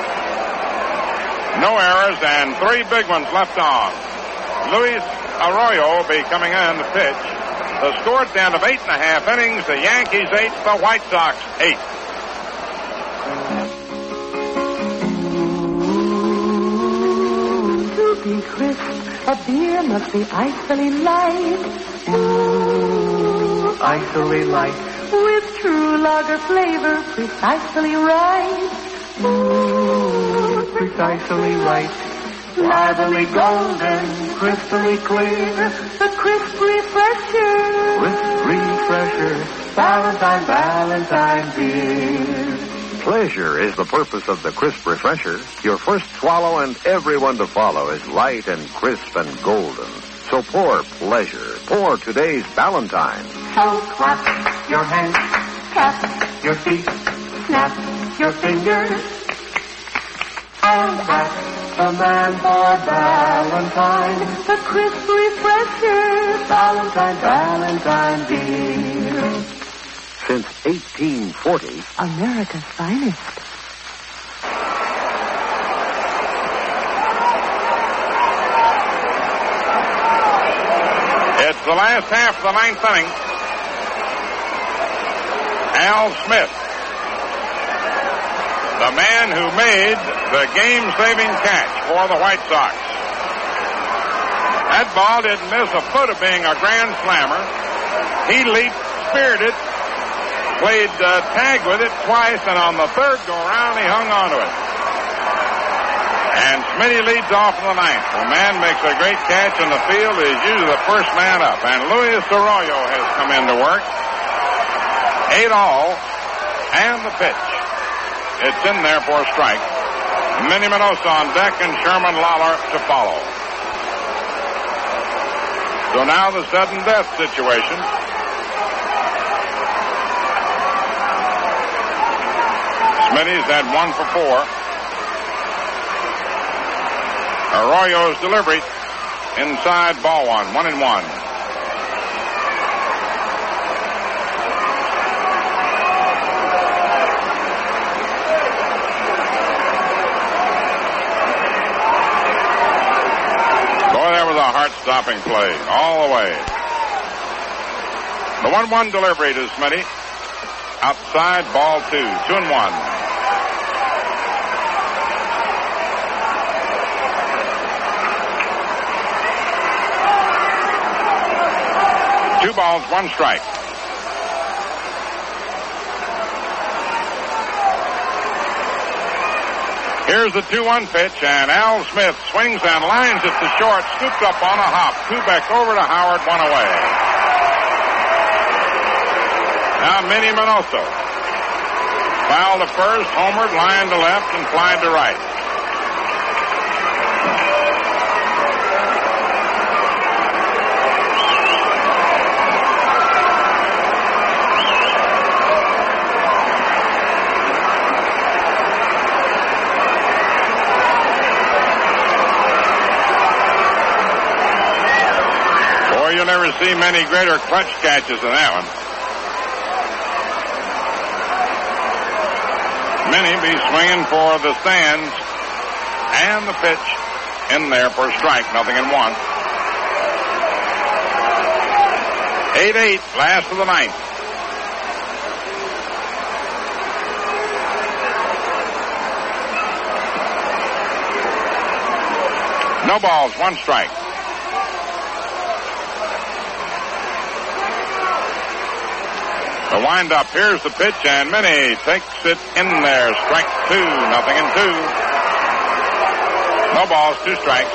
No errors, and three big ones left on. Luis Arroyo will be coming in to pitch. The score at the end of eight and a half innings, the Yankees eight, the White Sox eight. To be crisp, a beer must be icily light. Ooh, icily light. With true lager flavor, precisely right. Ooh, precisely right. Lively golden, crystally clear, the crisp refresher. Crisp refresher, Valentine, Valentine beer. Pleasure is the purpose of the crisp refresher. Your first swallow and everyone to follow is light and crisp and golden. So pour pleasure. Pour today's Valentine. So clap your hands, clap your feet, snap your fingers, and ask the man for Valentine, the crisp refresher, Valentine, Valentine beer. Since eighteen forty, America's finest. It's the last half of the ninth inning. Al Smith, the man who made the game-saving catch for the White Sox. That ball didn't miss a foot of being a grand slammer. He leaped, speared it, played uh, tag with it twice, and on the third go-around, he hung onto it. And Smitty leads off in the ninth. The man makes a great catch in the field. He's usually the first man up. And Luis Arroyo has come into work. Eight all, and the pitch. It's in there for a strike. Minnie Minoso on deck and Sherman Lawler to follow. So now the sudden death situation. Smitty's had one for four. Arroyo's delivery inside ball one, one and one. Heart-stopping play all the way. The one one delivery to Smitty. Outside, ball two. Two and one. Two balls, one strike. Here's the two one pitch, and Al Smith swings and lines it to short, scoops up on a hop. Kubek over to Howard, one away. Now Minnie Minoso. Foul to first, homered, line to left, and fly to right. You'll never see many greater clutch catches than that one. Minnie be swinging for the stands, and the pitch in there for a strike, nothing in one. eight eight, last of the ninth. No balls, one strike. The windup, here's the pitch, and Minnie takes it in there. Strike two, nothing in two. No balls, two strikes.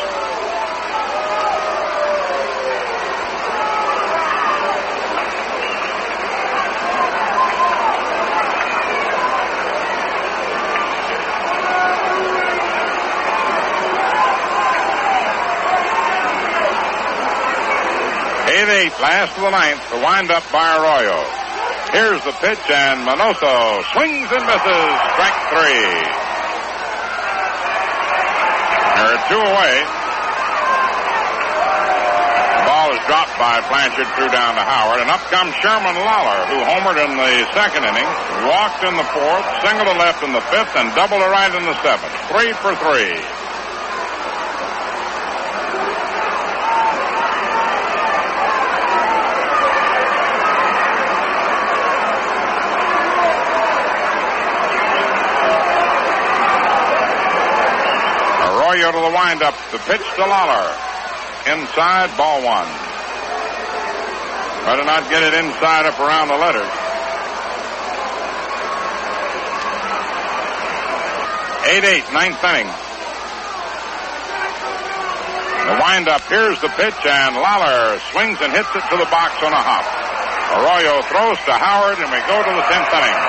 eight eight, last of the ninth. The windup by Arroyo. Here's the pitch, and Manoso swings and misses. Strike three. There are two away. The ball is dropped by Blanchard, threw down to Howard, and up comes Sherman Lawler, who homered in the second inning, walked in the fourth, singled to left in the fifth, and doubled to right in the seventh. Three for three. Arroyo to the windup. The pitch to Lawler. Inside, ball one. Better not get it inside up around the letters. eight eight, ninth inning. The windup, here's the pitch, and Lawler swings and hits it to the box on a hop. Arroyo throws to Howard, and we go to the tenth inning.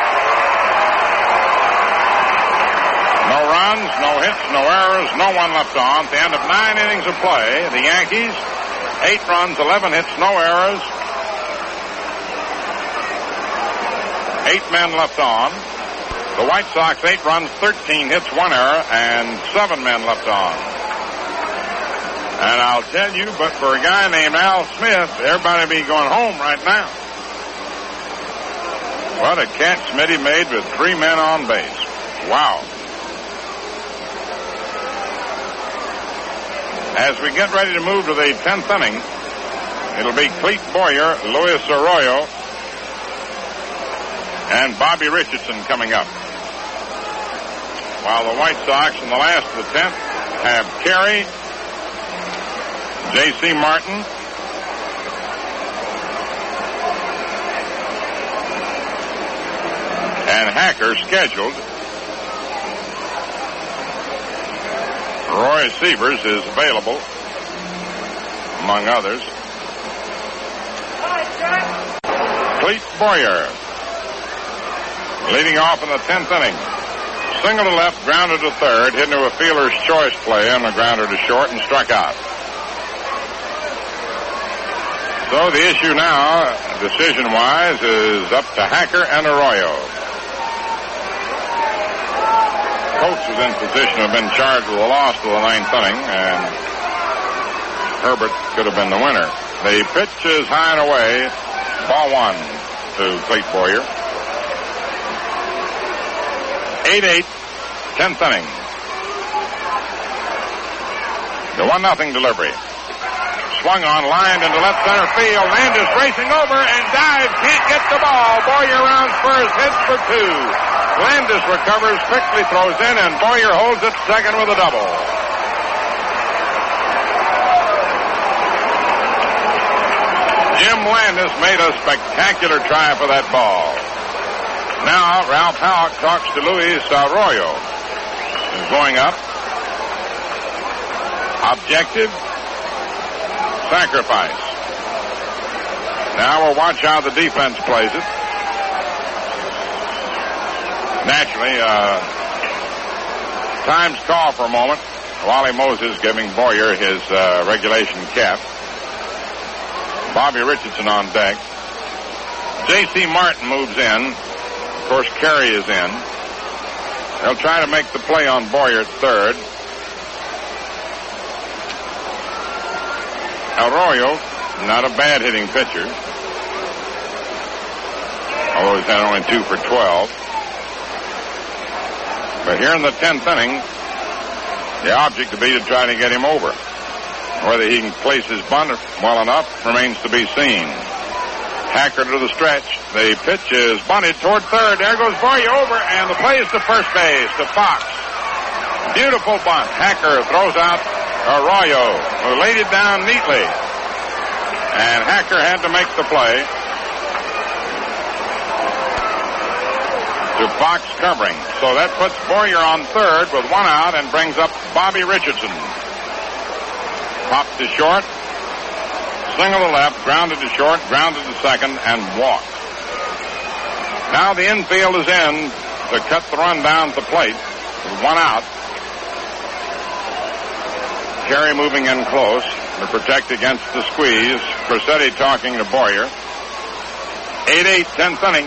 No runs, no hits, no errors, no one left on. At the end of nine innings of play, the Yankees, eight runs, eleven hits, no errors. Eight men left on. The White Sox, eight runs, thirteen hits, one error, and seven men left on. And I'll tell you, but for a guy named Al Smith, everybody be going home right now. What a catch Smitty made with three men on base. Wow. As we get ready to move to the tenth inning, it'll be Clete Boyer, Luis Arroyo, and Bobby Richardson coming up. While the White Sox in the last of the tenth have Carey, J C. Martin, and Hacker scheduled. Roy Sievers is available, among others. Clete Boyer leading off in the tenth inning. Single to left, grounded to third, hit into a fielder's choice play on the grounder to short and struck out. So the issue now, decision-wise, is up to Hacker and Arroyo. Coates was in position to have been charged with a loss to the ninth inning, and Herbert could have been the winner. The pitch is high and away. Ball one to Clete Boyer. eight eight, tenth inning. The one nothing delivery. Swung on, lined into left center field. Landis racing over and dives. Can't get the ball. Boyer rounds first, hits for two. Landis recovers, quickly throws in, and Boyer holds it second with a double. Jim Landis made a spectacular try for that ball. Now, Ralph Howick talks to Luis Arroyo. He's going up. Objective. Sacrifice. Now we'll watch how the defense plays it. Naturally, uh, time's call for a moment. Wally Moses giving Boyer his uh, regulation cap. Bobby Richardson on deck. J C. Martin moves in. Of course, Carey is in. They'll try to make the play on Boyer at third. Arroyo, not a bad hitting pitcher. Although he's had only two for twelve. But here in the tenth inning, the object to be to try to get him over. Whether he can place his bunt well enough remains to be seen. Hacker to the stretch. The pitch is bunted toward third. There goes Boyer over, and the play is to first base, to Fox. Beautiful bunt. Hacker throws out Arroyo, who laid it down neatly. And Hacker had to make the play. to Fox covering. So that puts Boyer on third with one out and brings up Bobby Richardson. Popped to short. Single to left, grounded to short, grounded to second, and walked. Now the infield is in to cut the run down at the plate with one out. Carey moving in close to protect against the squeeze. Crosetti talking to Boyer. eight eight, tenth inning.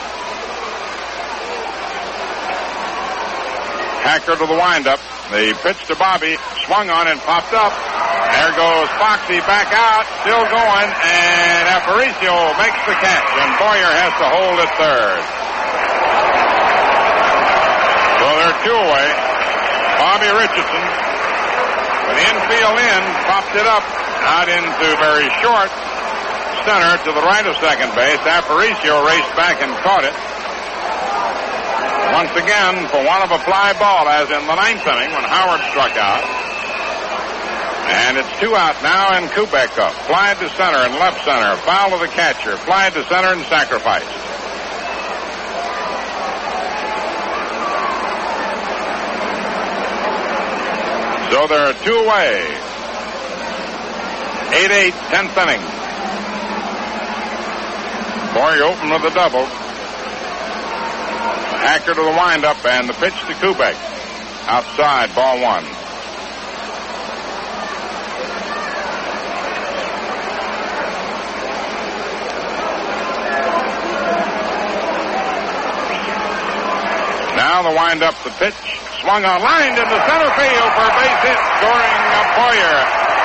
Hacker to the windup. The pitch to Bobby. Swung on and popped up. There goes Foxy back out. Still going. And Aparicio makes the catch. And Boyer has to hold at third. So they're two away. Bobby Richardson, with the infield in, popped it up. Out into very short center to the right of second base. Aparicio raced back and caught it. Once again, for one of a fly ball, as in the ninth inning when Howard struck out. And it's two out now and Kubek up. Fly to center and left center. Foul to the catcher. Fly to center and sacrificed. So there are two away. eight eight, tenth inning. Boyer open with a double. Hacker to the windup and the pitch to Kubek. Outside, ball one. Now the windup, the pitch. Swung on, lined into center field for a base hit, scoring a Boyer.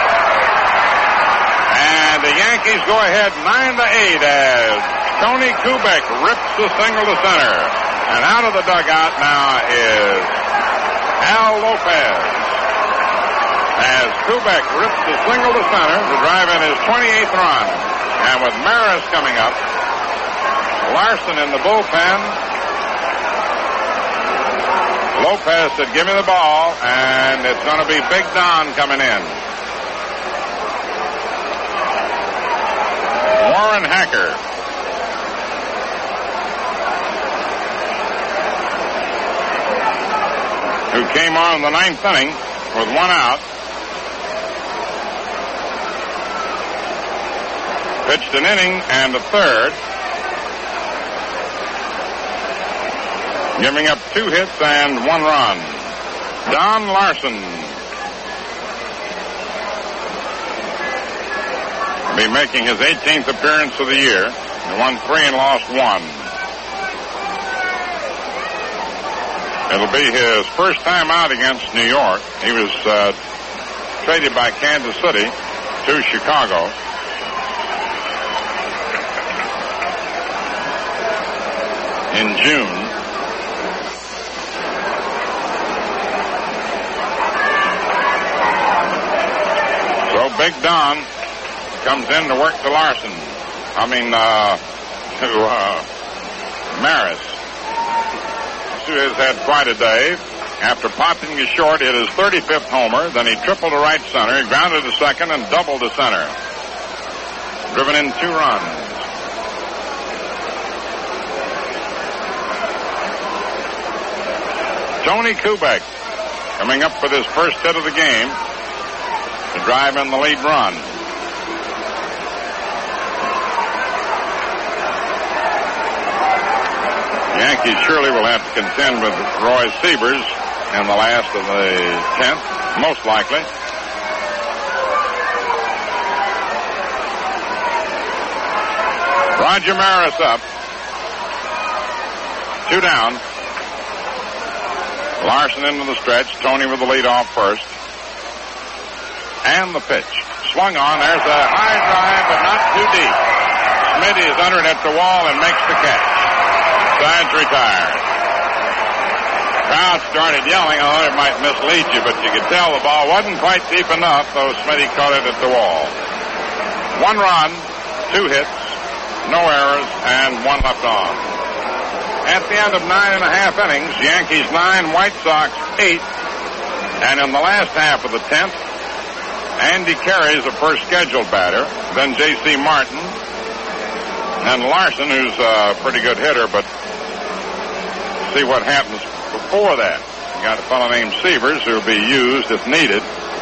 And the Yankees go ahead nine to eight as Tony Kubek rips the single to center. And out of the dugout now is Al Lopez. As Kubek rips the single to center to drive in his twenty-eighth run. And with Maris coming up, Larson in the bullpen. Lopez said, give me the ball, and it's going to be Big Don coming in. Warren Hacker. Who came on in the ninth inning with one out. Pitched an inning and a third. Giving up two hits and one run. Don Larson will be making his eighteenth appearance of the year. He won three and lost one. It'll be his first time out against New York. He was uh, traded by Kansas City to Chicago. In June. So Big Don comes in to work to Larson. I mean, uh, to uh, Maris. Who has had quite a day. After popping to short, hit his thirty-fifth homer. Then he tripled to right center. He grounded to second and doubled to center. Driven in two runs. Tony Kubek coming up with his first hit of the game to drive in the lead run. Yankees surely will have to contend with Roy Siebers in the last of the tenth, most likely. Roger Maris up. Two down. Larson into the stretch. Tony with the lead off first. And the pitch. Swung on. There's a high drive, but not too deep. Smitty is under it at the wall and makes the catch. Sides retired. Crowd started yelling. I thought it might mislead you, but you could tell the ball wasn't quite deep enough, though Smitty caught it at the wall. One run, two hits, no errors, and one left on. At the end of nine and a half innings, Yankees nine, White Sox eight. And in the last half of the tenth, Andy Carey's the first scheduled batter, then J C Martin, and Larson, who's a pretty good hitter, but see what happens before that. You got a fellow named Sievers who will be used if needed.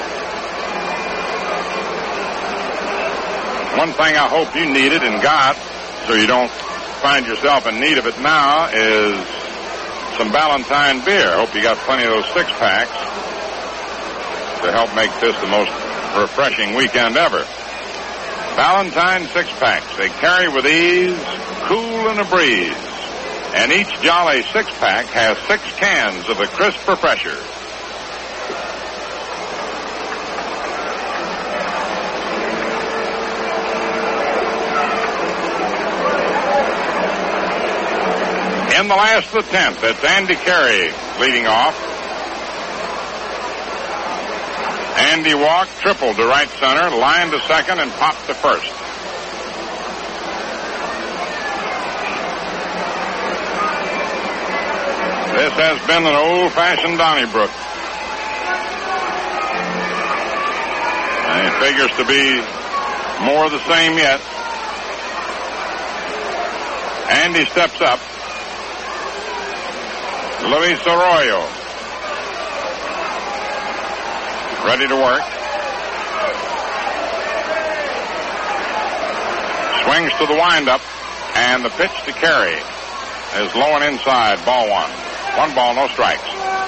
One thing I hope you needed and got, so you don't find yourself in need of it now, is some Ballantine beer. I hope you got plenty of those six packs to help make this the most refreshing weekend ever. Ballantine six packs. They carry with ease, cool in a breeze. And each Jolly six pack has six cans of the crisp refresher. In the last of the tenth, it's Andy Carey leading off. Andy walked, tripled to right center, lined to second, and popped to first. This has been an old-fashioned Donnybrook. And it figures to be more of the same yet. Andy steps up. Luis Arroyo. Ready to work. Swings to the windup, and the pitch to Carey is low and inside, ball one. One ball, no strikes.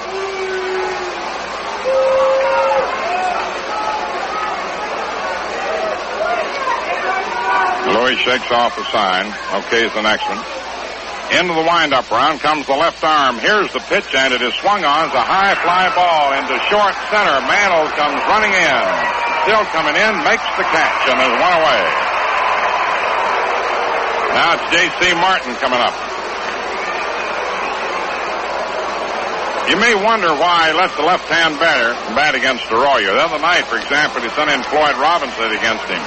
Louis shakes off the sign. Okay, is the next one. Into the windup round comes the left arm. Here's the pitch, and it is swung on. It's a high fly ball into short center. Mantle comes running in. Still coming in, makes the catch, and there's one away. Now it's J C Martin coming up. You may wonder why he lets the left-hand batter bat against Arroyo. The other night, for example, he sent in Floyd Robinson against him.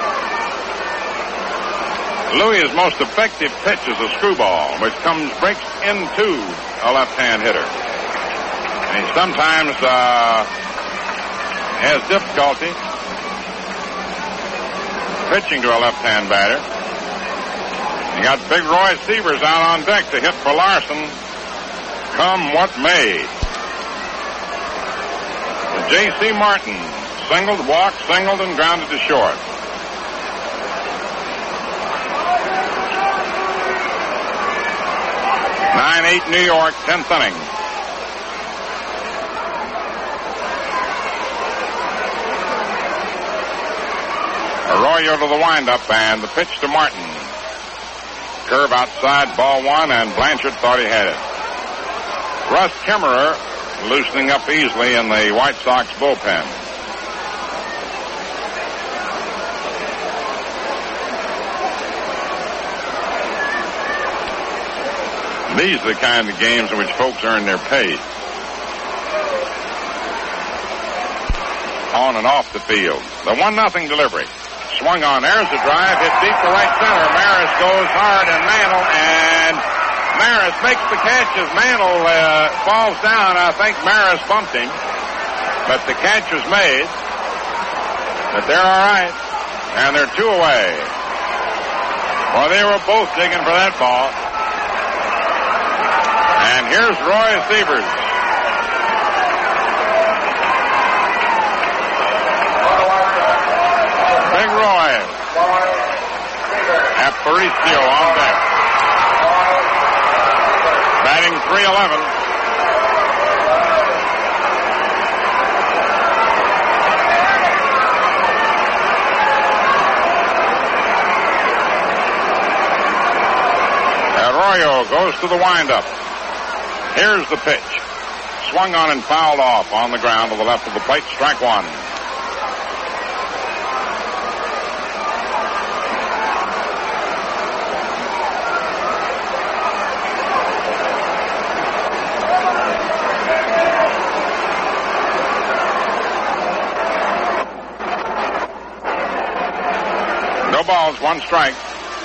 Louis' most effective pitch is a screwball, which comes, breaks into a left-hand hitter. And he sometimes uh, has difficulty pitching to a left-hand batter. You got Big Roy Sievers out on deck to hit for Larson, come what may. J C Martin singled, walked, singled, and grounded to short. nine eight New York, tenth inning. Arroyo to the windup, and the pitch to Martin. Curve outside, ball one, and Blanchard thought he had it. Russ Kimmerer loosening up easily in the White Sox bullpen. These are the kind of games in which folks earn their pay. On and off the field. The one nothing delivery. Swung on. There's a drive. Hit deep to right center. Maris goes hard, and Mantle, and Maris makes the catch as Mantle uh, falls down. I think Maris bumped him. But the catch was made. But they're all right. And they're two away. Well, they were both digging for that ball. And here's Roy Sievers. Big Roy. Aparicio on deck. Batting three eleven. Arroyo goes to the windup. Here's the pitch. Swung on and fouled off on the ground to the left of the plate. Strike one. No balls, one strike.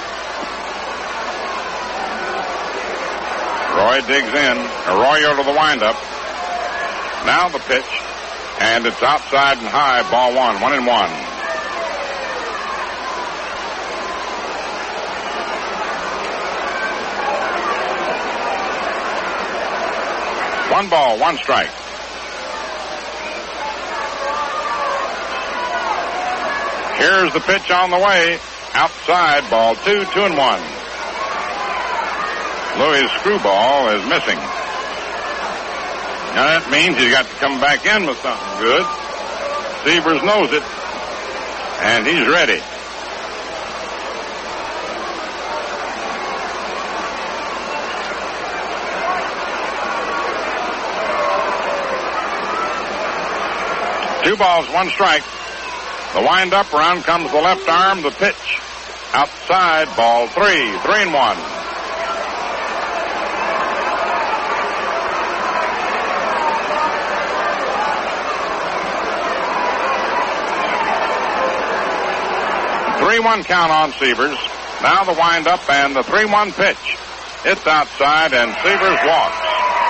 Roy digs in. Arroyo to the windup. Now the pitch. And it's outside and high. Ball one. One and one. One ball, one strike. Here's the pitch on the way. Outside, ball two, two and one. Louis' screwball is missing. Now that means he's got to come back in with something good. Sievers knows it, and he's ready. Two balls, one strike. The wind-up, around comes the left arm, the pitch. Outside, ball three, three and one. three one count on Sievers. Now the wind-up and the three one pitch. It's outside, and Sievers walks.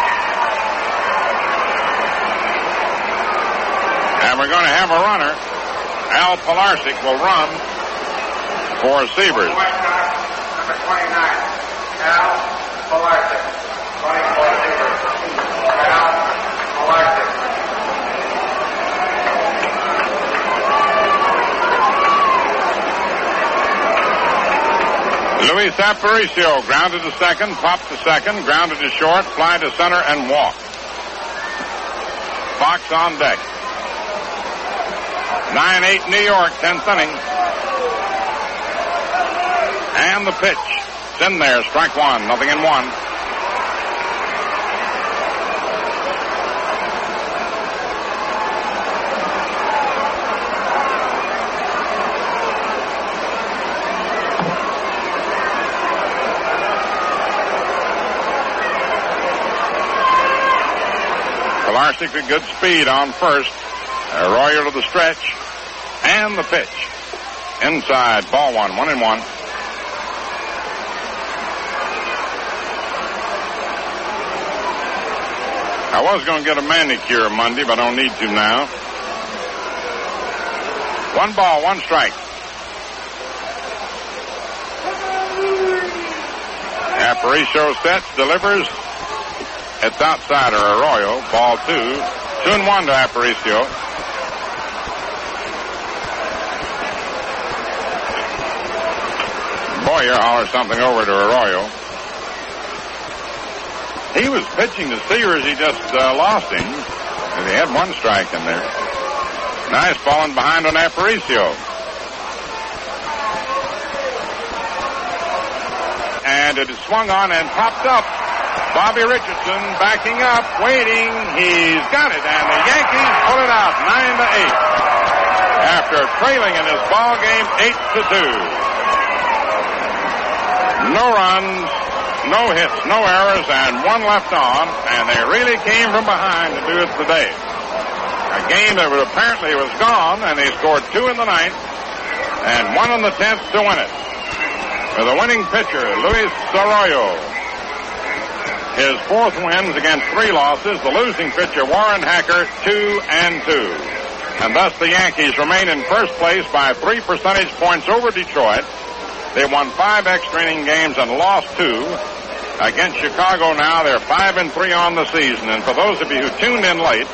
And we're going to have a runner. Al Pilarczyk will run for Sievers. Number twenty-nine, Al Pilarczyk. twenty-four Sievers. Al Pilarczyk. Luis Aparicio grounded to second, popped to second, grounded to short, fly to center, and walk. Fox on deck. nine eight New York, tenth inning. And the pitch. It's in there, strike one, nothing in one. Pilarczyk with good speed on first. Arroyo to the stretch. And the pitch. Inside, ball one, one and one. I was going to get a manicure Monday, but I don't need to now. One ball, one strike. Aparicio sets, delivers. It's outsider Arroyo. Ball two. Two and one to Aparicio. Boyer hollers something over to Arroyo. He was pitching to Sievers. He just uh, lost him. He had one strike in there. Nice falling behind on Aparicio. And it is swung on and popped up. Bobby Richardson backing up, waiting. He's got it, and the Yankees pull it out nine to eight. After trailing in this ball game eight to two. No runs, no hits, no errors, and one left on, and they really came from behind to do it today. A game that was apparently was gone, and they scored two in the ninth and one in the tenth to win it. With a winning pitcher, Luis Arroyo. His fourth wins against three losses. The losing pitcher, Warren Hacker, two and two. And thus the Yankees remain in first place by three percentage points over Detroit. They won five extra inning games and lost two. Against Chicago now, they're five and three on the season. And for those of you who tuned in late,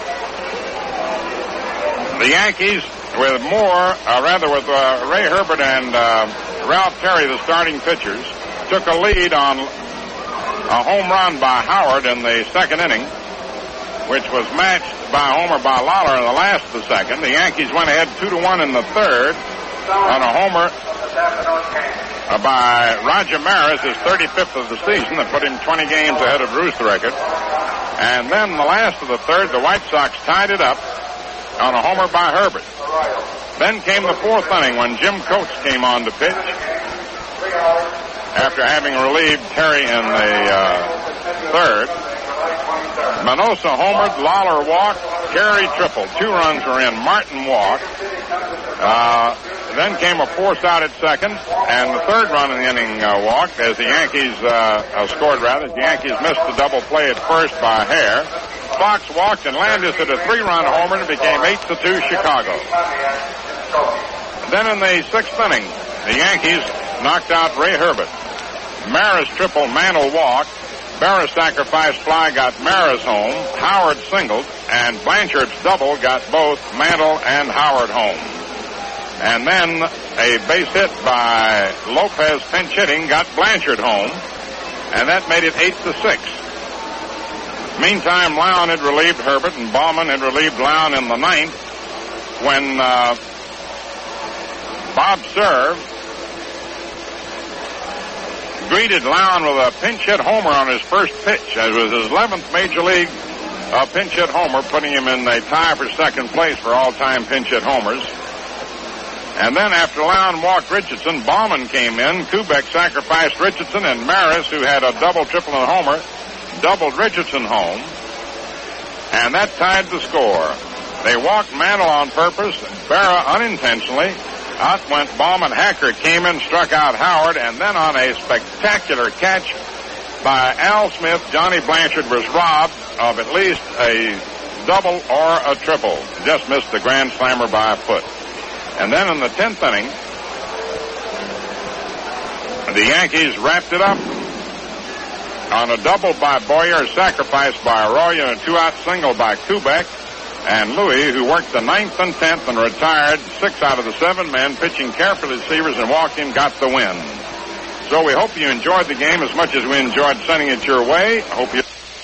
the Yankees with Moore, uh, rather with uh, Ray Herbert and uh, Ralph Terry, the starting pitchers, took a lead on a home run by Howard in the second inning, which was matched by a homer by Lawler in the last of the second. The Yankees went ahead two to one in the third on a homer uh, by Roger Maris, his thirty-fifth of the season, that put him twenty games ahead of Bruce the record. And then the last of the third, the White Sox tied it up on a homer by Herbert. Then came the fourth inning when Jim Coates came on to pitch after having relieved Terry in the uh, third. Manosa homered, Lawler walked, Terry tripled. Two runs were in, Martin walked. Uh, then came a force out at second, and the third run in the inning uh, walked as the Yankees uh, uh, scored, rather. The Yankees missed the double play at first by Hare. Fox walked, and Landis hit a three-run homer, and it became eight to two Chicago. Then in the sixth inning, the Yankees knocked out Ray Herbert. Maris triple, Mantle walked. Berra's sacrifice fly got Maris home, Howard singled, and Blanchard's double got both Mantle and Howard home. And then a base hit by Lopez pinch hitting got Blanchard home, and that made it eight to six. Meantime, Lown had relieved Herbert, and Baumann had relieved Lown in the ninth when uh, Bob Cerv greeted Lown with a pinch hit homer on his first pitch. It was his eleventh Major League uh, pinch hit homer, putting him in a tie for second place for all-time pinch hit homers. And then after Lown walked Richardson, Baumann came in. Kubek sacrificed Richardson, and Maris, who had a double, triple, and homer, doubled Richardson home. And that tied the score. They walked Mantle on purpose, Berra unintentionally. Out went Baumann. Hacker came in, struck out Howard, and then on a spectacular catch by Al Smith, Johnny Blanchard was robbed of at least a double or a triple. Just missed the grand slammer by a foot. And then in the tenth inning, the Yankees wrapped it up on a double by Boyer, sacrificed by Arroyo, and a two-out single by Kubek. And Louis, who worked the ninth and tenth and retired six out of the seven men, pitching carefully to receivers and walking, got the win. So we hope you enjoyed the game as much as we enjoyed sending it your way. I hope you...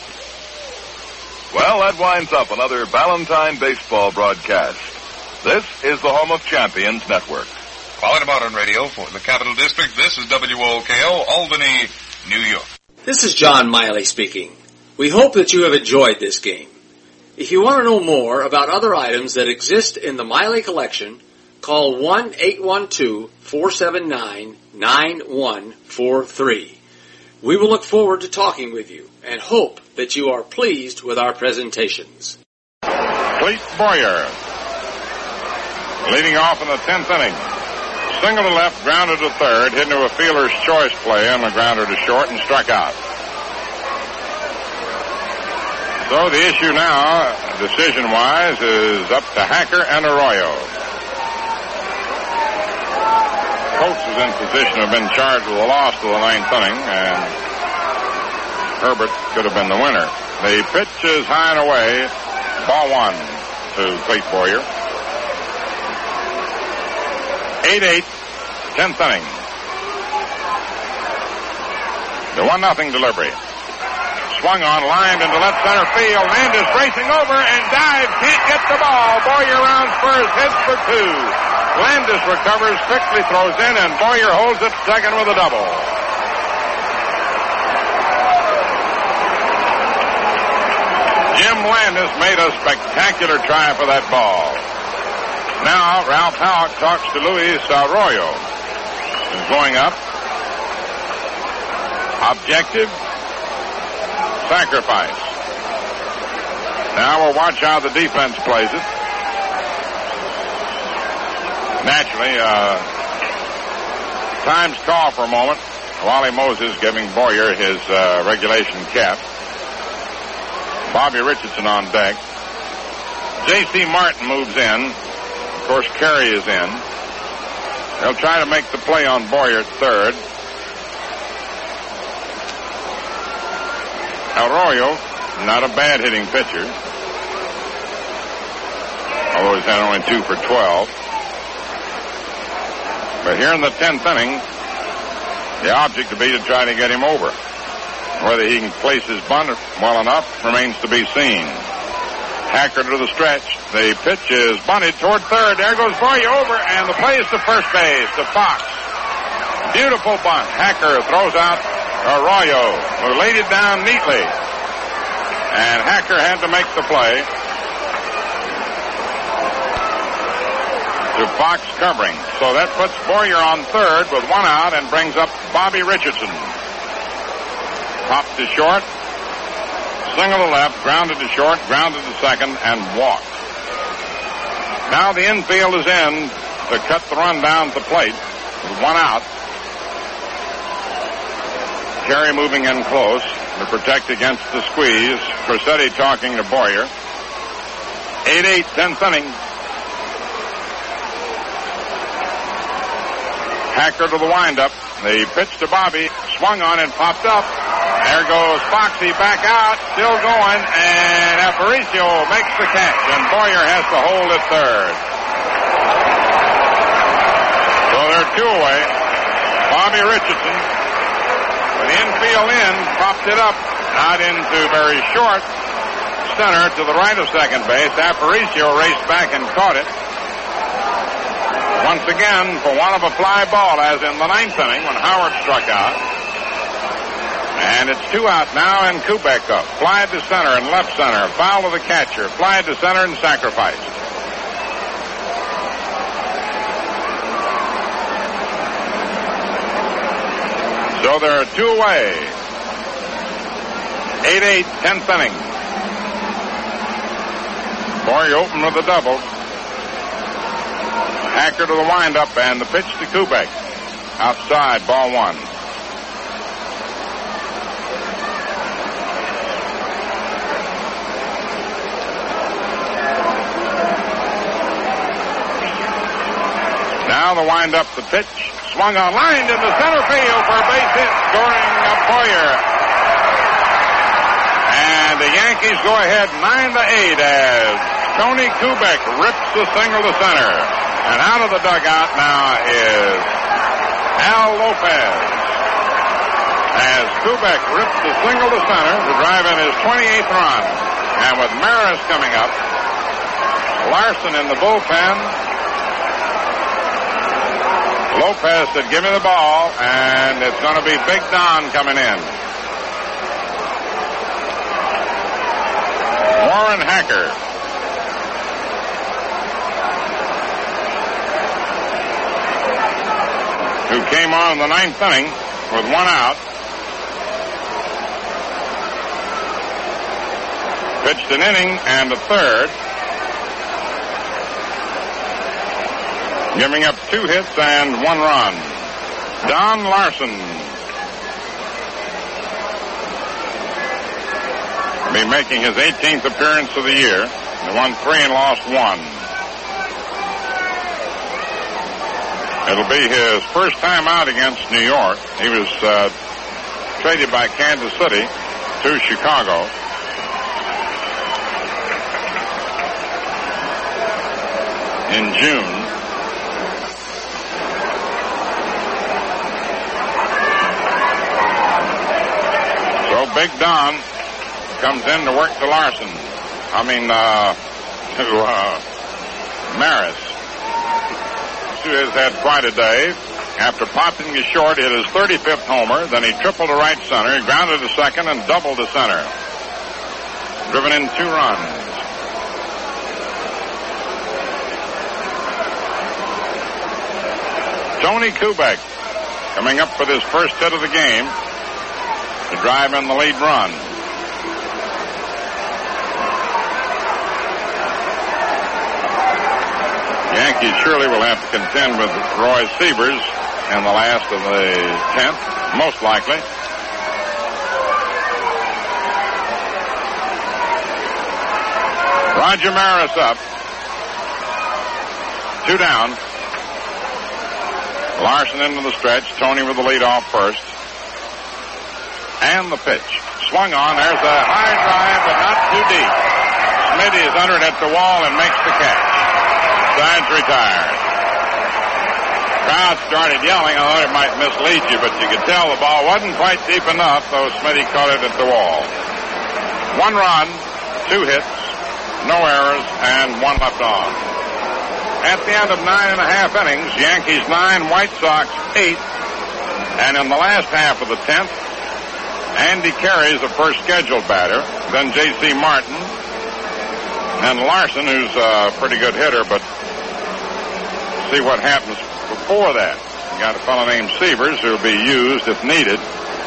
Well, that winds up another Valentine baseball broadcast. This is the home of Champions Network. Quality Modern Radio for the Capital District. This is W O K O, Albany, New York. This is John Miley speaking. We hope that you have enjoyed this game. If you want to know more about other items that exist in the Miley collection, call one eight one two, four seven nine, nine one four three. We will look forward to talking with you and hope that you are pleased with our presentations. Clete Boyer leading off in the tenth inning. Single to left, grounded to third, hit into a fielder's choice play on the grounder to short and struck out. So the issue now, decision-wise, is up to Hacker and Arroyo. Coates is in position to have been charged with a loss to the ninth inning, and Herbert could have been the winner. The pitch is high and away. Ball one to Clete Boyer. eight eight, tenth inning. The one nothing delivery. Swung on, lined into left center field. Landis racing over and dives. Can't get the ball. Boyer rounds first, hits for two. Landis recovers, quickly throws in, and Boyer holds it second with a double. Jim Landis made a spectacular try for that ball. Now, Ralph Howick talks to Luis Arroyo. He's going up. Objective. Sacrifice. Now we'll watch how the defense plays it. Naturally, uh, time's call for a moment. Wally Moses giving Boyer his uh, regulation cap. Bobby Richardson on deck. J C Martin moves in. Of course, Carey is in. They'll try to make the play on Boyer at third. Arroyo, not a bad hitting pitcher, although he's had only two for twelve. But here in the tenth inning, the object to be to try to get him over. Whether he can place his bunt well enough remains to be seen. Hacker to the stretch. The pitch is bunted toward third. There goes Boyer over, and the play is to first base, to Fox. Beautiful bunt. Hacker throws out Arroyo, who laid it down neatly. And Hacker had to make the play. To Fox covering. So that puts Boyer on third with one out and brings up Bobby Richardson. Popped to short. Single to left, grounded to short, grounded to second, and walked. Now the infield is in to cut the run down at the plate with one out. Carey moving in close to protect against the squeeze. Crosetti talking to Boyer. eight eight, tenth inning. Hacker to the windup. The pitch to Bobby, swung on and popped up. There goes Foxy back out, still going, and Aparicio makes the catch, and Boyer has to hold at third. So they're two away. Bobby Richardson, with the infield in, popped it up, out into very short center to the right of second base. Aparicio raced back and caught it. Once again, for one of a fly ball, as in the ninth inning when Howard struck out. And it's two out now, and Kubek up. Fly to center and left center. Foul to the catcher. Fly to center and sacrificed. So there are two away. eight eight, tenth inning. Boyer open with a double. Hacker to the windup, and the pitch to Kubek. Outside, ball one. Now the windup, the pitch. Swung on, lined into center field for a base hit, scoring a Boyer. And the Yankees go ahead nine to eight as Tony Kubek rips the single to center. And out of the dugout now is Al Lopez. As Kubek rips the single to center to drive in his twenty-eighth run. And with Maris coming up, Larson in the bullpen. Lopez said, give me the ball, and it's going to be Big Don coming in. Warren Hacker. Who came on in the ninth inning with one out. Pitched an inning and a third. Giving up two hits and one run. Don Larson will be making his eighteenth appearance of the year. They won three and lost one. It'll be his first time out against New York. He was uh, traded by Kansas City to Chicago. In June. Big Don comes in to work to Larson. I mean, uh, to uh, Maris, who has had quite a day. After popping the short, hit his thirty-fifth homer. Then he tripled to right center. He grounded to second and doubled to center. Driven in two runs. Tony Kubek coming up with his first hit of the game to drive in the lead run. Yankees surely will have to contend with Roy Sievers in the last of the tenth, most likely. Roger Maris up. Two down. Larson into the stretch. Tony with the lead off first. And the pitch. Swung on. There's a high drive, but not too deep. Smitty is under it at the wall and makes the catch. Sides retired. Crowd started yelling. I thought it might mislead you, but you could tell the ball wasn't quite deep enough, though Smitty caught it at the wall. One run, two hits, no errors, and one left on. At the end of nine and a half innings, Yankees nine, White Sox eight. And in the last half of the tenth, Andy Carey's the first scheduled batter, then J C Martin, and Larson, who's a pretty good hitter, but see what happens before that. You got a fellow named Sievers who will be used if needed.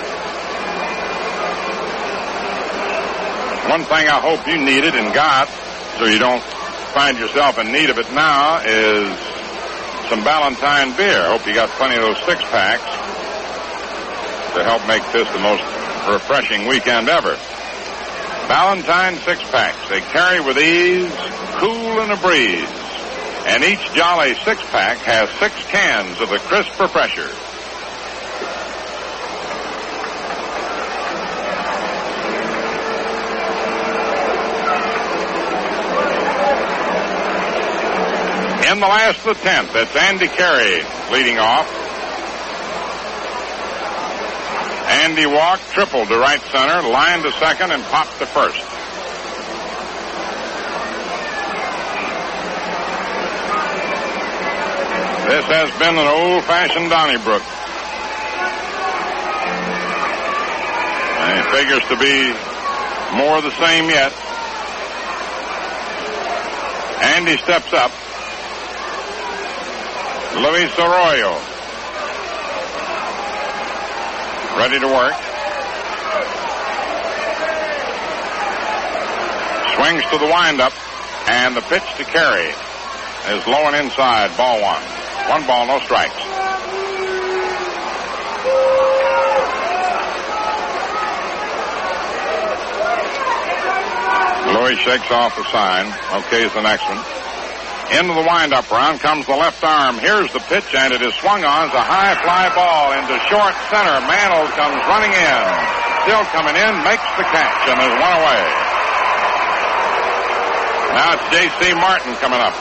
One thing I hope you needed and got, so you don't find yourself in need of it now, is some Ballantine beer. I hope you got plenty of those six packs to help make this the most refreshing weekend ever. Ballantine six packs. They carry with ease, cool in a breeze. And each Jolly six pack has six cans of the crisp refresher. In the last of the tenth, it's Andy Carey leading off. Andy walked, tripled to right center, lined to second, and popped to first. This has been an old-fashioned Donnybrook. And it figures to be more of the same yet. Andy steps up. Luis Arroyo. Ready to work. Swings to the windup, and the pitch to Carey is low and inside, ball one. One ball, no strikes. Louis shakes off the sign. Okay, is the next one. Into the windup round comes the left arm. Here's the pitch, and it is swung on. It's a high fly ball into short center. Mantle comes running in. Still coming in, makes the catch, and there's one away. Now it's J C Martin coming up.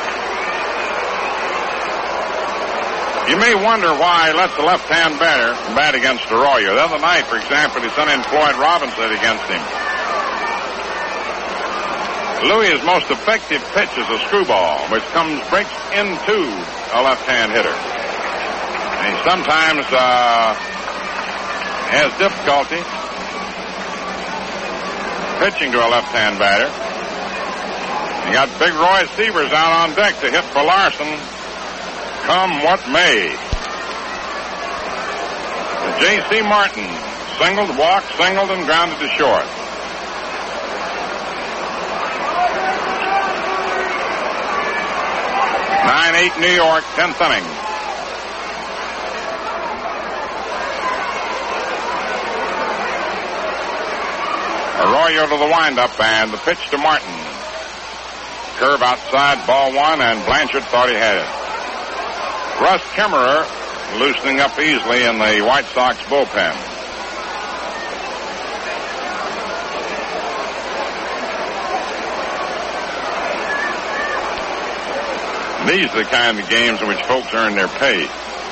You may wonder why he lets the left-hand batter bat against Arroyo. The other night, for example, he sent in Floyd Robinson against him. Louis' most effective pitch is a screwball, which comes, breaks into a left-hand hitter. And he sometimes uh, has difficulty pitching to a left-hand batter. You got Big Roy Sievers out on deck to hit for Larson, come what may. J C Martin singled, walked, singled, and grounded to short. nine eight New York, tenth inning. Arroyo to the windup, and the pitch to Martin. Curve outside, ball one, and Blanchard thought he had it. Russ Kemmerer loosening up easily in the White Sox bullpen. These are the kind of games in which folks earn their pay.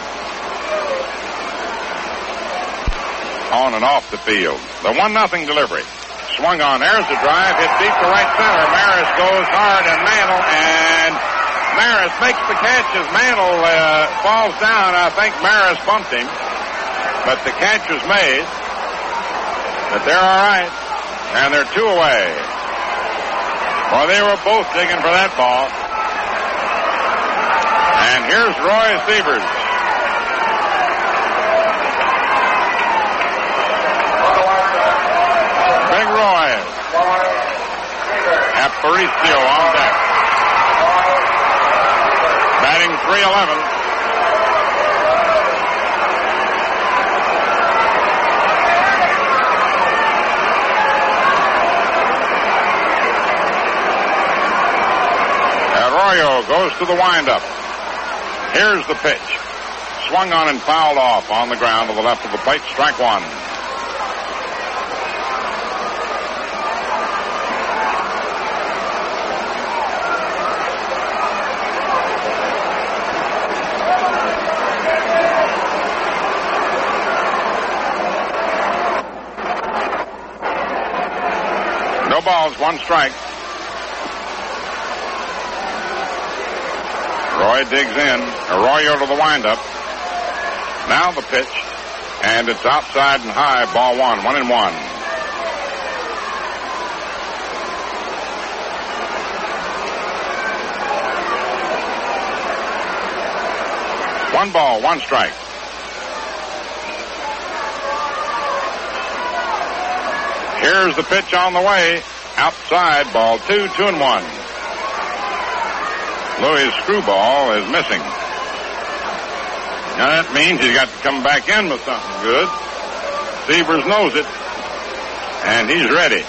On and off the field. The one nothing delivery. Swung on. There's the drive. Hit deep to right center. Maris goes hard, and Mantle, and Maris makes the catch as Mantle uh, falls down. I think Maris bumped him, but the catch was made. But they're all right, and they're two away. Well, they were both digging for that ball. And here's Roy Sievers. Big Roy. Aparicio on deck. Batting three eleven. Arroyo goes to the windup. Here's the pitch. Swung on and fouled off on the ground to the left of the plate. Strike one. No balls, one strike. Roy digs in. Arroyo to the windup. Now the pitch. And it's outside and high. Ball one. One and one. One ball, one strike. Here's the pitch on the way. Outside. Ball two. Two and one. Louis' screwball is missing. Now that means he's got to come back in with something good. Sievers knows it, and he's ready.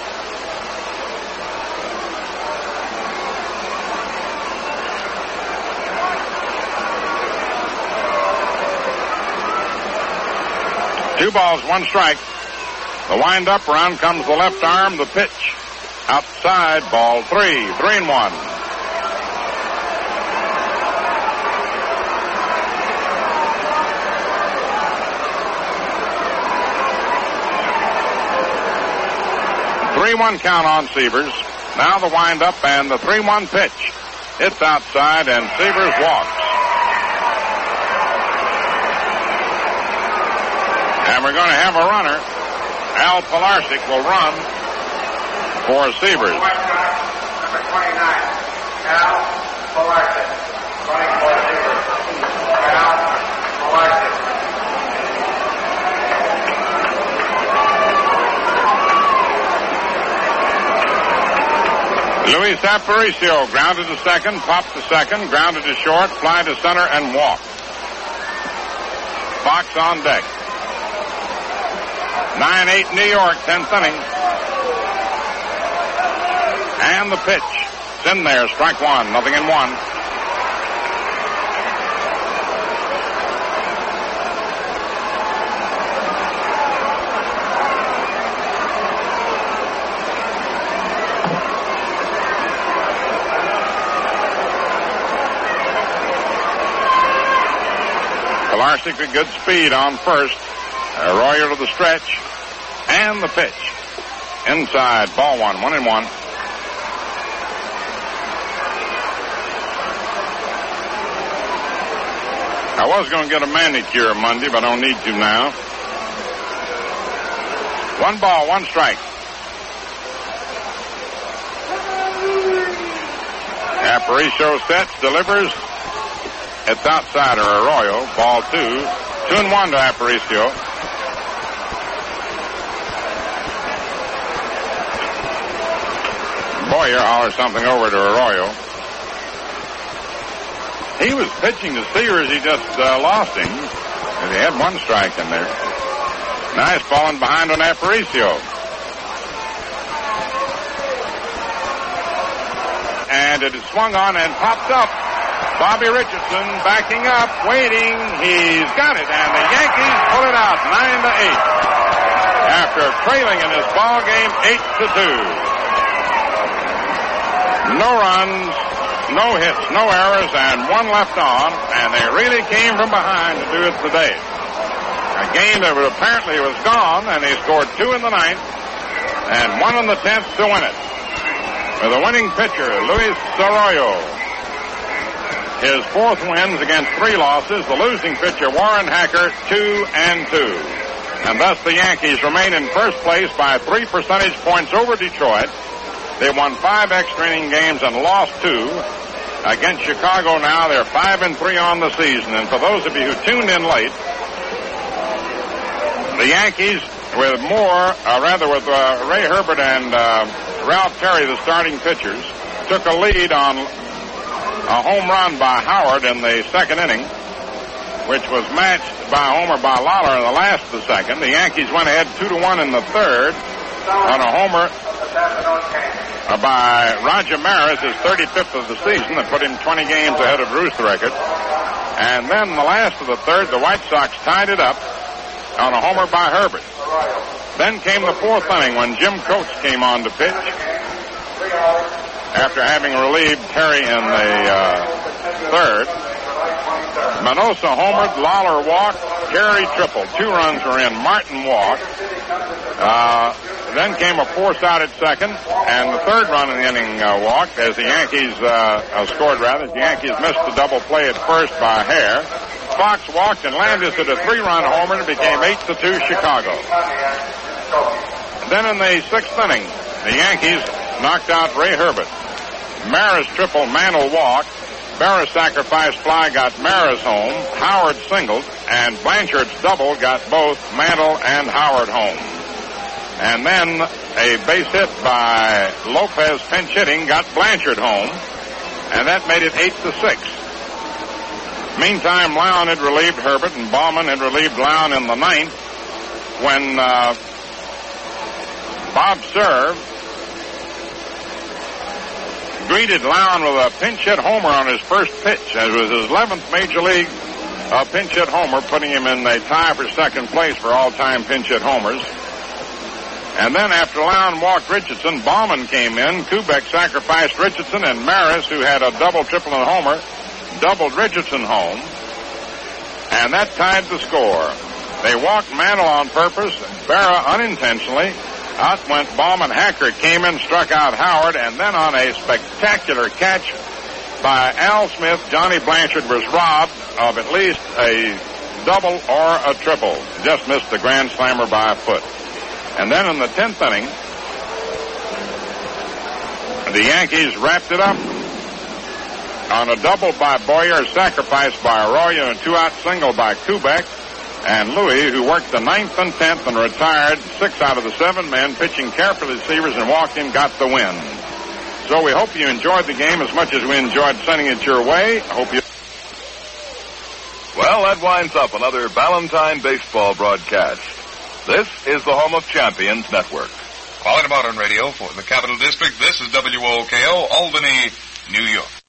Two balls, one strike. The wind-up, around comes the left arm, the pitch. Outside, ball three, three and one. three one count on Sievers. Now the windup and the three one pitch. It's outside, and Sievers walks. And we're going to have a runner. Al Pilarczyk will run for Sievers. Number twenty-nine, Al Pilarczyk, running for Sievers. Al Pilarczyk. Luis Aparicio grounded to second, popped to second, grounded to short, fly to center, and walk. Fox on deck. nine eight New York, tenth inning. And the pitch. It's in there, strike one, nothing in one. Pilarczyk with good speed on first. Arroyo to the stretch. And the pitch. Inside, ball one, one and one. I was going to get a manicure Monday, but I don't need to now. One ball, one strike. Aparicio sets, delivers. It's outsider Arroyo. Ball two. Two and one to Aparicio. Boyer hollers something over to Arroyo. He was pitching to Sears. He just uh, lost him. And he had one strike in there. Nice falling behind on Aparicio. And it is swung on and popped up. Bobby Richardson backing up, waiting. He's got it, and the Yankees pull it out nine to eight. After trailing in this ball game eight to two. No runs, no hits, no errors, and one left on, and they really came from behind to do it today. A game that apparently was gone, and they scored two in the ninth and one in the tenth to win it. With a winning pitcher, Luis Arroyo. His fourth wins against three losses. The losing pitcher, Warren Hacker, two and two. And thus the Yankees remain in first place by three percentage points over Detroit. They won five extra inning games and lost two. Against Chicago now, they're five and three on the season. And for those of you who tuned in late, the Yankees, with Moore, uh, rather with uh, Ray Herbert and uh, Ralph Terry, the starting pitchers, took a lead on a home run by Howard in the second inning, which was matched by a homer by Lawler in the last of the second. The Yankees went ahead two to one in the third on a homer uh, by Roger Maris, his thirty-fifth of the season, that put him twenty games ahead of Bruce record. And then the last of the third, the White Sox tied it up on a homer by Herbert. Then came the fourth inning when Jim Coates came on to pitch after having relieved Terry in the uh, third. Manosa homered, Lawler walked, Terry tripled. Two runs were in, Martin walked. Uh, then came a force-out at second, and the third run in the inning uh, walked as the Yankees uh, uh, scored, rather. The Yankees missed the double play at first by Hare. Fox walked, and Landis hit a three-run homer, and it became eight to two Chicago. Then in the sixth inning, the Yankees knocked out Ray Herbert. Maris triple, Mantle walked. Berra sacrifice fly got Maris home. Howard singled, and Blanchard's double got both Mantle and Howard home. And then a base hit by Lopez pinch hitting got Blanchard home, and that made it eight to six. Meantime, Lown had relieved Herbert, and Bauman had relieved Lown in the ninth when uh, Bob Cerv greeted Lown with a pinch hit homer on his first pitch. It was his eleventh major league uh, pinch hit homer, putting him in a tie for second place for all-time pinch hit homers. And then after Lown walked Richardson, Bauman came in. Kubek sacrificed Richardson, and Maris, who had a double, triple, and homer, doubled Richardson home. And that tied the score. They walked Mantle on purpose, Berra unintentionally, Out went Ballman. Hackert came in, struck out Howard, and then on a spectacular catch by Al Smith, Johnny Blanchard was robbed of at least a double or a triple. Just missed the grand slammer by a foot. And then in the tenth inning, the Yankees wrapped it up on a double by Boyer, sacrificed by Arroyo, and two-out single by Kubek. And Louis, who worked the ninth and tenth and retired six out of the seven men, pitching carefully to receivers and walking, got the win. So we hope you enjoyed the game as much as we enjoyed sending it your way. I hope you... Well, that winds up another Valentine baseball broadcast. This is the home of Champions Network. Quality Modern Radio for the Capital District. This is W O K O, Albany, New York.